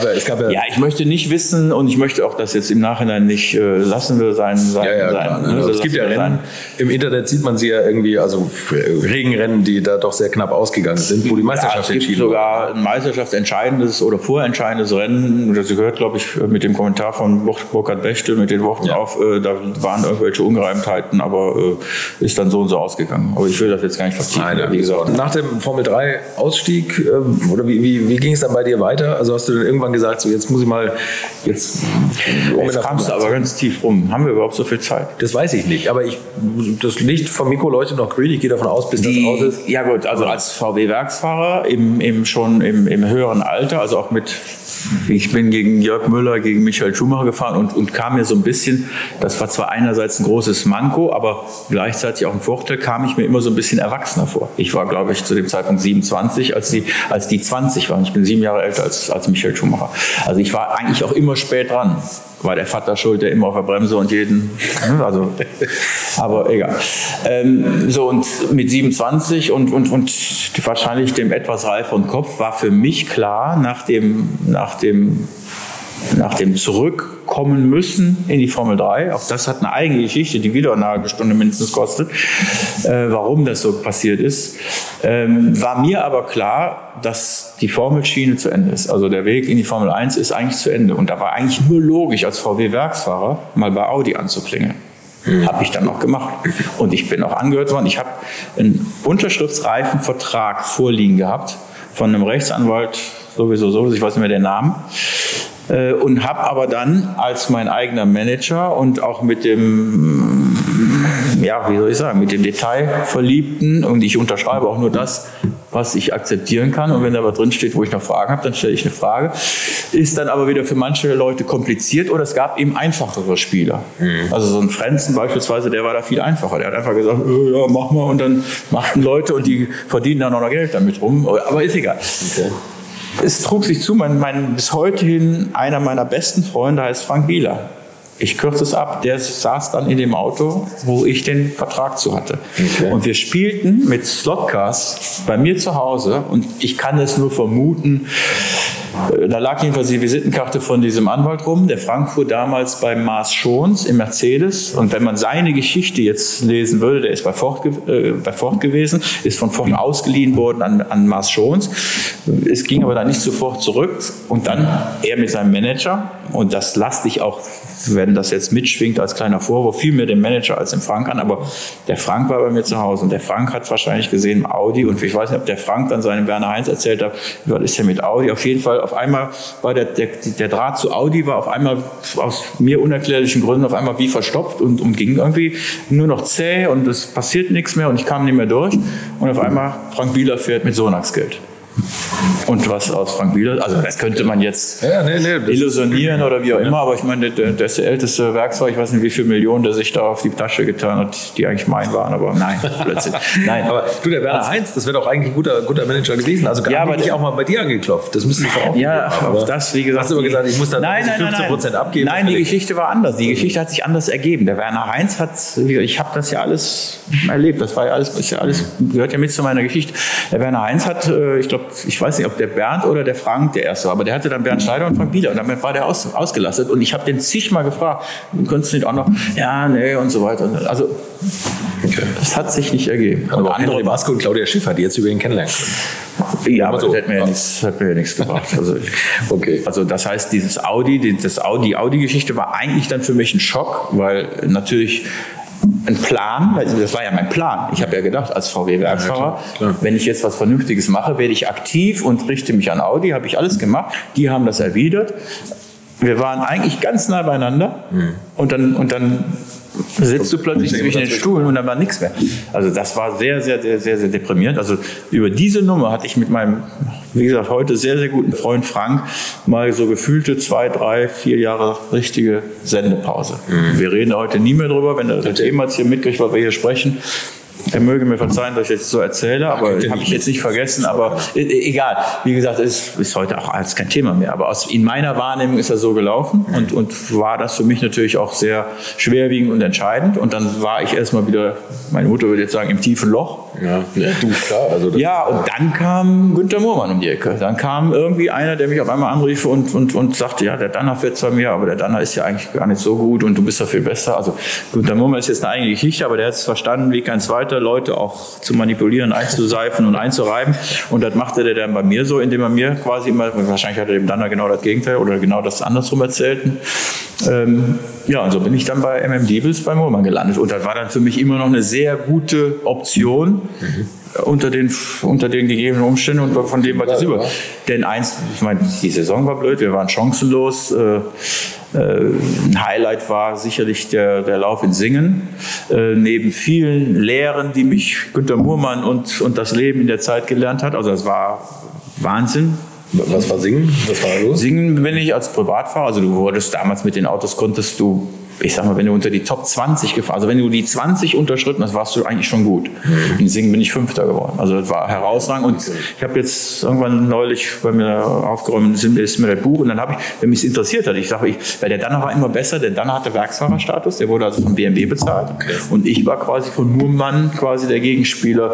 ja, es gab ja, ja, ich möchte nicht wissen und ich möchte auch das jetzt im Nachhinein nicht äh, lassen wir sein. sein, ja, ja, sein klar, ne? also es gibt ja Rennen, sein. Im Internet sieht man sie ja irgendwie, also Regenrennen, die da doch sehr knapp ausgegangen sind, wo die Meisterschaft ja, es gibt sogar ein meisterschaftsentscheidendes oder vorentscheidendes Rennen, das gehört, glaube ich, mit dem Kommentar von Burkhard Bechtel mit den Worten ja. auf, äh, da waren irgendwelche Ungereimtheiten, aber äh, ist dann so und so ausgegangen. Aber ich will das jetzt gar nicht vertiefen. Nein, ja, wie gesagt. Nach dem Formel drei Ausstieg, äh, oder wie, wie, wie ging es dann bei dir weiter? Also hast du dann irgendwann gesagt, so jetzt muss ich mal, jetzt... Um jetzt kamst du aber ganz tief rum. Haben wir überhaupt so viel Zeit? Das weiß ich nicht, aber ich, das Licht vom Mikro leuchtet noch grün, ich gehe davon aus, bis Die, das aus ist. Ja gut, also als V W-Werksfahrer im, im, schon im, im höheren Alter, also auch mit... Ich bin gegen Jörg Müller, gegen Michael Schumacher gefahren und, und kam mir so ein bisschen, das war zwar einerseits ein großes Manko, aber gleichzeitig auch ein Vorteil, kam ich mir immer so ein bisschen erwachsener vor. Ich war, glaube ich, zu dem Zeitpunkt siebenundzwanzig, als die, als die zwanzig waren. Ich bin sieben Jahre älter als, als Michael Schumacher. Also ich war eigentlich auch immer spät dran. War der Vater schuld, der immer auf der Bremse und jeden, also, aber egal. Ähm, so und mit siebenundzwanzig und, und, und wahrscheinlich dem etwas reiferen Kopf war für mich klar, nach dem, nach dem, nach dem Zurückkommen müssen in die Formel drei, auch das hat eine eigene Geschichte, die wieder eine halbe Stunde mindestens kostet, äh, warum das so passiert ist, ähm, war mir aber klar, dass die Formelschiene zu Ende ist. Also der Weg in die Formel eins ist eigentlich zu Ende. Und da war eigentlich nur logisch, als V W-Werksfahrer mal bei Audi anzuklingeln. Mhm. Habe ich dann noch gemacht. Und ich bin auch angehört worden. Ich habe einen unterschriftsreifen Vertrag vorliegen gehabt von einem Rechtsanwalt, sowieso so, ich weiß nicht mehr den Namen. Und habe aber dann als mein eigener Manager und auch mit dem, ja, wie soll ich sagen, mit dem Detailverliebten, und ich unterschreibe auch nur das, was ich akzeptieren kann, und wenn da was drin steht, wo ich noch Fragen habe, dann stelle ich eine Frage, ist dann aber wieder für manche Leute kompliziert, oder es gab eben einfachere Spieler. Mhm. Also so ein Frenzen beispielsweise, der war da viel einfacher, der hat einfach gesagt, äh, ja, mach mal, und dann machten Leute und die verdienen dann auch noch Geld damit rum, aber ist egal. Okay. Es trug sich zu, mein, mein bis heute hin einer meiner besten Freunde heißt Frank Bieler. Ich kürze es ab, der saß dann in dem Auto, wo ich den Vertrag zu hatte. Okay. Und wir spielten mit Slotcars bei mir zu Hause, und ich kann es nur vermuten, da lag jedenfalls die Visitenkarte von diesem Anwalt rum. Der Frank fuhr damals bei Mars Schons im Mercedes. Und wenn man seine Geschichte jetzt lesen würde, der ist bei Ford, äh, bei Ford gewesen, ist von Ford ausgeliehen worden an, an Mars Schons. Es ging aber dann nicht sofort zurück. Und dann er mit seinem Manager, und das lasse ich auch, wenn das jetzt mitschwingt als kleiner Vorwurf, viel mehr dem Manager als dem Frank an. Aber der Frank war bei mir zu Hause, und der Frank hat wahrscheinlich gesehen Audi, und ich weiß nicht, ob der Frank dann seinem Werner Heinz erzählt hat, was ist denn mit Audi? Auf jeden Fall, auf einmal war der, der, der Draht zu Audi war auf einmal aus mir unerklärlichen Gründen auf einmal wie verstopft und, und ging irgendwie nur noch zäh, und es passiert nichts mehr, und ich kam nicht mehr durch, und auf einmal Frank Bieler fährt mit Sonax Geld. Und was aus Frank Bieler, also das könnte man jetzt ja, nee, nee, illusionieren oder wie auch immer, aber ich meine, der, der ist der älteste Werksfahrer, ich weiß nicht, wie viele Millionen der sich da auf die Tasche getan hat, die eigentlich mein waren, aber nein, plötzlich. Nein. Aber du, der Werner Heinz, das wäre doch eigentlich ein guter, guter Manager gewesen, also ja, aber ich auch mal bei dir angeklopft, das müsste ich doch auch ja, haben. Auf das, wie gesagt, hast du aber gesagt, ich muss dann nein, nein, fünfzehn Prozent nein, abgeben. Nein, die Geschichte war anders, die Geschichte hat sich anders ergeben. Der Werner Heinz hat, ich habe das ja alles erlebt, das war ja alles, ist ja alles, gehört ja mit zu meiner Geschichte. Der Werner Heinz hat, ich glaube, ich weiß nicht, ob der Bernd oder der Frank der Erste war, aber der hatte dann Bernd Schneider und Frank Bieler, und damit war der aus, ausgelastet, und ich habe den zigmal gefragt, könntest du nicht auch noch, ja, nee, und so weiter. Also, okay. Das hat sich nicht ergeben. Aber, aber andere Vasco und Claudia Schiffer, die jetzt über ihn kennenlernen können. Ja, aber so. Das hat mir ja nichts, hat mir ja nichts gebracht. Also, okay. Also das heißt, dieses Audi, das Audi, die Audi-Geschichte war eigentlich dann für mich ein Schock, weil natürlich ein Plan, das war ja mein Plan. Ich habe ja gedacht, als V W-Werksfahrer, ja, wenn ich jetzt was Vernünftiges mache, werde ich aktiv und richte mich an Audi, habe ich alles gemacht. Die haben das erwidert. Wir waren eigentlich ganz nah beieinander, mhm. und dann, und dann sitzt du plötzlich zwischen den Stuhlen und dann war nichts mehr. Also das war sehr, sehr, sehr, sehr, sehr deprimierend. Also über diese Nummer hatte ich mit meinem, wie gesagt, heute sehr, sehr guten Freund Frank mal so gefühlte zwei, drei, vier Jahre richtige Sendepause. Mhm. Wir reden heute nie mehr drüber, wenn er das jemals hier mitkriegt, was wir hier sprechen. Er möge mir verzeihen, dass ich jetzt so erzähle, aber habe ich jetzt nicht vergessen. Aber egal, wie gesagt, es ist heute auch alles kein Thema mehr. Aber aus, in meiner Wahrnehmung ist er so gelaufen, und, und war das für mich natürlich auch sehr schwerwiegend und entscheidend. Und dann war ich erstmal wieder, meine Mutter würde jetzt sagen, im tiefen Loch. Ja, ja du, klar. Also ja, und dann kam Günther Mohrmann um die Ecke. Dann kam irgendwie einer, der mich auf einmal anrief und, und, und sagte, ja, der Danner fährt zwar mehr, aber der Danner ist ja eigentlich gar nicht so gut und du bist ja viel besser. Also Günther Mohrmann ist jetzt eine eigene Geschichte, aber der hat es verstanden, wie kein zweiter, Leute auch zu manipulieren, einzuseifen und einzureiben. Und das machte der dann bei mir so, indem er mir quasi immer, wahrscheinlich hat er dem Danner genau das Gegenteil oder genau das andersrum erzählt. Ähm, ja, und so bin ich dann bei M M Diebels bei Mohrmann gelandet. Und das war dann für mich immer noch eine sehr gute Option mhm. unter, den, unter den gegebenen Umständen und von dem, was ich über. Denn eins, ich meine, die Saison war blöd, wir waren chancenlos. Äh, äh, ein Highlight war sicherlich der, der Lauf in Singen. Äh, neben vielen Lehren, die mich Günther Mohrmann und, und das Leben in der Zeit gelernt hat. Also das war Wahnsinn. Was war Singen? Was war los? Singen bin ich als Privatfahrer, also du wurdest damals mit den Autos, konntest du, ich sag mal, wenn du unter die Top zwanzig gefahren, also wenn du die zwanzig unterschritten hast, warst du eigentlich schon gut. Mhm. In Singen bin ich Fünfter geworden. Also das war herausragend und ich habe jetzt irgendwann neulich bei mir aufgeräumt, ist mir das Buch und dann habe ich, wenn mich es interessiert hat, ich sage, ich, weil der Danner war immer besser, der Danner hatte Werksfahrerstatus, der wurde also von B M W bezahlt okay. und ich war quasi von Mohrmann quasi der Gegenspieler,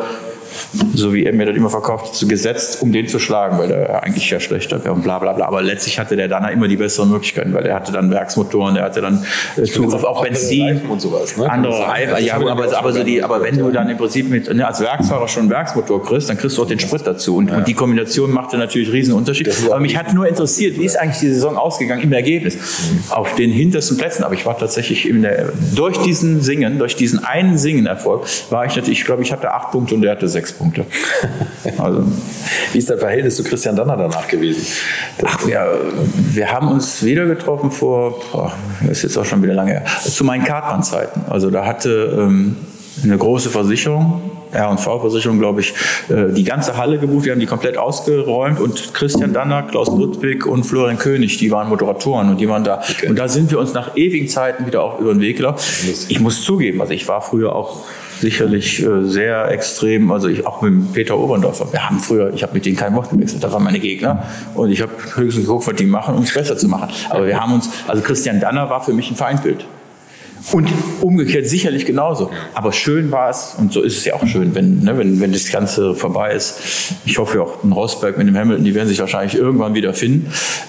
so wie er mir das immer verkauft, zu gesetzt, um den zu schlagen, weil er eigentlich ja schlechter wäre und bla bla bla. Aber letztlich hatte der Danner immer die besseren Möglichkeiten, weil er hatte dann Werksmotoren, er hatte dann Zugriff auf Benzin und sowas, ne? andere Reifen. Ja, aber, aber, so die, aber wenn du dann im Prinzip mit, ne, als Werksfahrer schon einen Werksmotor kriegst, dann kriegst du auch den Sprit dazu. Und, ja. und die Kombination machte natürlich einen riesen Unterschied. Aber mich hat nur interessiert, wie ist eigentlich die Saison ausgegangen im Ergebnis? Mhm. Auf den hintersten Plätzen. Aber ich war tatsächlich in der, durch diesen Singen, durch diesen einen Singen-Erfolg, war ich natürlich, ich glaube, ich hatte acht Punkte und er hatte sechs Punkte. Also, wie ist das Verhältnis zu Christian Danner danach gewesen? Ach, ja, wir haben uns wieder getroffen vor, boah, das ist jetzt auch schon wieder lange her, zu meinen Kartbahn-Zeiten. Also da hatte ähm, eine große Versicherung, R und V-Versicherung, glaube ich, äh, die ganze Halle gebucht. Wir haben die komplett ausgeräumt und Christian Danner, Klaus Ludwig und Florian König, die waren Moderatoren und die waren da. Okay. Und da sind wir uns nach ewigen Zeiten wieder auch über den Weg gelaufen. Ich muss zugeben, also ich war früher auch sicherlich äh, sehr extrem, also ich auch mit Peter Oberndorfer. Wir haben früher, ich habe mit denen kein Wort gewechselt, das waren meine Gegner und ich habe höchstens geguckt, was die machen, um es besser zu machen. Aber wir haben uns, also Christian Danner war für mich ein Feindbild. Und umgekehrt sicherlich genauso. Aber schön war es, und so ist es ja auch schön, wenn, ne, wenn, wenn das Ganze vorbei ist. Ich hoffe auch, in Rosberg mit dem Hamilton, die werden sich wahrscheinlich irgendwann wieder finden.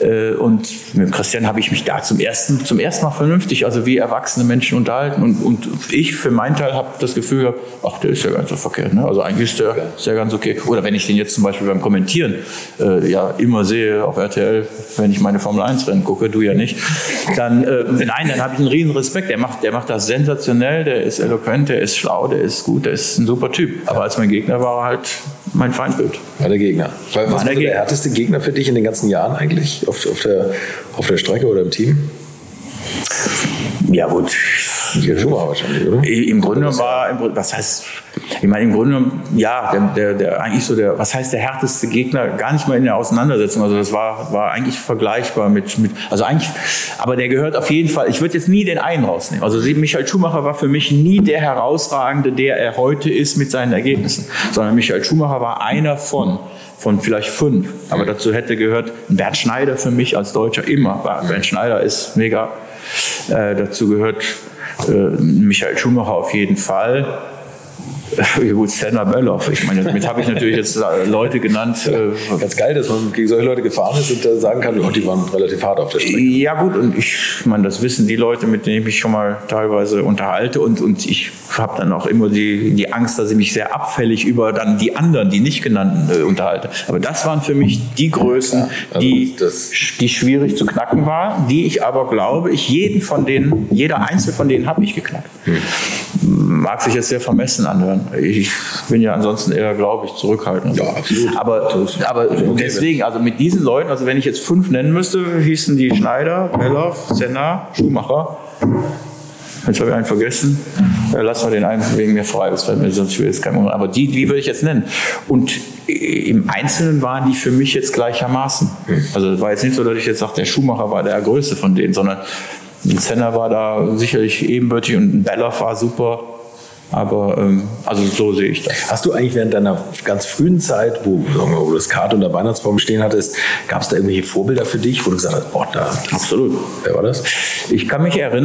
Und mit Christian habe ich mich da zum ersten, zum ersten Mal vernünftig, also wie erwachsene Menschen unterhalten. Und, und ich für meinen Teil habe das Gefühl gehabt, ach, der ist ja ganz so verkehrt. Ne? Also eigentlich ist der, ist der ganz okay. Oder wenn ich den jetzt zum Beispiel beim Kommentieren äh, ja immer sehe auf R T L, wenn ich meine Formel eins Rennen gucke, du ja nicht, dann, äh, nein, dann habe ich einen riesen Respekt. Der macht Der macht das sensationell, der ist eloquent, der ist schlau, der ist gut, der ist ein super Typ. Aber als mein Gegner war er halt mein Feindbild. War der Gegner. Was war der, der härteste Gegner für dich in den ganzen Jahren eigentlich? Auf, auf, der, auf der Strecke oder im Team? Ja gut. Schumacher wahrscheinlich, oder? Im Grunde war, was heißt, ich meine, im Grunde, ja, der, der, der, eigentlich so der, was heißt der härteste Gegner, gar nicht mal in der Auseinandersetzung, also das war, war eigentlich vergleichbar mit, mit, also eigentlich, aber der gehört auf jeden Fall, ich würde jetzt nie den einen rausnehmen, also Michael Schumacher war für mich nie der Herausragende, der er heute ist mit seinen Ergebnissen, sondern Michael Schumacher war einer von, von vielleicht fünf, aber dazu hätte gehört Bernd Schneider für mich als Deutscher immer, Bernd Schneider ist mega, äh, dazu gehört äh, Michael Schumacher auf jeden Fall. Ja gut, Senna Belloff. Ich meine, damit habe ich natürlich jetzt Leute genannt. Äh, Ganz geil, dass man gegen solche Leute gefahren ist und äh, sagen kann, oh, die waren relativ hart auf der Strecke. Ja gut, und ich meine, das wissen die Leute, mit denen ich mich schon mal teilweise unterhalte. Und, und ich habe dann auch immer die, die Angst, dass ich mich sehr abfällig über dann die anderen, die nicht genannten, äh, unterhalte. Aber das waren für mich die Größen, ja, also die, die schwierig zu knacken waren, die ich aber glaube, ich jeden von denen, jeder einzelne von denen habe ich geknackt. Hm. Mag sich jetzt sehr vermessen anhören. Ich bin ja ansonsten eher, glaube ich, zurückhaltend. Ja, absolut. Aber, aber deswegen, also mit diesen Leuten, also wenn ich jetzt fünf nennen müsste, hießen die Schneider, Belloff, Senna, Schumacher. Jetzt habe ich einen vergessen. Ja, lassen wir den einen wegen mir frei, das fällt mir sonst schwer, ist kein Moment. Aber die, die würde ich jetzt nennen. Und im Einzelnen waren die für mich jetzt gleichermaßen. Also es war jetzt nicht so, dass ich jetzt sage, der Schumacher war der Größte von denen, sondern Senna war da sicherlich ebenbürtig und Belloff war super. Aber ähm, also so sehe ich das. Hast du eigentlich während deiner ganz frühen Zeit, wo, wo du das Kart unter Weihnachtsbaum stehen hattest, gab es da irgendwelche Vorbilder für dich, wo du gesagt hast, boah, da... Absolut. Wer war das? Ich kann mich erinnern,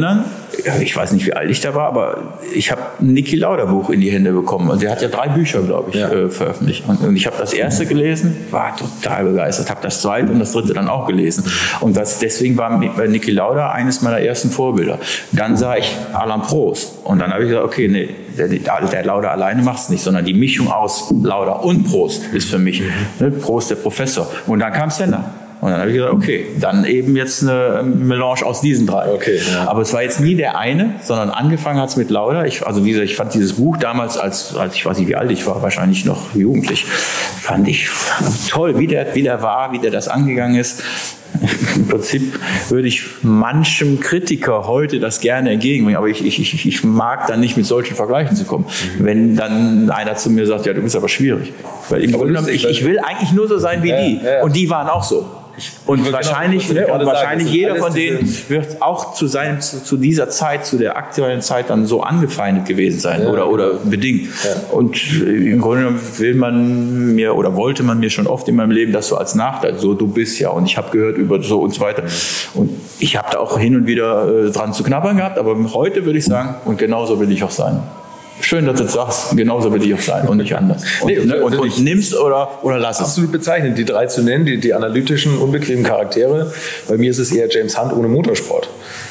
ich weiß nicht, wie alt ich da war, aber ich habe ein Niki Lauda Buch in die Hände bekommen. Und der hat ja drei Bücher, glaube ich, ja. äh, veröffentlicht. Und, und ich habe das erste gelesen, war total begeistert, habe das zweite und das dritte dann auch gelesen. Und das, deswegen war bei Niki Lauda eines meiner ersten Vorbilder. Dann sah ich Alain Prost. Und dann habe ich gesagt, okay, nee, der, der Lauda alleine macht es nicht, sondern die Mischung aus Lauda und Prost ist für mich. Ne? Prost, der Professor. Und dann kam Senna. Und dann habe ich gesagt, okay, dann eben jetzt eine Melange aus diesen drei. Okay, ja. Aber es war jetzt nie der eine, sondern angefangen hat es mit Lauda. Ich, also wie gesagt, ich fand dieses Buch damals, als, als ich weiß nicht, wie alt ich war, wahrscheinlich noch jugendlich, fand ich toll, wie der, wie der war, wie der das angegangen ist. Im Prinzip würde ich manchem Kritiker heute das gerne entgegenbringen, aber ich, ich, ich, ich mag dann nicht mit solchen Vergleichen zu kommen. Mhm. Wenn dann einer zu mir sagt, ja, du bist aber schwierig. Weil im Grunde genommen, ich, ich will eigentlich nur so sein wie ja, die. Ja. Und die waren auch so. Und wahrscheinlich, genau, ne, und wahrscheinlich sagen, jeder von denen wird auch zu, seinem, zu, zu dieser Zeit, zu der aktuellen Zeit dann so angefeindet gewesen sein, ja, oder, oder bedingt. Ja. Und im Grunde genommen will man mir oder wollte man mir schon oft in meinem Leben das so als Nachteil, so du bist ja und ich habe gehört über so und so weiter. Und ich habe da auch hin und wieder äh, dran zu knabbern gehabt, aber heute würde ich sagen, und genauso will ich auch sein. Schön, dass du das sagst, genauso will ich auch sein und nicht anders. Und, nee, ne, und, und nimmst oder, oder lass es. Absolut bezeichnend, die drei zu nennen, die, die analytischen, unbequemen Charaktere. Bei mir ist es eher James Hunt ohne Motorsport.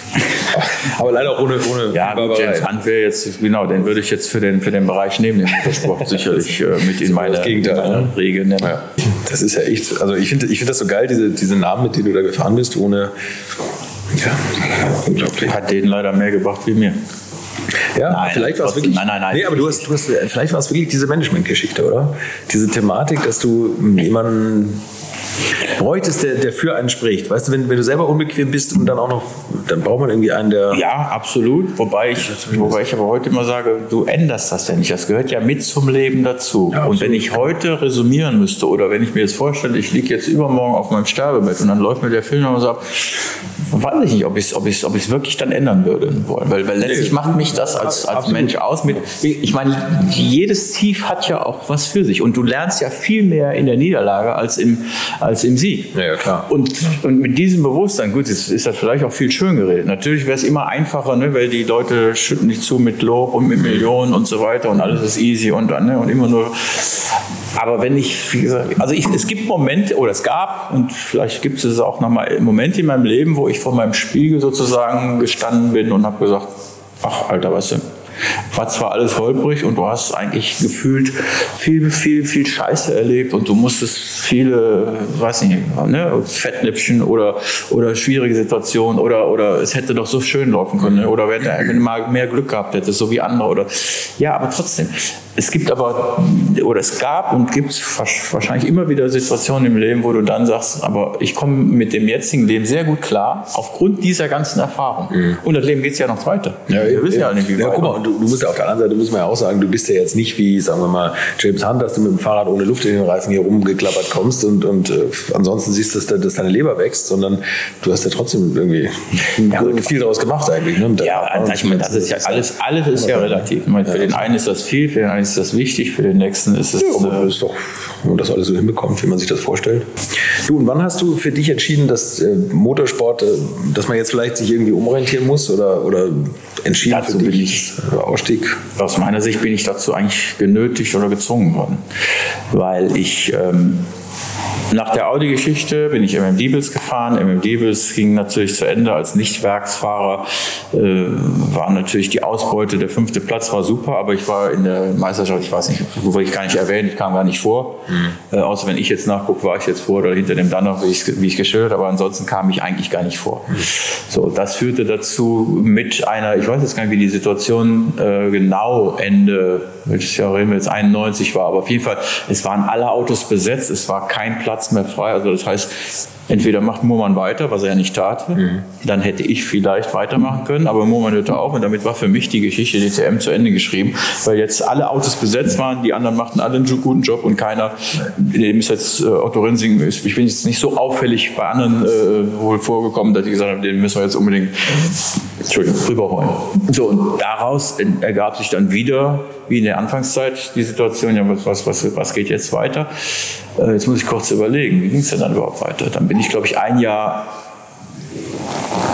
Aber leider auch ohne, ohne ja, James Hunt wäre jetzt, genau, den würde ich jetzt für den, für den Bereich neben dem Motorsport sicherlich äh, mit in meine, meine Regel nennen. Ja. Das ist ja echt, also ich finde ich find das so geil, diese, diese Namen, mit denen du da gefahren bist, ohne, ja, unglaublich. Hat denen leider mehr gebracht wie mir. Ja, nein, vielleicht war es wirklich. Nein, nein, nein. Nee, aber du hast, du hast, vielleicht war es wirklich diese Management-Geschichte, oder? Diese Thematik, dass du jemanden bräuchtest, der, der für einen spricht. Weißt du, wenn, wenn du selber unbequem bist und dann auch noch, dann braucht man irgendwie einen, der... Ja, absolut. Wobei ich, wobei ich aber heute immer sage, du änderst das ja nicht. Das gehört ja mit zum Leben dazu. Ja, und wenn ich heute resümieren müsste oder wenn ich mir jetzt vorstelle, ich liege jetzt übermorgen auf meinem Sterbebett und dann läuft mir der Film noch so ab, weiß ich nicht, ob ich es ob ich's, ob ich's wirklich dann ändern würde wollen. Weil, weil letztlich macht mich das als, als Mensch aus. Mit, ich meine, jedes Tief hat ja auch was für sich. Und du lernst ja viel mehr in der Niederlage als im, als im Sieg. Ja, ja, klar. Und, und mit diesem Bewusstsein, gut, jetzt ist das vielleicht auch viel schön geredet. Natürlich wäre es immer einfacher, ne, weil die Leute schütten dich zu mit Lob und mit Millionen und so weiter und alles ist easy und, ne, und immer nur... Aber wenn ich, wie gesagt, also ich, es gibt Momente, oder es gab, und vielleicht gibt es auch nochmal Momente in meinem Leben, wo ich vor meinem Spiegel sozusagen gestanden bin und habe gesagt, ach, Alter, weißt du, war zwar alles holprig und du hast eigentlich gefühlt viel, viel, viel Scheiße erlebt und du musstest viele, weiß nicht, ne, Fettnäpfchen oder, oder schwierige Situationen oder, oder es hätte doch so schön laufen können, ne, oder wenn du mal mehr Glück gehabt hättest, so wie andere, oder, ja, aber trotzdem. Es gibt aber, oder es gab und gibt wahrscheinlich immer wieder Situationen im Leben, wo du dann sagst, aber ich komme mit dem jetzigen Leben sehr gut klar, aufgrund dieser ganzen Erfahrung. Mhm. Und das Leben geht ja noch weiter. Ja, wir wissen ja, ja nicht, wie ja, guck mal, du, du musst ja auf der anderen Seite, muss man ja auch sagen, du bist ja jetzt nicht wie, sagen wir mal, James Hunt, dass du mit dem Fahrrad ohne Luft in den Reifen hier rumgeklappert kommst und, und äh, ansonsten siehst, dass, dass deine Leber wächst, sondern du hast ja trotzdem irgendwie ja, viel daraus gemacht eigentlich. Ne? Ja, ich meine, das ist ja alles, alles ist ja relativ. Ich meine, für den einen ist das viel, für den einen ist das wichtig, für den nächsten ist es... Ja, aber das ist doch, wenn man das alles so hinbekommt, wie man sich das vorstellt. Du, und wann hast du für dich entschieden, dass äh, Motorsport, äh, dass man jetzt vielleicht sich irgendwie umorientieren muss oder, oder entschieden dazu für bin dich ich, Ausstieg? Aus meiner Sicht bin ich dazu eigentlich genötigt oder gezwungen worden, weil ich... Ähm, Nach der Audi-Geschichte bin ich M M Diebels gefahren. M M Diebels ging natürlich zu Ende als Nicht-Werksfahrer. Äh, war natürlich die Ausbeute, der fünfte Platz war super, aber ich war in der Meisterschaft, ich weiß nicht, wollte ich gar nicht erwähnen, ich kam gar nicht vor. Mhm. Äh, außer wenn ich jetzt nachgucke, war ich jetzt vor oder hinter dem Danner, wie ich, wie ich geschildert, aber ansonsten kam ich eigentlich gar nicht vor. Mhm. So, das führte dazu mit einer, ich weiß jetzt gar nicht, wie die Situation äh, genau Ende, welches Jahr reden wir jetzt, einundneunzig war, aber auf jeden Fall, es waren alle Autos besetzt, es war kein Platz mehr frei. Also das heißt, entweder macht Moormann weiter, was er ja nicht tat, mhm. dann hätte ich vielleicht weitermachen können, aber Moormann hörte auf und damit war für mich die Geschichte D T M zu Ende geschrieben, weil jetzt alle Autos besetzt waren, die anderen machten alle einen guten Job und keiner, dem ist jetzt äh, Otto Rensing, ich bin jetzt nicht so auffällig bei anderen äh, wohl vorgekommen, dass ich gesagt habe, den müssen wir jetzt unbedingt Entschuldigung, rüberholen. So, und daraus ergab sich dann wieder, wie in der Anfangszeit, die Situation, ja, was, was, was geht jetzt weiter? Äh, jetzt muss ich kurz überlegen, wie ging es denn dann überhaupt weiter? Dann bin ich, glaube ich, ein Jahr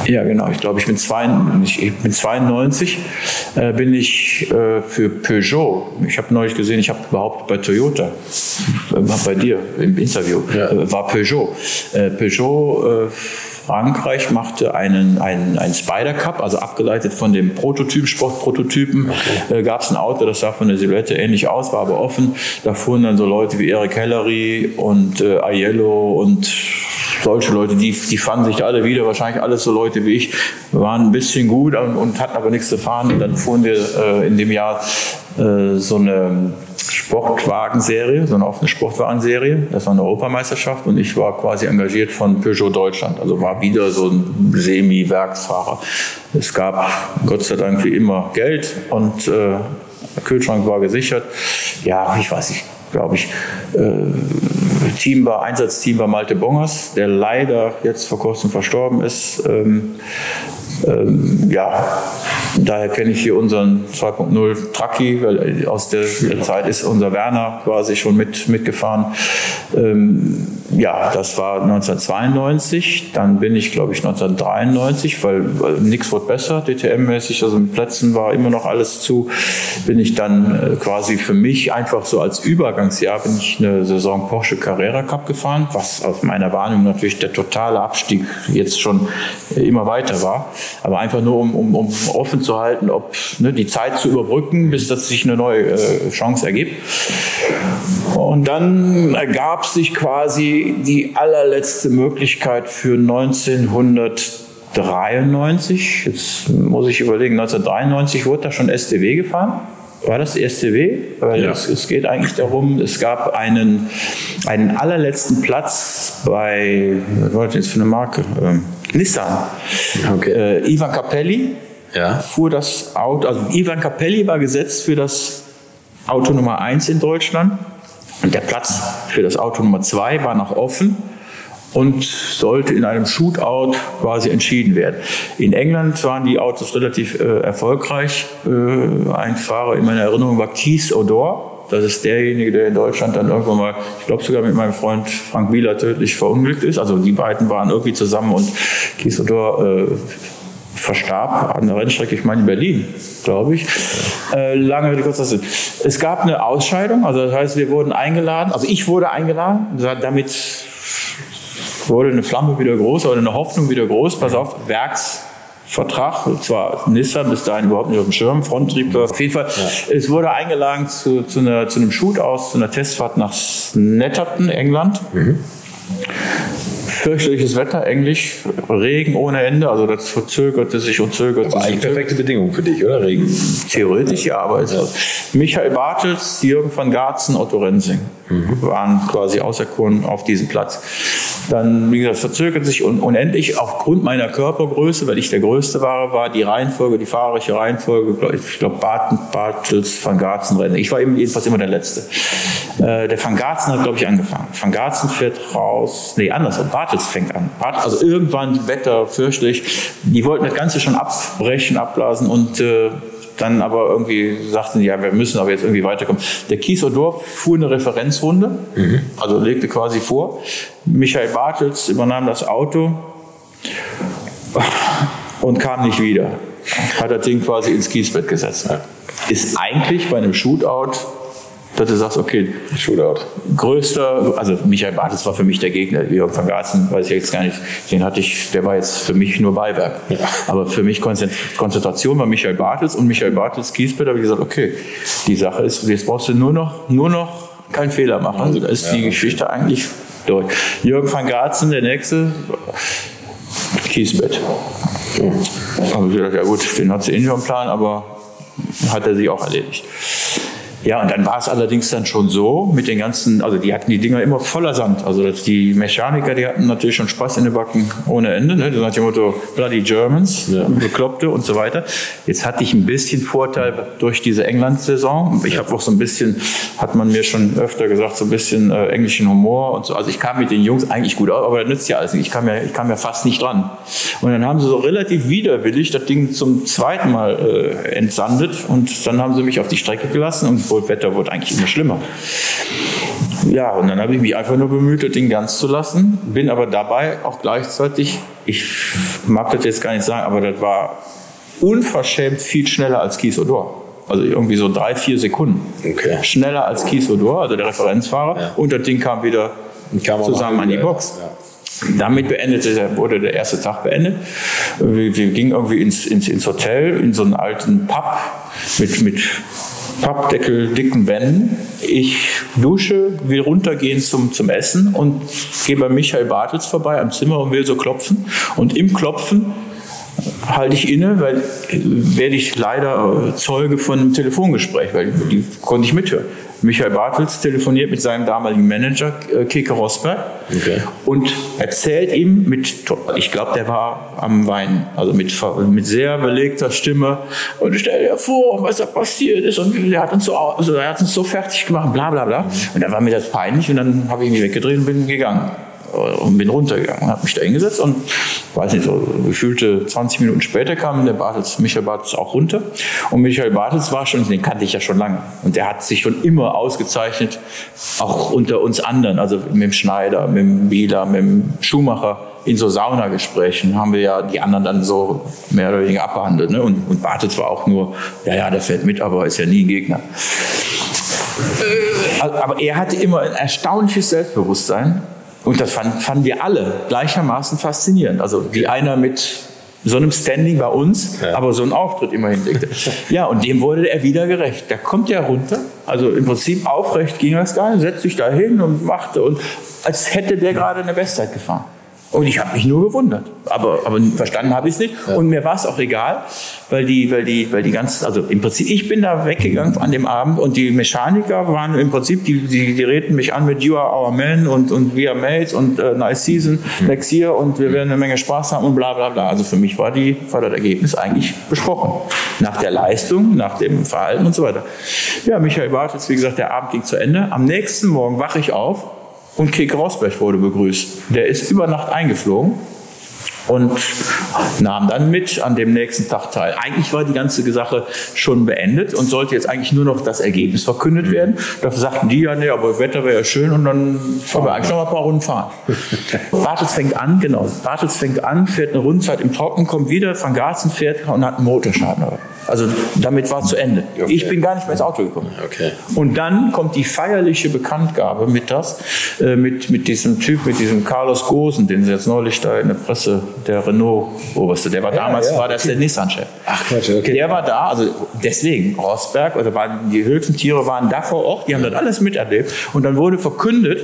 Ja, genau. Ich glaube, ich bin, zwei, ich bin zweiundneunzig, äh, bin ich äh, für Peugeot. Ich habe neulich gesehen, ich habe überhaupt bei Toyota, äh, bei dir im Interview, ja. äh, war Peugeot. Äh, Peugeot äh, Frankreich machte einen, einen, einen Spider Cup, also abgeleitet von dem Prototyp, Sportprototypen. Okay. Äh, gab es ein Auto, das sah von der Silhouette ähnlich aus, war aber offen. Da fuhren dann so Leute wie Eric Hellery und äh, Aiello und solche Leute, die, die fanden sich da alle wieder, wahrscheinlich alles so Leute wie ich, waren ein bisschen gut und, und hatten aber nichts zu fahren. Und dann fuhren wir äh, in dem Jahr äh, so eine Sportwagenserie, so eine offene Sportwagenserie. Das war eine Europameisterschaft und ich war quasi engagiert von Peugeot Deutschland. Also war wieder so ein Semi-Werksfahrer. Es gab Gott sei Dank wie immer Geld und äh, der Kühlschrank war gesichert. Ja, ich weiß nicht, glaube ich, äh, Team war, Einsatzteam war Malte Bongers, der leider jetzt vor kurzem verstorben ist. Ähm, ähm, ja, daher kenne ich hier unseren zwei Punkt null Truckie, weil aus der Zeit ist unser Werner quasi schon mit, mitgefahren. Ähm, ja, das war neunzehnhundertzweiundneunzig. Dann bin ich, glaube ich, neunzehnhundertdreiundneunzig, weil, weil nichts wurde besser, D T M-mäßig, also mit Plätzen war immer noch alles zu. Bin ich dann äh, quasi für mich einfach so als Übergangsjahr bin ich eine Saison Porsche Carrera Cup gefahren, was aus meiner Wahrnehmung natürlich der totale Abstieg jetzt schon äh, immer weiter war. Aber einfach nur, um, um, um offen zu halten, ob ne, die Zeit zu überbrücken, bis dass sich eine neue äh, Chance ergibt. Und dann ergab sich quasi die allerletzte Möglichkeit für neunzehnhundertdreiundneunzig. Jetzt muss ich überlegen, neunzehnhundertdreiundneunzig wurde da schon S T W gefahren. War das S T W? Weil ja. es, es geht eigentlich darum, es gab einen, einen allerletzten Platz bei, was war das jetzt für eine Marke? Ähm, Nissan. Okay. Äh, Ivan Capelli ja. fuhr das Auto, also Ivan Capelli war gesetzt für das Auto Nummer eins in Deutschland. Und der Platz für das Auto Nummer zwei war noch offen und sollte in einem Shootout quasi entschieden werden. In England waren die Autos relativ äh, erfolgreich. Äh, ein Fahrer in meiner Erinnerung war Keith Odor. Das ist derjenige, der in Deutschland dann irgendwann mal, ich glaube sogar mit meinem Freund Frank Wieler tödlich verunglückt ist. Also die beiden waren irgendwie zusammen und Keith Odor äh, verstarb an der Rennstrecke, ich meine in Berlin, glaube ich. Äh, lange Rede, kurzer Sinn. Es gab eine Ausscheidung, also das heißt, wir wurden eingeladen, also ich wurde eingeladen, damit wurde eine Flamme wieder groß oder eine Hoffnung wieder groß, pass auf, Werksvertrag, und zwar Nissan, bis dahin überhaupt nicht auf dem Schirm, Fronttriebler. Auf jeden Fall, ja. Es wurde eingeladen zu, zu, einer, zu einem Shootout, zu einer Testfahrt nach Snetterton, England. Mhm. Fürchterliches Wetter, Englisch, Regen ohne Ende, also das verzögerte sich und zögerte sich. Eigentlich perfekte Bedingungen für dich, oder? Regen? Theoretisch ja, aber es ja. Michael Bartels, Jürgen van Garzen, Otto Rensing mhm. waren quasi auserkoren auf diesem Platz. Dann, wie gesagt, verzögert sich un- unendlich aufgrund meiner Körpergröße, weil ich der Größte war, war die Reihenfolge, die fahrerische Reihenfolge, ich glaube Bartels, Van Garzen Rennen. Ich war eben jedenfalls immer der Letzte. Äh, der Van Garzen hat, glaube ich, angefangen. Van Garzen fährt raus, nee, andersrum, Bartels fängt an. Bartels, also irgendwann Wetter fürchterlich. Die wollten das Ganze schon abbrechen, abblasen und äh, dann aber irgendwie sagten, ja, wir müssen aber jetzt irgendwie weiterkommen. Der Keith Odor fuhr eine Referenzrunde, mhm. also legte quasi vor. Michael Bartels übernahm das Auto und kam nicht wieder. Hat das Ding quasi ins Kiesbett gesetzt. Ist eigentlich bei einem Shootout, dass du sagst, okay, Shootout. Größter, also Michael Bartels war für mich der Gegner, Jörg van Garzen, weiß ich jetzt gar nicht, den hatte ich, der war jetzt für mich nur Beiwerk. Ja. Aber für mich Konzentration war Michael Bartels und Michael Bartels Kiesbett, habe ich gesagt, okay, die Sache ist, jetzt brauchst du nur noch, nur noch keinen Fehler machen. Also da ist ja, die okay. Geschichte eigentlich durch. Jürgen van Garzen, der nächste, Kiesbett. Ja. Aber ich gedacht, ja gut, den hat sie eh nicht am Plan, aber hat er sich auch erledigt. Ja, und dann war es allerdings dann schon so mit den ganzen, also die hatten die Dinger immer voller Sand. Also das, die Mechaniker, die hatten natürlich schon Spaß in den Backen ohne Ende. Ne? Das hat dem Motto Bloody Germans, ja. Bekloppte und so weiter. Jetzt hatte ich ein bisschen Vorteil durch diese England-Saison. Ich habe auch so ein bisschen, hat man mir schon öfter gesagt, so ein bisschen äh, englischen Humor und so. Also ich kam mit den Jungs eigentlich gut aus, aber das nützt ja alles nicht. Ich kam ja, ich kam ja fast nicht dran. Und dann haben sie so relativ widerwillig das Ding zum zweiten Mal äh, entsandet und dann haben sie mich auf die Strecke gelassen und das Wetter wurde eigentlich immer schlimmer. Ja, und dann habe ich mich einfach nur bemüht, das Ding ganz zu lassen, bin aber dabei auch gleichzeitig, ich mag das jetzt gar nicht sagen, aber das war unverschämt viel schneller als Keith Odor. Also irgendwie so drei, vier Sekunden. Okay. Schneller als Keith Odor, also der Referenzfahrer. Ja. Und das Ding kam wieder kam zusammen an die Box. Ja. Damit beendete, wurde der erste Tag beendet. Wir, wir gingen irgendwie ins, ins, ins Hotel, in so einen alten Pub mit, mit Pappdeckel, dicken Wänden. Ich dusche, will runtergehen zum, zum Essen und gehe bei Michael Bartels vorbei am Zimmer und will so klopfen. Und im Klopfen halte ich inne, weil werde ich leider Zeuge von einem Telefongespräch, weil die konnte ich mithören. Michael Bartels telefoniert mit seinem damaligen Manager Keke Rosberg okay. und erzählt ihm mit, ich glaube, der war am Weinen, also mit, mit sehr belegter Stimme und stell dir vor, was da passiert ist und er hat uns so, also er hat uns so fertig gemacht, bla bla bla. Und dann war mir das peinlich und dann habe ich mich weggedreht und bin gegangen. Und bin runtergegangen, habe mich da hingesetzt und weiß nicht, so gefühlte zwanzig Minuten später kam der Bartels, Michael Bartels auch runter. Und Michael Bartels war schon, den kannte ich ja schon lange. Und der hat sich schon immer ausgezeichnet, auch unter uns anderen, also mit dem Schneider, mit dem Bieler, mit dem Schumacher. In so Saunagesprächen haben wir ja die anderen dann so mehr oder weniger abbehandelt. Ne? Und, und Bartels war auch nur, ja, ja, der fährt mit, aber ist ja nie ein Gegner. Äh, aber er hatte immer ein erstaunliches Selbstbewusstsein. Und das fanden, fanden wir alle gleichermaßen faszinierend. Also wie einer mit so einem Standing bei uns, ja. aber so einen Auftritt immer hinlegte. Ja, und dem wurde er wieder gerecht. Da kommt er runter, also im Prinzip aufrecht ging das gar nicht, setzt sich da hin und machte, und als hätte der gerade eine Bestzeit gefahren. Und ich habe mich nur gewundert, aber, aber verstanden habe ich es nicht. Ja. Und mir war es auch egal, weil die, weil die, weil die ganzen, also im Prinzip, ich bin da weggegangen an dem Abend und die Mechaniker waren im Prinzip, die, die, die redeten mich an mit You are our man und, und we are mates und uh, nice season, mhm. next year und wir werden eine Menge Spaß haben und bla bla bla. Also für mich war, die, war das Ergebnis eigentlich besprochen. Nach der Leistung, nach dem Verhalten und so weiter. Ja, Michael Bartels, wie gesagt, der Abend ging zu Ende. Am nächsten Morgen wache ich auf. Und Keke Rosberg wurde begrüßt. Der ist über Nacht eingeflogen und nahm dann mit an dem nächsten Tag teil. Eigentlich war die ganze Sache schon beendet und sollte jetzt eigentlich nur noch das Ergebnis verkündet werden. Da sagten die ja, nee, aber das Wetter wäre ja schön und dann können wir eigentlich noch mal ein paar Runden fahren. Bartels fängt an, genau, Bartels fängt an, fährt eine Rundenzeit im Trocken, kommt wieder, Van Garzen fährt und hat einen Motorschaden. Also damit war es zu Ende. Okay. Ich bin gar nicht mehr ins Auto gekommen. Okay. Und dann kommt die feierliche Bekanntgabe mit das, äh, mit, mit diesem Typ, mit diesem Carlos Ghosn, den sie jetzt neulich da in der Presse, der Renault-Oberste, der war ja, damals, ja, war das okay. der Nissan-Chef. Ach Quatsch, okay. Der war da, also deswegen, Rosberg, oder waren, die höchsten Tiere waren da vor Ort, die haben das alles miterlebt. Und dann wurde verkündet,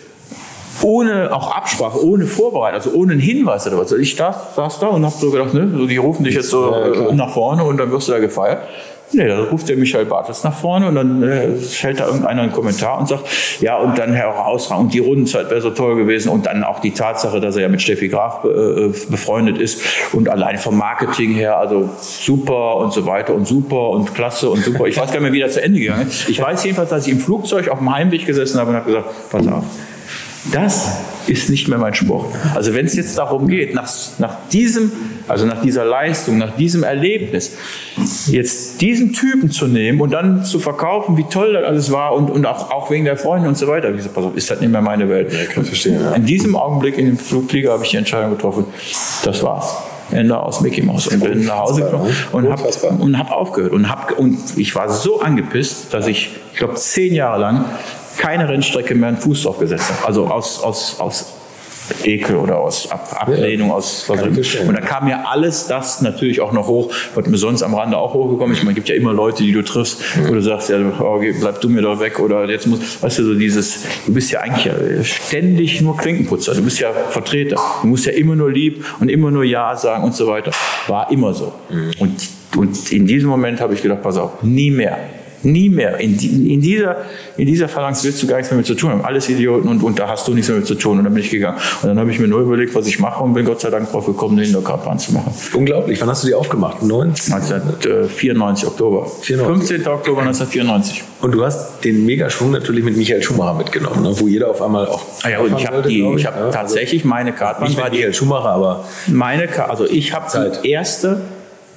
ohne auch Absprache, ohne Vorbereitung, also ohne einen Hinweis oder was. Ich saß, saß da und habe so gedacht, ne, so, die rufen dich jetzt so ja, nach vorne und dann wirst du da gefeiert. Nee, dann ruft der Michael Bartels nach vorne und dann äh, stellt da irgendeiner einen Kommentar und sagt, ja, und dann herausragend, und die Rundenzeit wäre so toll gewesen und dann auch die Tatsache, dass er ja mit Steffi Graf äh, befreundet ist und allein vom Marketing her, also super und so weiter und super und klasse und super. Ich weiß gar nicht mehr, wie das zu Ende gegangen ist. Ich weiß jedenfalls, dass ich im Flugzeug auf dem Heimweg gesessen habe und habe gesagt, pass auf. Das ist nicht mehr mein Sport. Also wenn es jetzt darum geht, nach, nach diesem, also nach dieser Leistung, nach diesem Erlebnis, jetzt diesen Typen zu nehmen und dann zu verkaufen, wie toll das alles war und, und auch, auch wegen der Freunde und so weiter, wie gesagt, pass auf, ist das nicht mehr meine Welt. Ja, kann verstehen, ja. In diesem Augenblick in dem Flugflieger habe ich die Entscheidung getroffen, das war's. Ende aus Mickey Mouse. Und bin nach Hause gekommen und habe und hab aufgehört. Und, hab, und ich war so angepisst, dass ich, ich glaube, zehn Jahre lang keine Rennstrecke mehr einen Fuß drauf gesetzt habe. Also aus, aus, aus Ekel oder aus Ab Ablehnung. Ja, aus, aus und da kam mir alles das natürlich auch noch hoch, was mir sonst am Rande auch hochgekommen ist. Man gibt ja immer Leute, die du triffst, wo du sagst, ja, oh, bleib du mir doch weg oder jetzt muss, weißt du, so dieses, du bist ja eigentlich ständig nur Klinkenputzer, du bist ja Vertreter, du musst ja immer nur lieb und immer nur Ja sagen und so weiter. War immer so. Mhm. Und, und in diesem Moment habe ich gedacht, pass auf, nie mehr. Nie mehr. In, die, in, dieser, in dieser Phalanx willst du gar nichts mehr mit zu tun haben. Alles Idioten und, und da hast du nichts mehr mit zu tun. Und dann bin ich gegangen. Und dann habe ich mir nur überlegt, was ich mache und bin Gott sei Dank drauf gekommen, eine Indoor-Kartbahn zu machen. Unglaublich. Wann hast du die aufgemacht? neunzehnhundertvierundneunzig, Oktober. fünfzehnten Oktober neunzehnhundertvierundneunzig. Und du hast den Megaschwung natürlich mit Michael Schumacher mitgenommen, ne? Wo jeder auf einmal auch. Ah ja, und ich habe ich. hab ja, tatsächlich meine Kartbahn. Nicht war die Michael Schumacher, aber. Meine Kartbahn. Also ich habe die erste.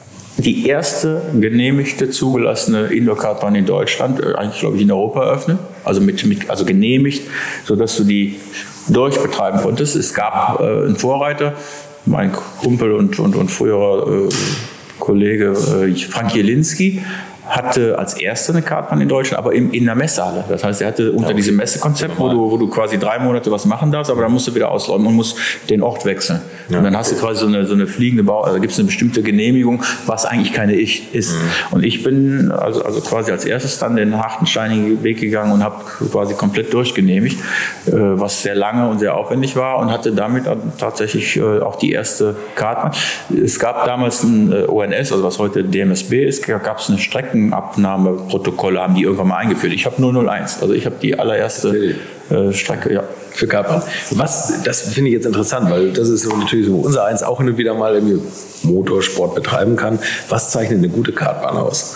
die erste genehmigte, zugelassene Indoor-Kartbahn in Deutschland, eigentlich glaube ich in Europa eröffnet, also, mit, mit, also genehmigt, sodass du die durchbetreiben konntest. Es gab äh, einen Vorreiter, mein Kumpel und, und, und früherer äh, Kollege äh, Frank Jelinski, hatte als erster eine Kartbahn in Deutschland, aber in, in der Messehalle. Das heißt, er hatte unter okay. diesem Messekonzept, wo du, wo du quasi drei Monate was machen darfst, aber dann musst du wieder ausräumen und musst den Ort wechseln. Ja. Und dann hast du quasi so eine, so eine fliegende Bau, also gibt es eine bestimmte Genehmigung, was eigentlich keine Ich ist. Mhm. Und ich bin also, also quasi als erstes dann den harten, steinigen Weg gegangen und habe quasi komplett durchgenehmigt, äh, was sehr lange und sehr aufwendig war und hatte damit tatsächlich äh, auch die erste Kartbahn. Es gab damals ein äh, O N S, also was heute D M S B ist, gab es eine Strecke, Abnahmeprotokolle haben die irgendwann mal eingeführt. Ich habe null null eins, also ich habe die allererste äh, Strecke, ja. Für Kartbahn. Was, das finde ich jetzt interessant, weil das ist so natürlich so unser eins auch hin und wieder mal irgendwie Motorsport betreiben kann. Was zeichnet eine gute Kartbahn aus?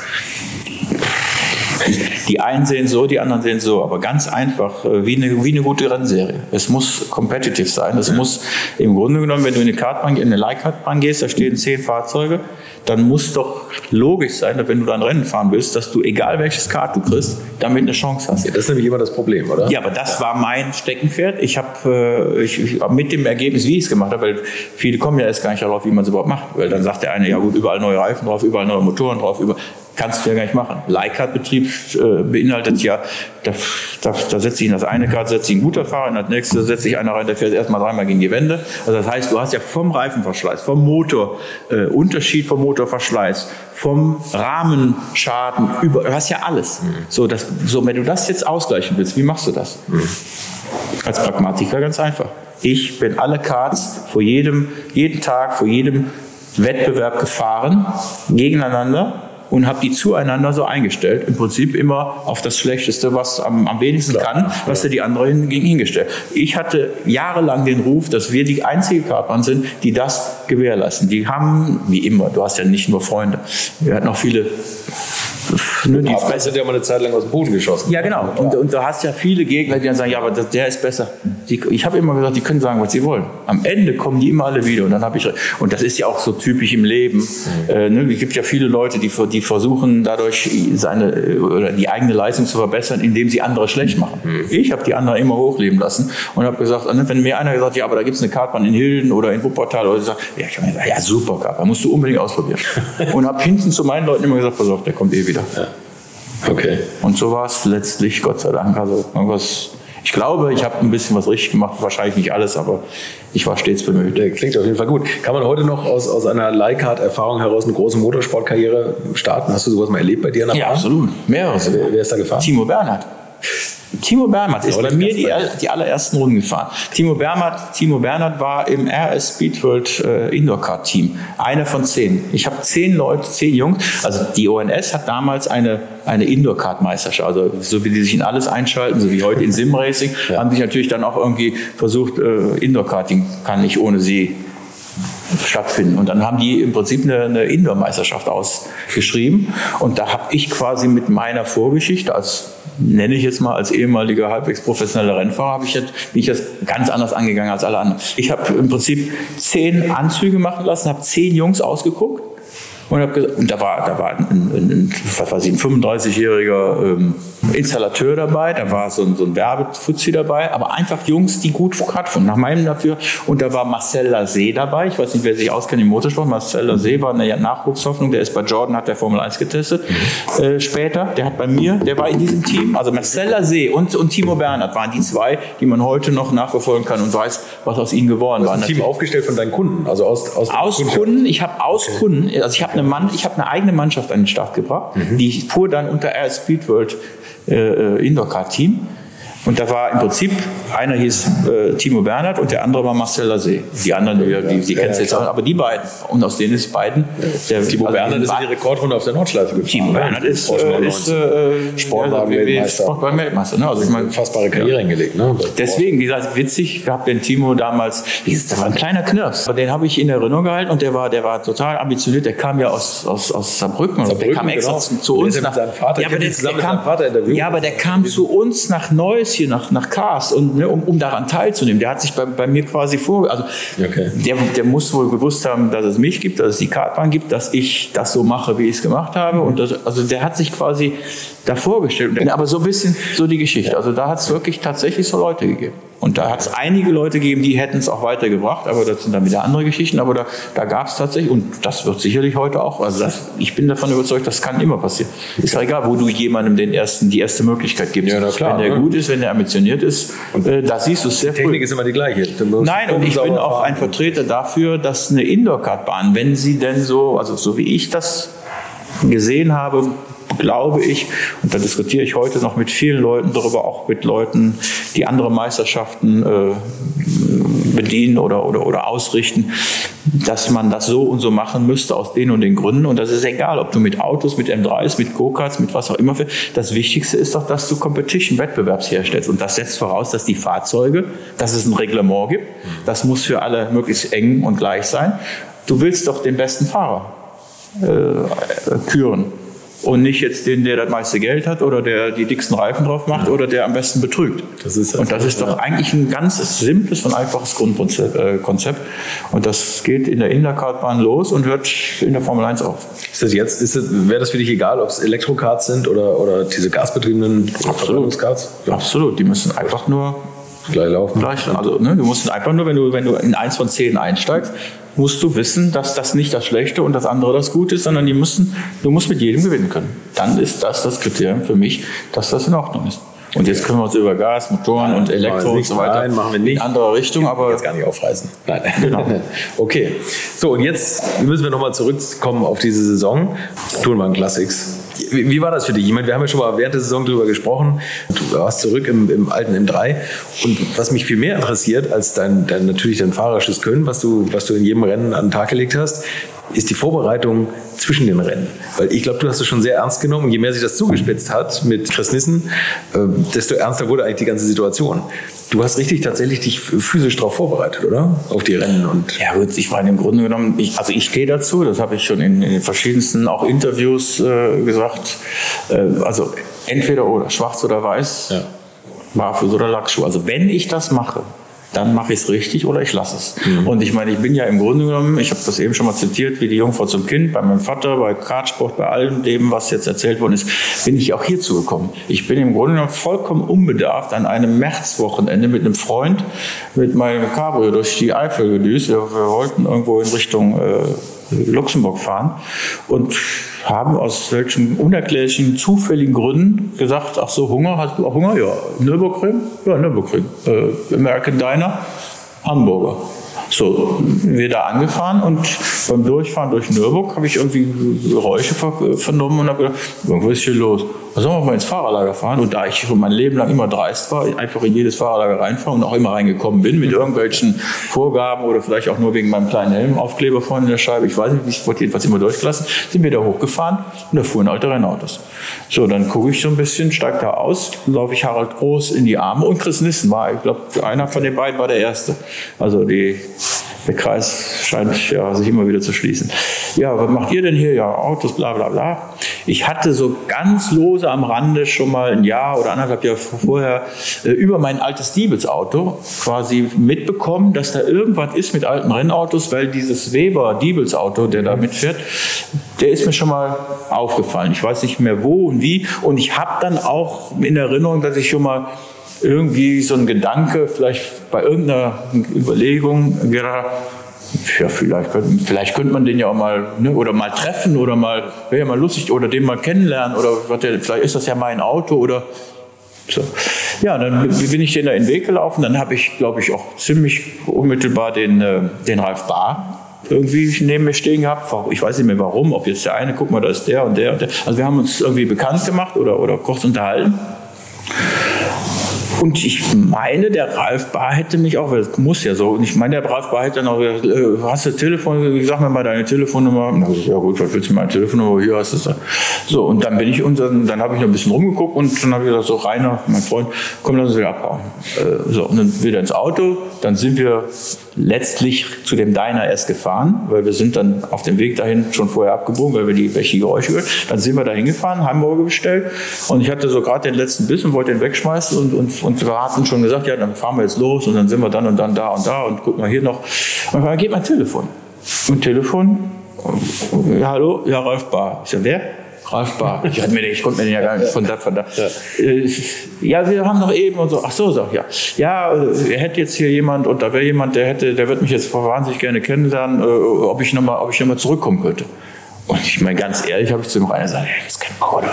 Die einen sehen so, die anderen sehen so, aber ganz einfach, wie eine, wie eine gute Rennserie. Es muss competitive sein. Es muss im Grunde genommen, wenn du in eine Kartbahn, in eine Leihkartbahn gehst, da stehen zehn Fahrzeuge, dann muss doch logisch sein, dass wenn du dann Rennen fahren willst, dass du, egal welches Kart du kriegst, damit eine Chance hast. Ja, das ist nämlich immer das Problem, oder? Ja, aber das war mein Steckenpferd. Ich habe äh, ich, ich, mit dem Ergebnis, wie ich es gemacht habe, weil viele kommen ja erst gar nicht darauf, wie man es überhaupt macht. Weil dann sagt der eine, ja gut, überall neue Reifen drauf, überall neue Motoren drauf, über kannst du ja gar nicht machen. Leihkartbetrieb äh, beinhaltet ja, da, da, da setzt sich in das eine Kart setzt sich ein guter Fahrer, in das nächste setzt sich einer rein, der fährt erstmal dreimal gegen die Wände. Also das heißt, du hast ja vom Reifenverschleiß, vom Motor, äh, Unterschied vom Motorverschleiß, vom Rahmenschaden, über, du hast ja alles. Mhm. So, das, so, wenn du das jetzt ausgleichen willst, wie machst du das? Mhm. Als Pragmatiker ganz einfach. Ich bin alle Karts vor jedem, jeden Tag, vor jedem Wettbewerb gefahren, gegeneinander, und habe die zueinander so eingestellt. Im Prinzip immer auf das Schlechteste, was am, am wenigsten Klar. kann, was ja. die anderen hingestellt. Ich hatte jahrelang den Ruf, dass wir die einzige Kartbahn sind, die das gewährleisten. Die haben, wie immer, du hast ja nicht nur Freunde, wir hatten auch viele... Ne, die aber sind ja mal eine Zeit lang aus dem Boden geschossen. Ja, genau. Und, und du hast ja viele Gegner, die dann sagen, ja, aber das, der ist besser. Die, ich habe immer gesagt, die können sagen, was sie wollen. Am Ende kommen die immer alle wieder. Und dann habe ich, und das ist ja auch so typisch im Leben. Mhm. Äh, ne, es gibt ja viele Leute, die, die versuchen dadurch seine oder die eigene Leistung zu verbessern, indem sie andere schlecht machen. Mhm. Ich habe die anderen immer hochleben lassen und habe gesagt, wenn mir einer gesagt hat, ja, aber da gibt es eine Kartbahn in Hilden oder in Wuppertal, oder ich sage, ja, ich habe gesagt, ja, super Kartbahn, musst du unbedingt ausprobieren. Und habe hinten zu meinen Leuten immer gesagt, pass auf, der kommt eh wieder. Ja. Okay. Und so war es letztlich, Gott sei Dank. Also irgendwas, ich glaube, ich habe ein bisschen was richtig gemacht, wahrscheinlich nicht alles, aber ich war stets bemüht. Der klingt auf jeden Fall gut. Kann man heute noch aus, aus einer Leihkart-Erfahrung heraus eine große Motorsportkarriere starten? Hast du sowas mal erlebt bei dir? Ja, absolut. Mehrere. Also, wer, wer ist da gefahren? Timo Bernhard. Timo Bernhard ist bei mir die, die allerersten Runden gefahren. Timo Bernhard, Timo Bernhard war im R S Speedworld äh, Indoor-Kart-Team. Einer von zehn. Ich habe zehn Leute, zehn Jungs. Also die O N S hat damals eine, eine Indoor-Kart-Meisterschaft. Also so wie die sich in alles einschalten, so wie heute in Sim-Racing, ja. haben sich natürlich dann auch irgendwie versucht, äh, Indoor-Karting kann nicht ohne sie stattfinden. Und dann haben die im Prinzip eine, eine Indoor-Meisterschaft ausgeschrieben. Und da habe ich quasi mit meiner Vorgeschichte als nenne ich jetzt mal als ehemaliger halbwegs professioneller Rennfahrer, habe ich jetzt, bin ich das ganz anders angegangen als alle anderen. Ich habe im Prinzip zehn Anzüge machen lassen, habe zehn Jungs ausgeguckt und habe gesagt, und da war, da war ein, ein, ein, was weiß ich, ein fünfunddreißigjähriger ähm, Installateur dabei, da war so ein, so ein Werbefuzzi dabei, aber einfach Jungs, die gut Kart fahren, nach meinem dafür. Und da war Marcel Lasey dabei, ich weiß nicht, wer sich auskennt im Motorsport. Marcel Lasey war eine Nachwuchshoffnung, der ist bei Jordan, hat der Formel eins getestet. Mhm. Äh, später, der hat bei mir, der war in diesem Team, also Marcel Lasey und, und Timo Bernhard waren die zwei, die man heute noch nachverfolgen kann und weiß, was aus ihnen geworden war. Du hast ein Team aufgestellt von deinen Kunden, also aus Aus, aus Kunden, ich habe aus okay. Kunden, also ich habe eine, Mann, ich hab eine eigene Mannschaft an den Start gebracht, mhm. die fuhr dann unter R S Speedworld Äh, Indoor-Kart-Team. Und da war im Prinzip, einer hieß äh, Timo Bernhard und der andere war Marcel Lasey. Die anderen, die, die, die ja, kennst du ja, jetzt auch, aber die beiden. Und aus denen ist beiden. Der, Timo also Bernhard ist in die Rekordrunde auf der Nordschleife gefahren. Timo Bernhard ist, äh, ist äh, Sportwagen-Weltmeister. Sportwagen-Weltmeister. Ne? Also ich meine, unfassbare Karriere hingelegt. Ne? Deswegen, wie gesagt, witzig, ich habe den Timo damals, das war ein kleiner Knirps, aber den habe ich in Erinnerung gehalten und der war, der war total ambitioniert. Der kam ja aus, aus, aus Saarbrücken. Saarbrücken, der kam extra genau. zu uns. Nach, Vater, ja, aber der, der kam, ja, aber der kam zu uns nach Neuss hier nach, nach Cars, und, ne, um, um daran teilzunehmen. Der hat sich bei, bei mir quasi vor, also okay. der, der muss wohl gewusst haben, dass es mich gibt, dass es die Kartbahn gibt, dass ich das so mache, wie ich es gemacht habe. Und das, also der hat sich quasi da vorgestellt. Aber so ein bisschen so die Geschichte. Also da hat es wirklich tatsächlich so Leute gegeben. Und da hat es einige Leute gegeben, die hätten es auch weitergebracht, aber das sind dann wieder andere Geschichten. Aber da, da gab es tatsächlich, und das wird sicherlich heute auch, also das, ich bin davon überzeugt, das kann immer passieren. Ist ja egal, wo du jemandem den ersten, die erste Möglichkeit gibst. Ja, klar, wenn der ne? gut ist, wenn der ambitioniert ist, äh, da siehst du es sehr früh. Die Technik ist immer die gleiche. Nein, und ich bin auch ein Vertreter dafür, dass eine Indoor-Kartbahn, wenn sie denn so, also so wie ich das gesehen habe, glaube ich, und da diskutiere ich heute noch mit vielen Leuten darüber, auch mit Leuten, die andere Meisterschaften äh, bedienen oder, oder, oder ausrichten, dass man das so und so machen müsste aus den und den Gründen. Und das ist egal, ob du mit Autos, mit M dreis, mit Go-Karts, mit was auch immer. Das Wichtigste ist doch, dass du Competition, Wettbewerbs herstellst. Und das setzt voraus, dass die Fahrzeuge, dass es ein Reglement gibt. Das muss für alle möglichst eng und gleich sein. Du willst doch den besten Fahrer äh, küren. Und nicht jetzt den, der das meiste Geld hat oder der die dicksten Reifen drauf macht oder der am besten betrügt. Das ist und das ist doch eigentlich ein ganz simples und einfaches Grundkonzept. Und das geht in der Indoor-Kartbahn los und hört in der Formel eins auf. Ist das jetzt, ist das, wäre das für dich egal, ob es Elektrokarts sind oder, oder diese gasbetriebenen Verbrennungskarts? Ja. Absolut, die müssen einfach nur gleich laufen. Gleich, also, ne, du musst einfach nur, wenn du, wenn du in eins von zehn einsteigst, musst du wissen, dass das nicht das Schlechte und das andere das Gute ist, sondern die müssen, du musst mit jedem gewinnen können. Dann ist das das Kriterium für mich, dass das in Ordnung ist. Und jetzt können wir uns über Gas, Motoren und Elektro und so weiter nein, machen wir nicht. in andere Richtung, aber jetzt gar nicht aufreißen. Nein. Genau. Okay. So, und jetzt müssen wir nochmal zurückkommen auf diese Saison. Tourenwagen Classics. Wie, wie war das für dich? Ich meine, wir haben ja schon mal während der Saison darüber gesprochen. Du warst zurück im, im alten M drei. Und was mich viel mehr interessiert als dein, dein natürlich dein fahrerisches Können, was du, was du in jedem Rennen an den Tag gelegt hast, ist die Vorbereitung zwischen den Rennen. Weil ich glaube, du hast es schon sehr ernst genommen. Und je mehr sich das zugespitzt hat mit Chris Nissen, äh, desto ernster wurde eigentlich die ganze Situation. Du hast richtig tatsächlich dich physisch darauf vorbereitet, oder? Auf die Rennen. Und ja gut, ich meine im Grunde genommen, ich, also ich stehe dazu, das habe ich schon in, in den verschiedensten auch Interviews äh, gesagt. Äh, also entweder oder, schwarz oder weiß, ja. Barfuß oder Lackschuh. Also wenn ich das mache, dann mache ich es richtig oder ich lasse es. Mhm. Und ich meine, ich bin ja im Grunde genommen, ich habe das eben schon mal zitiert, wie die Jungfrau zum Kind, bei meinem Vater, bei Kartsport, bei allem dem, was jetzt erzählt worden ist, bin ich auch hierzu gekommen. Ich bin im Grunde genommen vollkommen unbedarft an einem Märzwochenende mit einem Freund, mit meinem Cabrio durch die Eifel gedüst. Wir, wir wollten irgendwo in Richtung äh, Luxemburg fahren und haben aus welchen unerklärlichen, zufälligen Gründen gesagt, ach so, Hunger, hast du auch Hunger? Ja, Nürburgring? Ja, Nürburgring. Äh, American Diner, Hamburger. So, wir da angefahren und beim Durchfahren durch Nürburg habe ich irgendwie Geräusche vernommen und habe gedacht, irgendwo ist hier los. Da sollen wir mal ins Fahrerlager fahren. Und da ich schon mein Leben lang immer dreist war, einfach in jedes Fahrerlager reinfahren und auch immer reingekommen bin mit irgendwelchen Vorgaben oder vielleicht auch nur wegen meinem kleinen Helmaufkleber vorne in der Scheibe, ich weiß nicht, ich wurde jedenfalls immer durchgelassen, sind wir da hochgefahren und da fuhren alte Rennautos. So, dann gucke ich so ein bisschen, steige da aus, laufe ich Harald Groß in die Arme und Chris Nissen war, ich glaube, einer von den beiden war der Erste. Also die Der Kreis scheint ja, sich immer wieder zu schließen. Ja, was macht ihr denn hier? Ja, Autos, bla bla bla. Ich hatte so ganz lose am Rande schon mal ein Jahr oder anderthalb Jahre vorher äh, über mein altes Diebels-Auto quasi mitbekommen, dass da irgendwas ist mit alten Rennautos, weil dieses Weber-Diebels-Auto, der da mitfährt, der ist mir schon mal aufgefallen. Ich weiß nicht mehr wo und wie. Und ich habe dann auch in Erinnerung, dass ich schon mal irgendwie so ein Gedanke, vielleicht bei irgendeiner Überlegung, ja, vielleicht, vielleicht könnte man den ja auch mal, ne, oder mal treffen oder mal, wäre ja mal lustig, oder den mal kennenlernen, oder vielleicht ist das ja mein Auto, oder so. Ja, dann bin ich den da in den Weg gelaufen, dann habe ich, glaube ich, auch ziemlich unmittelbar den, den Ralf Bahr irgendwie neben mir stehen gehabt. Ich weiß nicht mehr warum, ob jetzt der eine, guck mal, da ist der und der und der. Also wir haben uns irgendwie bekannt gemacht oder, oder kurz unterhalten. Und ich meine, der Ralf Bahr hätte mich auch, weil das muss ja so, und ich meine, der Ralf Bahr hätte dann auch gesagt, äh, hast du Telefon, sag mir mal deine Telefonnummer. Und dann ich, ja gut, was willst du meine Telefonnummer? Hier hast du es. So, und dann bin ich, und dann, dann habe ich noch ein bisschen rumgeguckt und dann habe ich gesagt, so Rainer, mein Freund, komm, lass uns wieder abhauen. Äh, so, und dann wieder ins Auto, dann sind wir letztlich zu dem Diner erst gefahren, weil wir sind dann auf dem Weg dahin schon vorher abgebogen, weil wir die, welche Geräusche gehört. Dann sind wir da hingefahren, Hamburger bestellt und ich hatte so gerade den letzten Biss und wollte den wegschmeißen und, und, und wir hatten schon gesagt, ja, dann fahren wir jetzt los und dann sind wir dann und dann da und da und gucken wir hier noch. Und dann geht mein Telefon. Mein Telefon, ja, hallo, ja, Ralf Bahr. Ich sag, wer? Ralf Bahr. Ich, mir, ich konnte mir den ja gar nicht von da, von da. Ja. Äh, ja, wir haben noch eben und so. Ach so, sag ich, ja. Ja, er hätte jetzt hier jemand und da wäre jemand, der hätte, der wird mich jetzt wahnsinnig gerne kennenlernen, äh, ob ich nochmal, ob ich noch mal zurückkommen könnte. Und ich meine, ganz ehrlich, habe ich zu dem Rainer gesagt, das ist kein Bauer.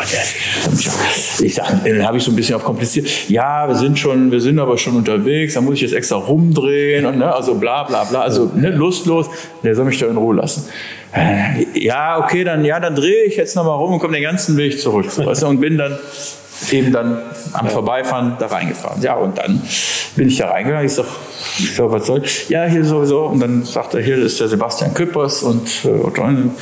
Ich sage, dann habe ich so ein bisschen auf kompliziert. Ja, wir sind schon, wir sind aber schon unterwegs, da muss ich jetzt extra rumdrehen und ne, also bla bla bla, also ne, lustlos. Der soll mich da in Ruhe lassen. Ja, okay, dann, ja, dann drehe ich jetzt nochmal rum und komme den ganzen Weg zurück. Weißt du, und bin dann eben dann am Vorbeifahren da reingefahren. Ja, und dann bin ich da reingegangen. Ich sag, ich sag, was soll? Ja, hier sowieso. Und dann sagt er, hier ist der Sebastian Küppers und, und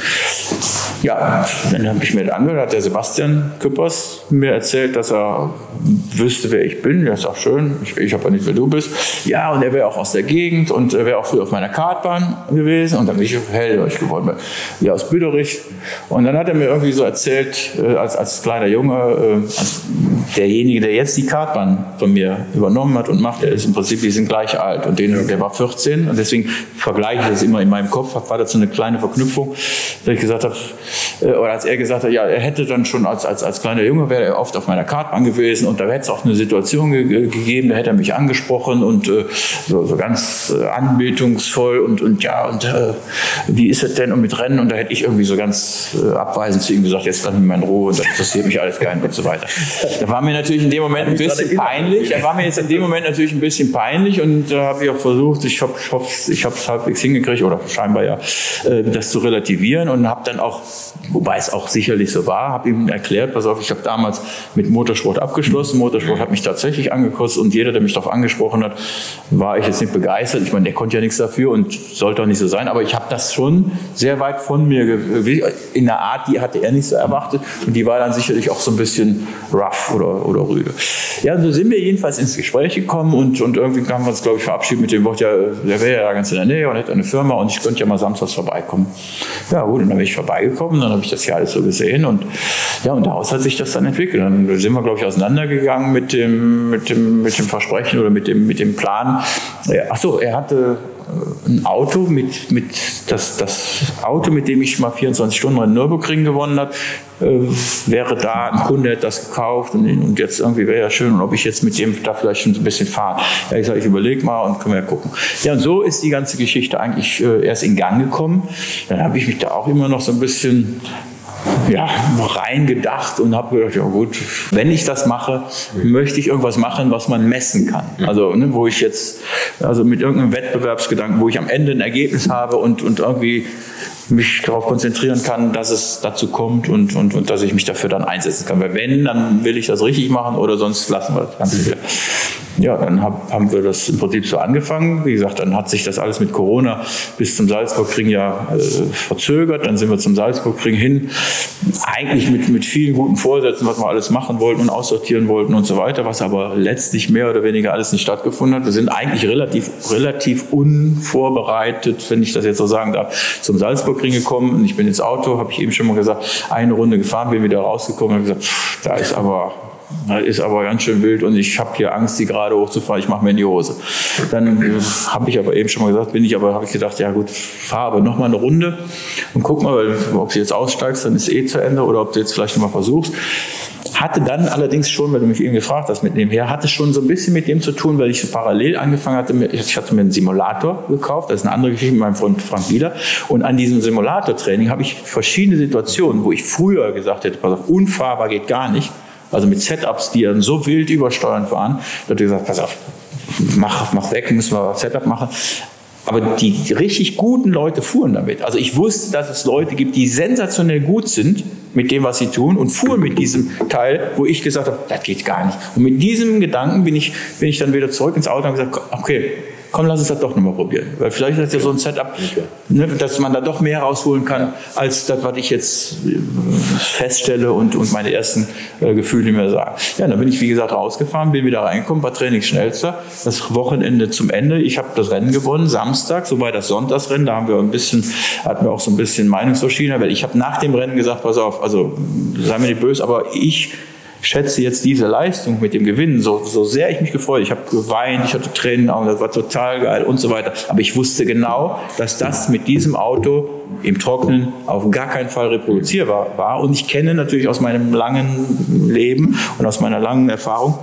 ja, dann habe ich mir das angehört, hat der Sebastian Küppers mir erzählt, dass er wüsste, wer ich bin. Ja, ist auch schön. Ich, ich habe ja nicht, wer du bist. Ja, und er wäre auch aus der Gegend und er wäre auch früher auf meiner Kartbahn gewesen. Und dann bin ich hellhörig geworden. Ja, aus Büderich. Und dann hat er mir irgendwie so erzählt, als, als kleiner Junge, als derjenige, der jetzt die Kartbahn von mir übernommen hat und macht, der ist im Prinzip, die sind gleich alt. Und den, der war vierzehn. Und deswegen vergleiche ich das immer in meinem Kopf. War das so eine kleine Verknüpfung, dass ich gesagt habe, oder als er gesagt hat, ja, er hätte dann schon als, als, als kleiner Junge, wäre er oft auf meiner Kartbahn gewesen und da hätte es auch eine Situation ge- gegeben, da hätte er mich angesprochen und äh, so, so ganz äh, anbetungsvoll und, und ja, und äh, wie ist es denn und mit Rennen? Und da hätte ich irgendwie so ganz äh, abweisend zu ihm gesagt, jetzt lass mich mal in Ruhe und das interessiert mich alles gar nicht und so weiter. Da war mir natürlich in dem Moment ein bisschen peinlich, da war mir jetzt in dem Moment natürlich ein bisschen peinlich und da äh, habe ich auch versucht, ich habe ich es halbwegs hingekriegt oder scheinbar ja, äh, das zu relativieren und habe dann auch, wobei es auch sicherlich so war, habe ihm erklärt, pass auf, ich habe damals mit Motorsport abgeschlossen, Motorsport hat mich tatsächlich angekostet und jeder, der mich darauf angesprochen hat, war ich jetzt nicht begeistert. Ich meine, der konnte ja nichts dafür und sollte auch nicht so sein, aber ich habe das schon sehr weit von mir, ge- in einer Art, die hatte er nicht so erwartet und die war dann sicherlich auch so ein bisschen rough oder, oder rüde. Ja, so sind wir jedenfalls ins Gespräch gekommen und, und irgendwie haben wir uns, glaube ich, verabschiedet mit dem Wort, ja, der wäre ja ganz in der Nähe und hätte eine Firma und ich könnte ja mal samstags vorbeikommen. Ja gut, und dann bin ich vorbeigekommen, dann habe ich das ja alles so gesehen und ja, und daraus hat sich das dann entwickelt. Dann sind wir, glaube ich, auseinandergegangen mit dem, mit dem, mit dem Versprechen oder mit dem, mit dem Plan. Ja, ach so, er hatte ein Auto mit, mit das, das Auto, mit dem ich mal vierundzwanzig Stunden in Nürburgring gewonnen habe, äh, wäre da, ein Kunde hätte das gekauft und, und jetzt irgendwie wäre ja schön, und ob ich jetzt mit dem da vielleicht schon so ein bisschen fahre. Ja, ich sage, ich überlege mal und können wir ja gucken. Ja, und so ist die ganze Geschichte eigentlich äh, erst in Gang gekommen. Dann habe ich mich da auch immer noch so ein bisschen ja, reingedacht und habe gedacht, ja gut, wenn ich das mache, möchte ich irgendwas machen, was man messen kann. Also ne, wo ich jetzt, also mit irgendeinem Wettbewerbsgedanken, wo ich am Ende ein Ergebnis habe und, und irgendwie mich darauf konzentrieren kann, dass es dazu kommt und, und, und dass ich mich dafür dann einsetzen kann. Weil wenn, dann will ich das richtig machen oder sonst lassen wir das Ganze wieder. Ja, dann hab, haben wir das im Prinzip so angefangen. Wie gesagt, dann hat sich das alles mit Corona bis zum Salzburgring ja äh, verzögert. Dann sind wir zum Salzburgring hin. Eigentlich mit, mit vielen guten Vorsätzen, was wir alles machen wollten und aussortieren wollten und so weiter, was aber letztlich mehr oder weniger alles nicht stattgefunden hat. Wir sind eigentlich relativ, relativ unvorbereitet, wenn ich das jetzt so sagen darf, zum Salzburgring gekommen. Und ich bin ins Auto, habe ich eben schon mal gesagt, eine Runde gefahren, bin wieder rausgekommen und habe gesagt, pff, da ist aber... Das ist aber ganz schön wild und ich habe hier Angst, die gerade hochzufahren, ich mache mir in die Hose. Dann äh, habe ich aber eben schon mal gesagt, bin ich aber, habe ich gedacht, ja gut, fahr aber noch mal eine Runde und guck mal, weil, ob du jetzt aussteigst, dann ist eh zu Ende oder ob du jetzt vielleicht noch mal versuchst. Hatte dann allerdings schon, weil du mich eben gefragt hast mit nebenher, hatte schon so ein bisschen mit dem zu tun, weil ich so parallel angefangen hatte, ich hatte mir einen Simulator gekauft, das ist eine andere Geschichte mit meinem Freund Frank Bieler und an diesem Simulatortraining habe ich verschiedene Situationen, wo ich früher gesagt hätte, pass auf, unfahrbar geht gar nicht, also mit Setups, die dann so wild übersteuernd waren, da hat er gesagt, pass auf, mach, mach weg, müssen wir Setup machen. Aber die, die richtig guten Leute fuhren damit. Also ich wusste, dass es Leute gibt, die sensationell gut sind mit dem, was sie tun und fuhren mit diesem Teil, wo ich gesagt habe, das geht gar nicht. Und mit diesem Gedanken bin ich, bin ich dann wieder zurück ins Auto und gesagt, okay, komm, lass uns das doch nochmal probieren. Weil vielleicht ist das ja so ein Setup, okay. ne, dass man da doch mehr rausholen kann, ja. als das, was ich jetzt feststelle und, und meine ersten äh, Gefühle mir sagen. Ja, dann bin ich, wie gesagt, rausgefahren, bin wieder reingekommen, war Trainingsschnellster. Das Wochenende zum Ende. Ich habe das Rennen gewonnen, Samstag, so war das Sonntagsrennen. Da haben wir ein bisschen, hatten wir auch so ein bisschen Meinungsverschiedenheit, weil ich habe nach dem Rennen gesagt, pass auf, also sei mir nicht böse, aber ich schätze jetzt diese Leistung mit dem Gewinnen, so, so sehr ich mich gefreut, ich habe geweint, ich hatte Tränen, das war total geil und so weiter. Aber ich wusste genau, dass das mit diesem Auto im Trockenen auf gar keinen Fall reproduzierbar war. Und ich kenne natürlich aus meinem langen Leben und aus meiner langen Erfahrung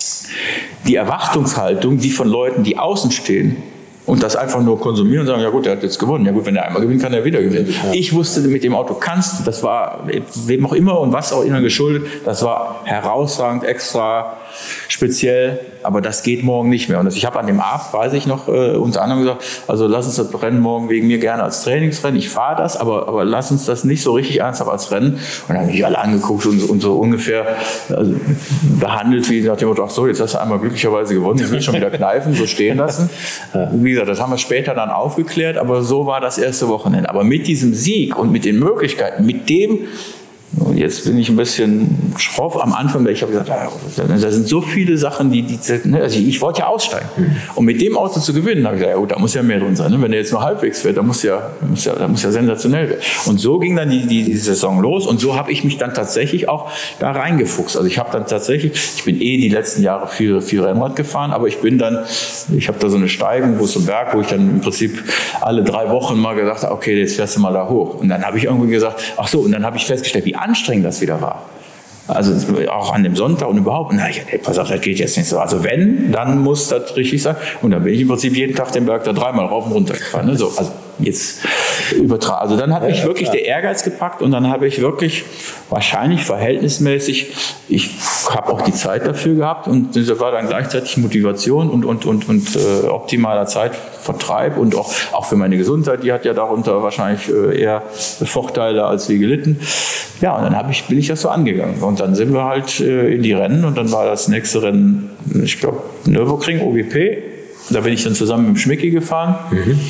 die Erwartungshaltung, die von Leuten, die außen stehen, und das einfach nur konsumieren und sagen, ja gut, der hat jetzt gewonnen. Ja gut, wenn er einmal gewinnt, kann er wieder gewinnen. Ja. Ich wusste, mit dem Auto kannst du, das war wem auch immer und was auch immer geschuldet, das war herausragend, extra, speziell, aber das geht morgen nicht mehr. Und ich habe an dem Abend, weiß ich noch, äh, unter anderem gesagt, also lass uns das Rennen morgen wegen mir gerne als Trainingsrennen, ich fahre das, aber, aber lass uns das nicht so richtig ernsthaft als Rennen. Und dann haben mich alle angeguckt und, und so ungefähr also, behandelt, wie nach dem Motto, ach so, jetzt hast du einmal glücklicherweise gewonnen, jetzt will ich schon wieder kneifen, so stehen lassen. Wie gesagt, das haben wir später dann aufgeklärt, aber so war das erste Wochenende. Aber mit diesem Sieg und mit den Möglichkeiten, mit dem, und jetzt bin ich ein bisschen schroff am Anfang, weil ich habe gesagt, ja, da sind so viele Sachen, die, die also ich wollte ja aussteigen. Und mit dem Auto zu gewinnen, habe ich gesagt, ja gut, da muss ja mehr drin sein. Wenn der jetzt nur halbwegs fährt, da muss ja, muss ja, da muss ja sensationell werden. Und so ging dann die, die, die Saison los und so habe ich mich dann tatsächlich auch da reingefuchst. Also ich habe dann tatsächlich, ich bin eh die letzten Jahre viel, viel Rennrad gefahren, aber ich bin dann, ich habe da so eine Steigung, wo es so ein Berg, wo ich dann im Prinzip alle drei Wochen mal gesagt habe, okay, jetzt fährst du mal da hoch. Und dann habe ich irgendwie gesagt, ach so, und dann habe ich festgestellt, wie anstrengend das wieder war. Also auch an dem Sonntag und überhaupt. Na, ich, ey, pass auf, das geht jetzt nicht so. Also wenn, dann muss das richtig sein. Und dann bin ich im Prinzip jeden Tag den Berg da dreimal rauf und runter gefahren. Ne? So, also jetzt übertragen. Also dann hat mich wirklich der Ehrgeiz gepackt und dann habe ich wirklich wahrscheinlich verhältnismäßig, ich habe auch die Zeit dafür gehabt und das war dann gleichzeitig Motivation und, und, und, und äh, optimaler Zeitvertreib und auch, auch für meine Gesundheit, die hat ja darunter wahrscheinlich äh, eher Vorteile als wie gelitten. Ja, und dann hab ich, bin ich das so angegangen und dann sind wir halt äh, in die Rennen und dann war das nächste Rennen, ich glaube Nürburgring, O B P, da bin ich dann zusammen mit dem Schmicki gefahren. Mhm.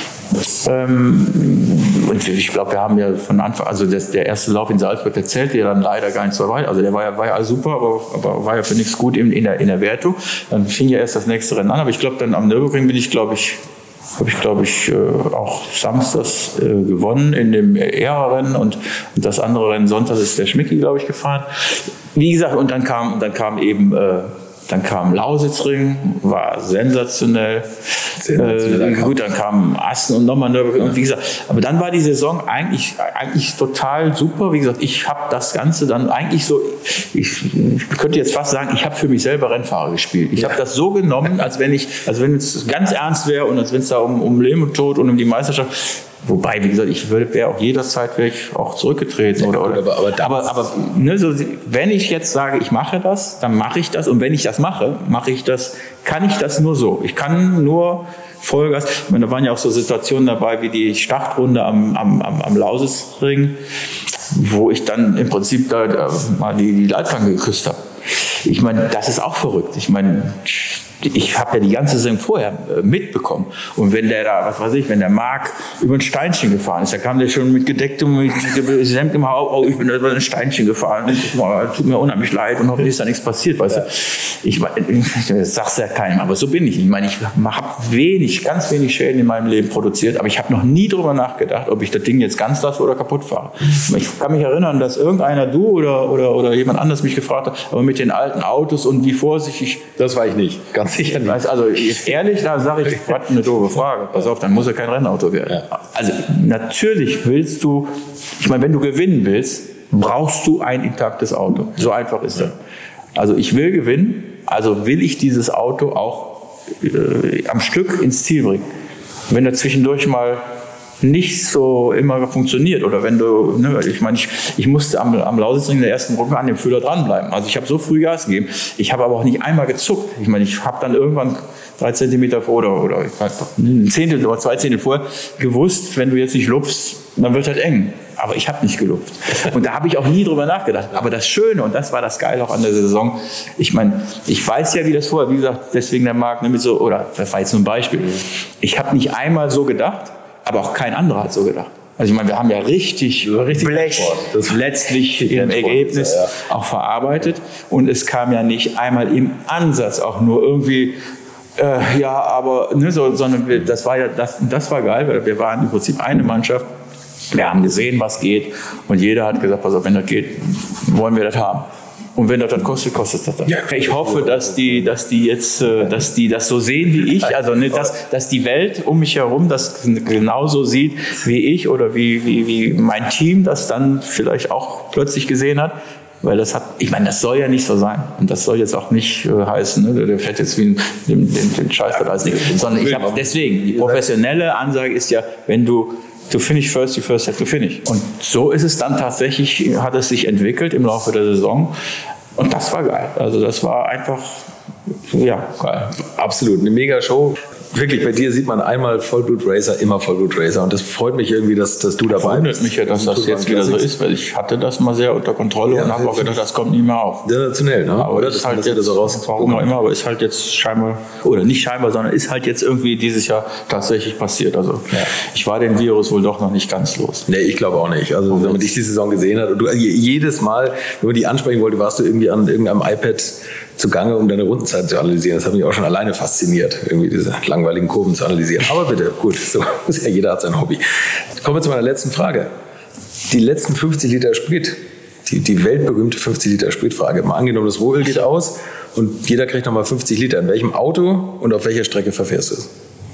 Ähm, und ich glaube, wir haben ja von Anfang, also das, der erste Lauf in Salzburg, der zählte ja dann leider gar nicht so weit. Also der war ja, war ja super, aber, aber war ja für nichts gut in, in, der, in der Wertung. Dann fing ja erst das nächste Rennen an, aber ich glaube, dann am Nürburgring bin ich, glaube ich, habe ich, glaube ich, auch samstags gewonnen in dem Ära-Rennen und das andere Rennen sonntags ist der Schmicki, glaube ich, gefahren. Wie gesagt, und dann kam, dann kam eben Dann kam Lausitzring, war sensationell. sensationell äh, gut, dann kam Assen und nochmal Nürburgring. Und wie gesagt, aber dann war die Saison eigentlich, eigentlich total super. Wie gesagt, ich habe das Ganze dann eigentlich so, ich, ich könnte jetzt fast sagen, ich habe für mich selber Rennfahrer gespielt. Ich habe das so genommen, als wenn ich, als wenn es ganz ernst wäre und als wenn es da um, um Leben und Tod und um die Meisterschaft. Wobei, wie gesagt, ich wäre auch jederzeit wäre ich auch zurückgetreten. Oder, oder. Aber, aber, aber, aber ne, so, wenn ich jetzt sage, ich mache das, dann mache ich das. Und wenn ich das mache, mache ich das, kann ich das nur so. Ich kann nur Vollgas. Ich meine, da waren ja auch so Situationen dabei wie die Startrunde am, am, am, am Lausitzring, wo ich dann im Prinzip da, da mal die, die Leitplanke geküsst habe. Ich meine, das ist auch verrückt. Ich meine, ich habe ja die ganze Saison vorher mitbekommen. Und wenn der da, was weiß ich, wenn der Marc über ein Steinchen gefahren ist, da kam der schon mit gedecktem Hemd im Haupt, oh, ich bin über ein Steinchen gefahren, tut mir unheimlich leid und hoffentlich ist da nichts passiert, weißt du. Ich, das sag's ja keinem, aber so bin ich. Ich meine, ich habe wenig, ganz wenig Schäden in meinem Leben produziert, aber ich habe noch nie darüber nachgedacht, ob ich das Ding jetzt ganz lasse oder kaputt fahre. Ich kann mich erinnern, dass irgendeiner, du oder, oder, oder jemand anderes mich gefragt hat, aber mit den alten Autos und wie vorsichtig. Das war ich nicht, ganz sicher nicht. Also ehrlich, da sage ich, was eine doofe Frage. Pass auf, dann muss er kein Rennauto werden. Ja. Also natürlich willst du, ich meine, wenn du gewinnen willst, brauchst du ein intaktes Auto. So einfach ist das. Also ich will gewinnen, also will ich dieses Auto auch äh, am Stück ins Ziel bringen. Wenn er zwischendurch mal nicht so immer funktioniert oder wenn du, ne, ich meine, ich, ich musste am, am Lausitzring in der ersten Runde an dem Fühler dranbleiben. Also ich habe so früh Gas gegeben, ich habe aber auch nicht einmal gezuckt. Ich meine, ich habe dann irgendwann drei Zentimeter vor oder, oder ein Zehntel oder zwei Zehntel vorher gewusst, wenn du jetzt nicht lupfst, dann wird halt eng. aber ich habe nicht gelupft. Und da habe ich auch nie drüber nachgedacht. Aber das Schöne, und das war das Geile auch an der Saison, ich meine, ich weiß ja, wie das vorher, wie gesagt, deswegen der Marc, nämlich so, oder das war jetzt nur ein Beispiel, ich habe nicht einmal so gedacht, aber auch kein anderer hat so gedacht. Also ich meine, wir haben ja richtig, richtig Blech das letztlich im Ergebnis ja, ja. auch verarbeitet. Und es kam ja nicht einmal im Ansatz auch nur irgendwie, äh, ja, aber, ne, so, sondern wir, das war ja, das, das war geil, weil wir waren im Prinzip eine Mannschaft. Wir haben gesehen, was geht. Und jeder hat gesagt, pass auf, wenn das geht, wollen wir das haben. Und wenn das dann kostet, kostet das dann. Ja, ich hoffe, dass die, dass die jetzt, dass die das so sehen wie ich, also ne, dass, dass die Welt um mich herum das genauso sieht wie ich oder wie, wie, wie mein Team das dann vielleicht auch plötzlich gesehen hat. Weil das hat, ich meine, das soll ja nicht so sein. Und das soll jetzt auch nicht äh, heißen, ne, der fährt jetzt wie ein, den, den, den Scheiß da alles nicht. Sondern ich habe deswegen, die professionelle Ansage ist ja, wenn du to finish first, you first have to finish. Und so ist es dann tatsächlich, hat es sich entwickelt im Laufe der Saison. Und das war geil. Also das war einfach, ja, geil. Absolut, eine mega Show. Wirklich, bei dir sieht man einmal Vollblut-Racer, immer Vollblut-Racer. Und das freut mich irgendwie, dass, dass du dabei bist. Wundert mich ja, dass das jetzt wieder so ist, weil ich hatte das mal sehr unter Kontrolle ja, und habe auch gedacht, das kommt nie mehr auf. Sensationell, ne? Aber das ist halt jetzt, so raus, warum auch immer, aber ist halt jetzt scheinbar, oder nicht scheinbar, sondern ist halt jetzt irgendwie dieses Jahr tatsächlich passiert. Also ja. ich war den Virus wohl doch noch nicht ganz los. Nee, ich glaube auch nicht. Also wenn man dich die Saison gesehen hat und du jedes Mal, wenn man die ansprechen wollte, warst du irgendwie an irgendeinem iPad zugange, um deine Rundenzeit zu analysieren. Das hat mich auch schon alleine fasziniert, irgendwie diese langweiligen Kurven zu analysieren. Aber bitte, gut, so ja, jeder hat sein Hobby. Kommen wir zu meiner letzten Frage. Die letzten fünfzig Liter Sprit, die, die weltberühmte fünfzig Liter Spritfrage. Mal angenommen, das Rohöl geht aus und jeder kriegt nochmal fünfzig Liter. In welchem Auto und auf welcher Strecke verfährst du es?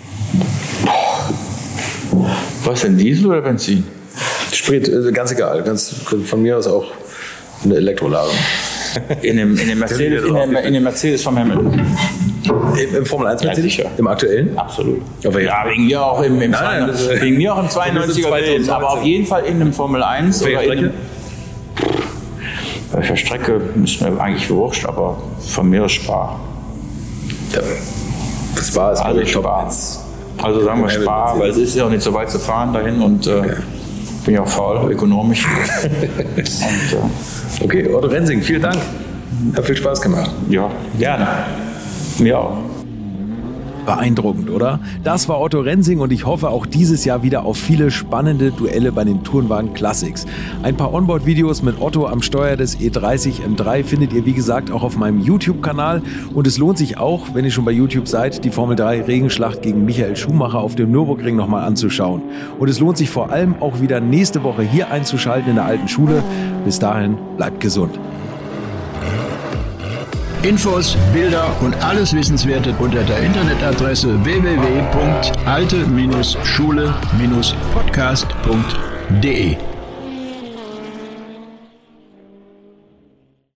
Was denn, Diesel oder Benzin? Sprit, ganz egal. Ganz, von mir aus auch eine Elektroladung. In dem, in dem Mercedes, in dem, in dem Mercedes vom Hamilton. Im, im Formel eins Mercedes? Ja, Im aktuellen? Absolut. Ja, wegen mir auch im, im, nein, nein, wegen mir auch im zweiundneunziger Welt. Aber auf jeden Fall in einem Formel eins. Oder in einem, welcher Strecke ist mir eigentlich wurscht, aber von mir ist Spa. Ja, das war es. Also Spa. Also sagen wir Spa, weil es ist ja auch nicht so weit zu fahren dahin und äh, okay. bin ja auch faul, ökonomisch. und, äh, okay, Otto Rensing, vielen Dank. Hat viel Spaß gemacht. Ja, gerne. Mir auch. Beeindruckend, oder? Das war Otto Rensing und ich hoffe auch dieses Jahr wieder auf viele spannende Duelle bei den Tourenwagen Classics. Ein paar Onboard-Videos mit Otto am Steuer des E dreißig M drei findet ihr wie gesagt auch auf meinem YouTube-Kanal und es lohnt sich auch, wenn ihr schon bei YouTube seid, die Formel drei Regenschlacht gegen Michael Schumacher auf dem Nürburgring nochmal anzuschauen. Und es lohnt sich vor allem auch wieder nächste Woche hier einzuschalten in der alten Schule. Bis dahin, bleibt gesund. Infos, Bilder und alles Wissenswerte unter der Internetadresse w w w punkt alte Schule Podcast punkt de.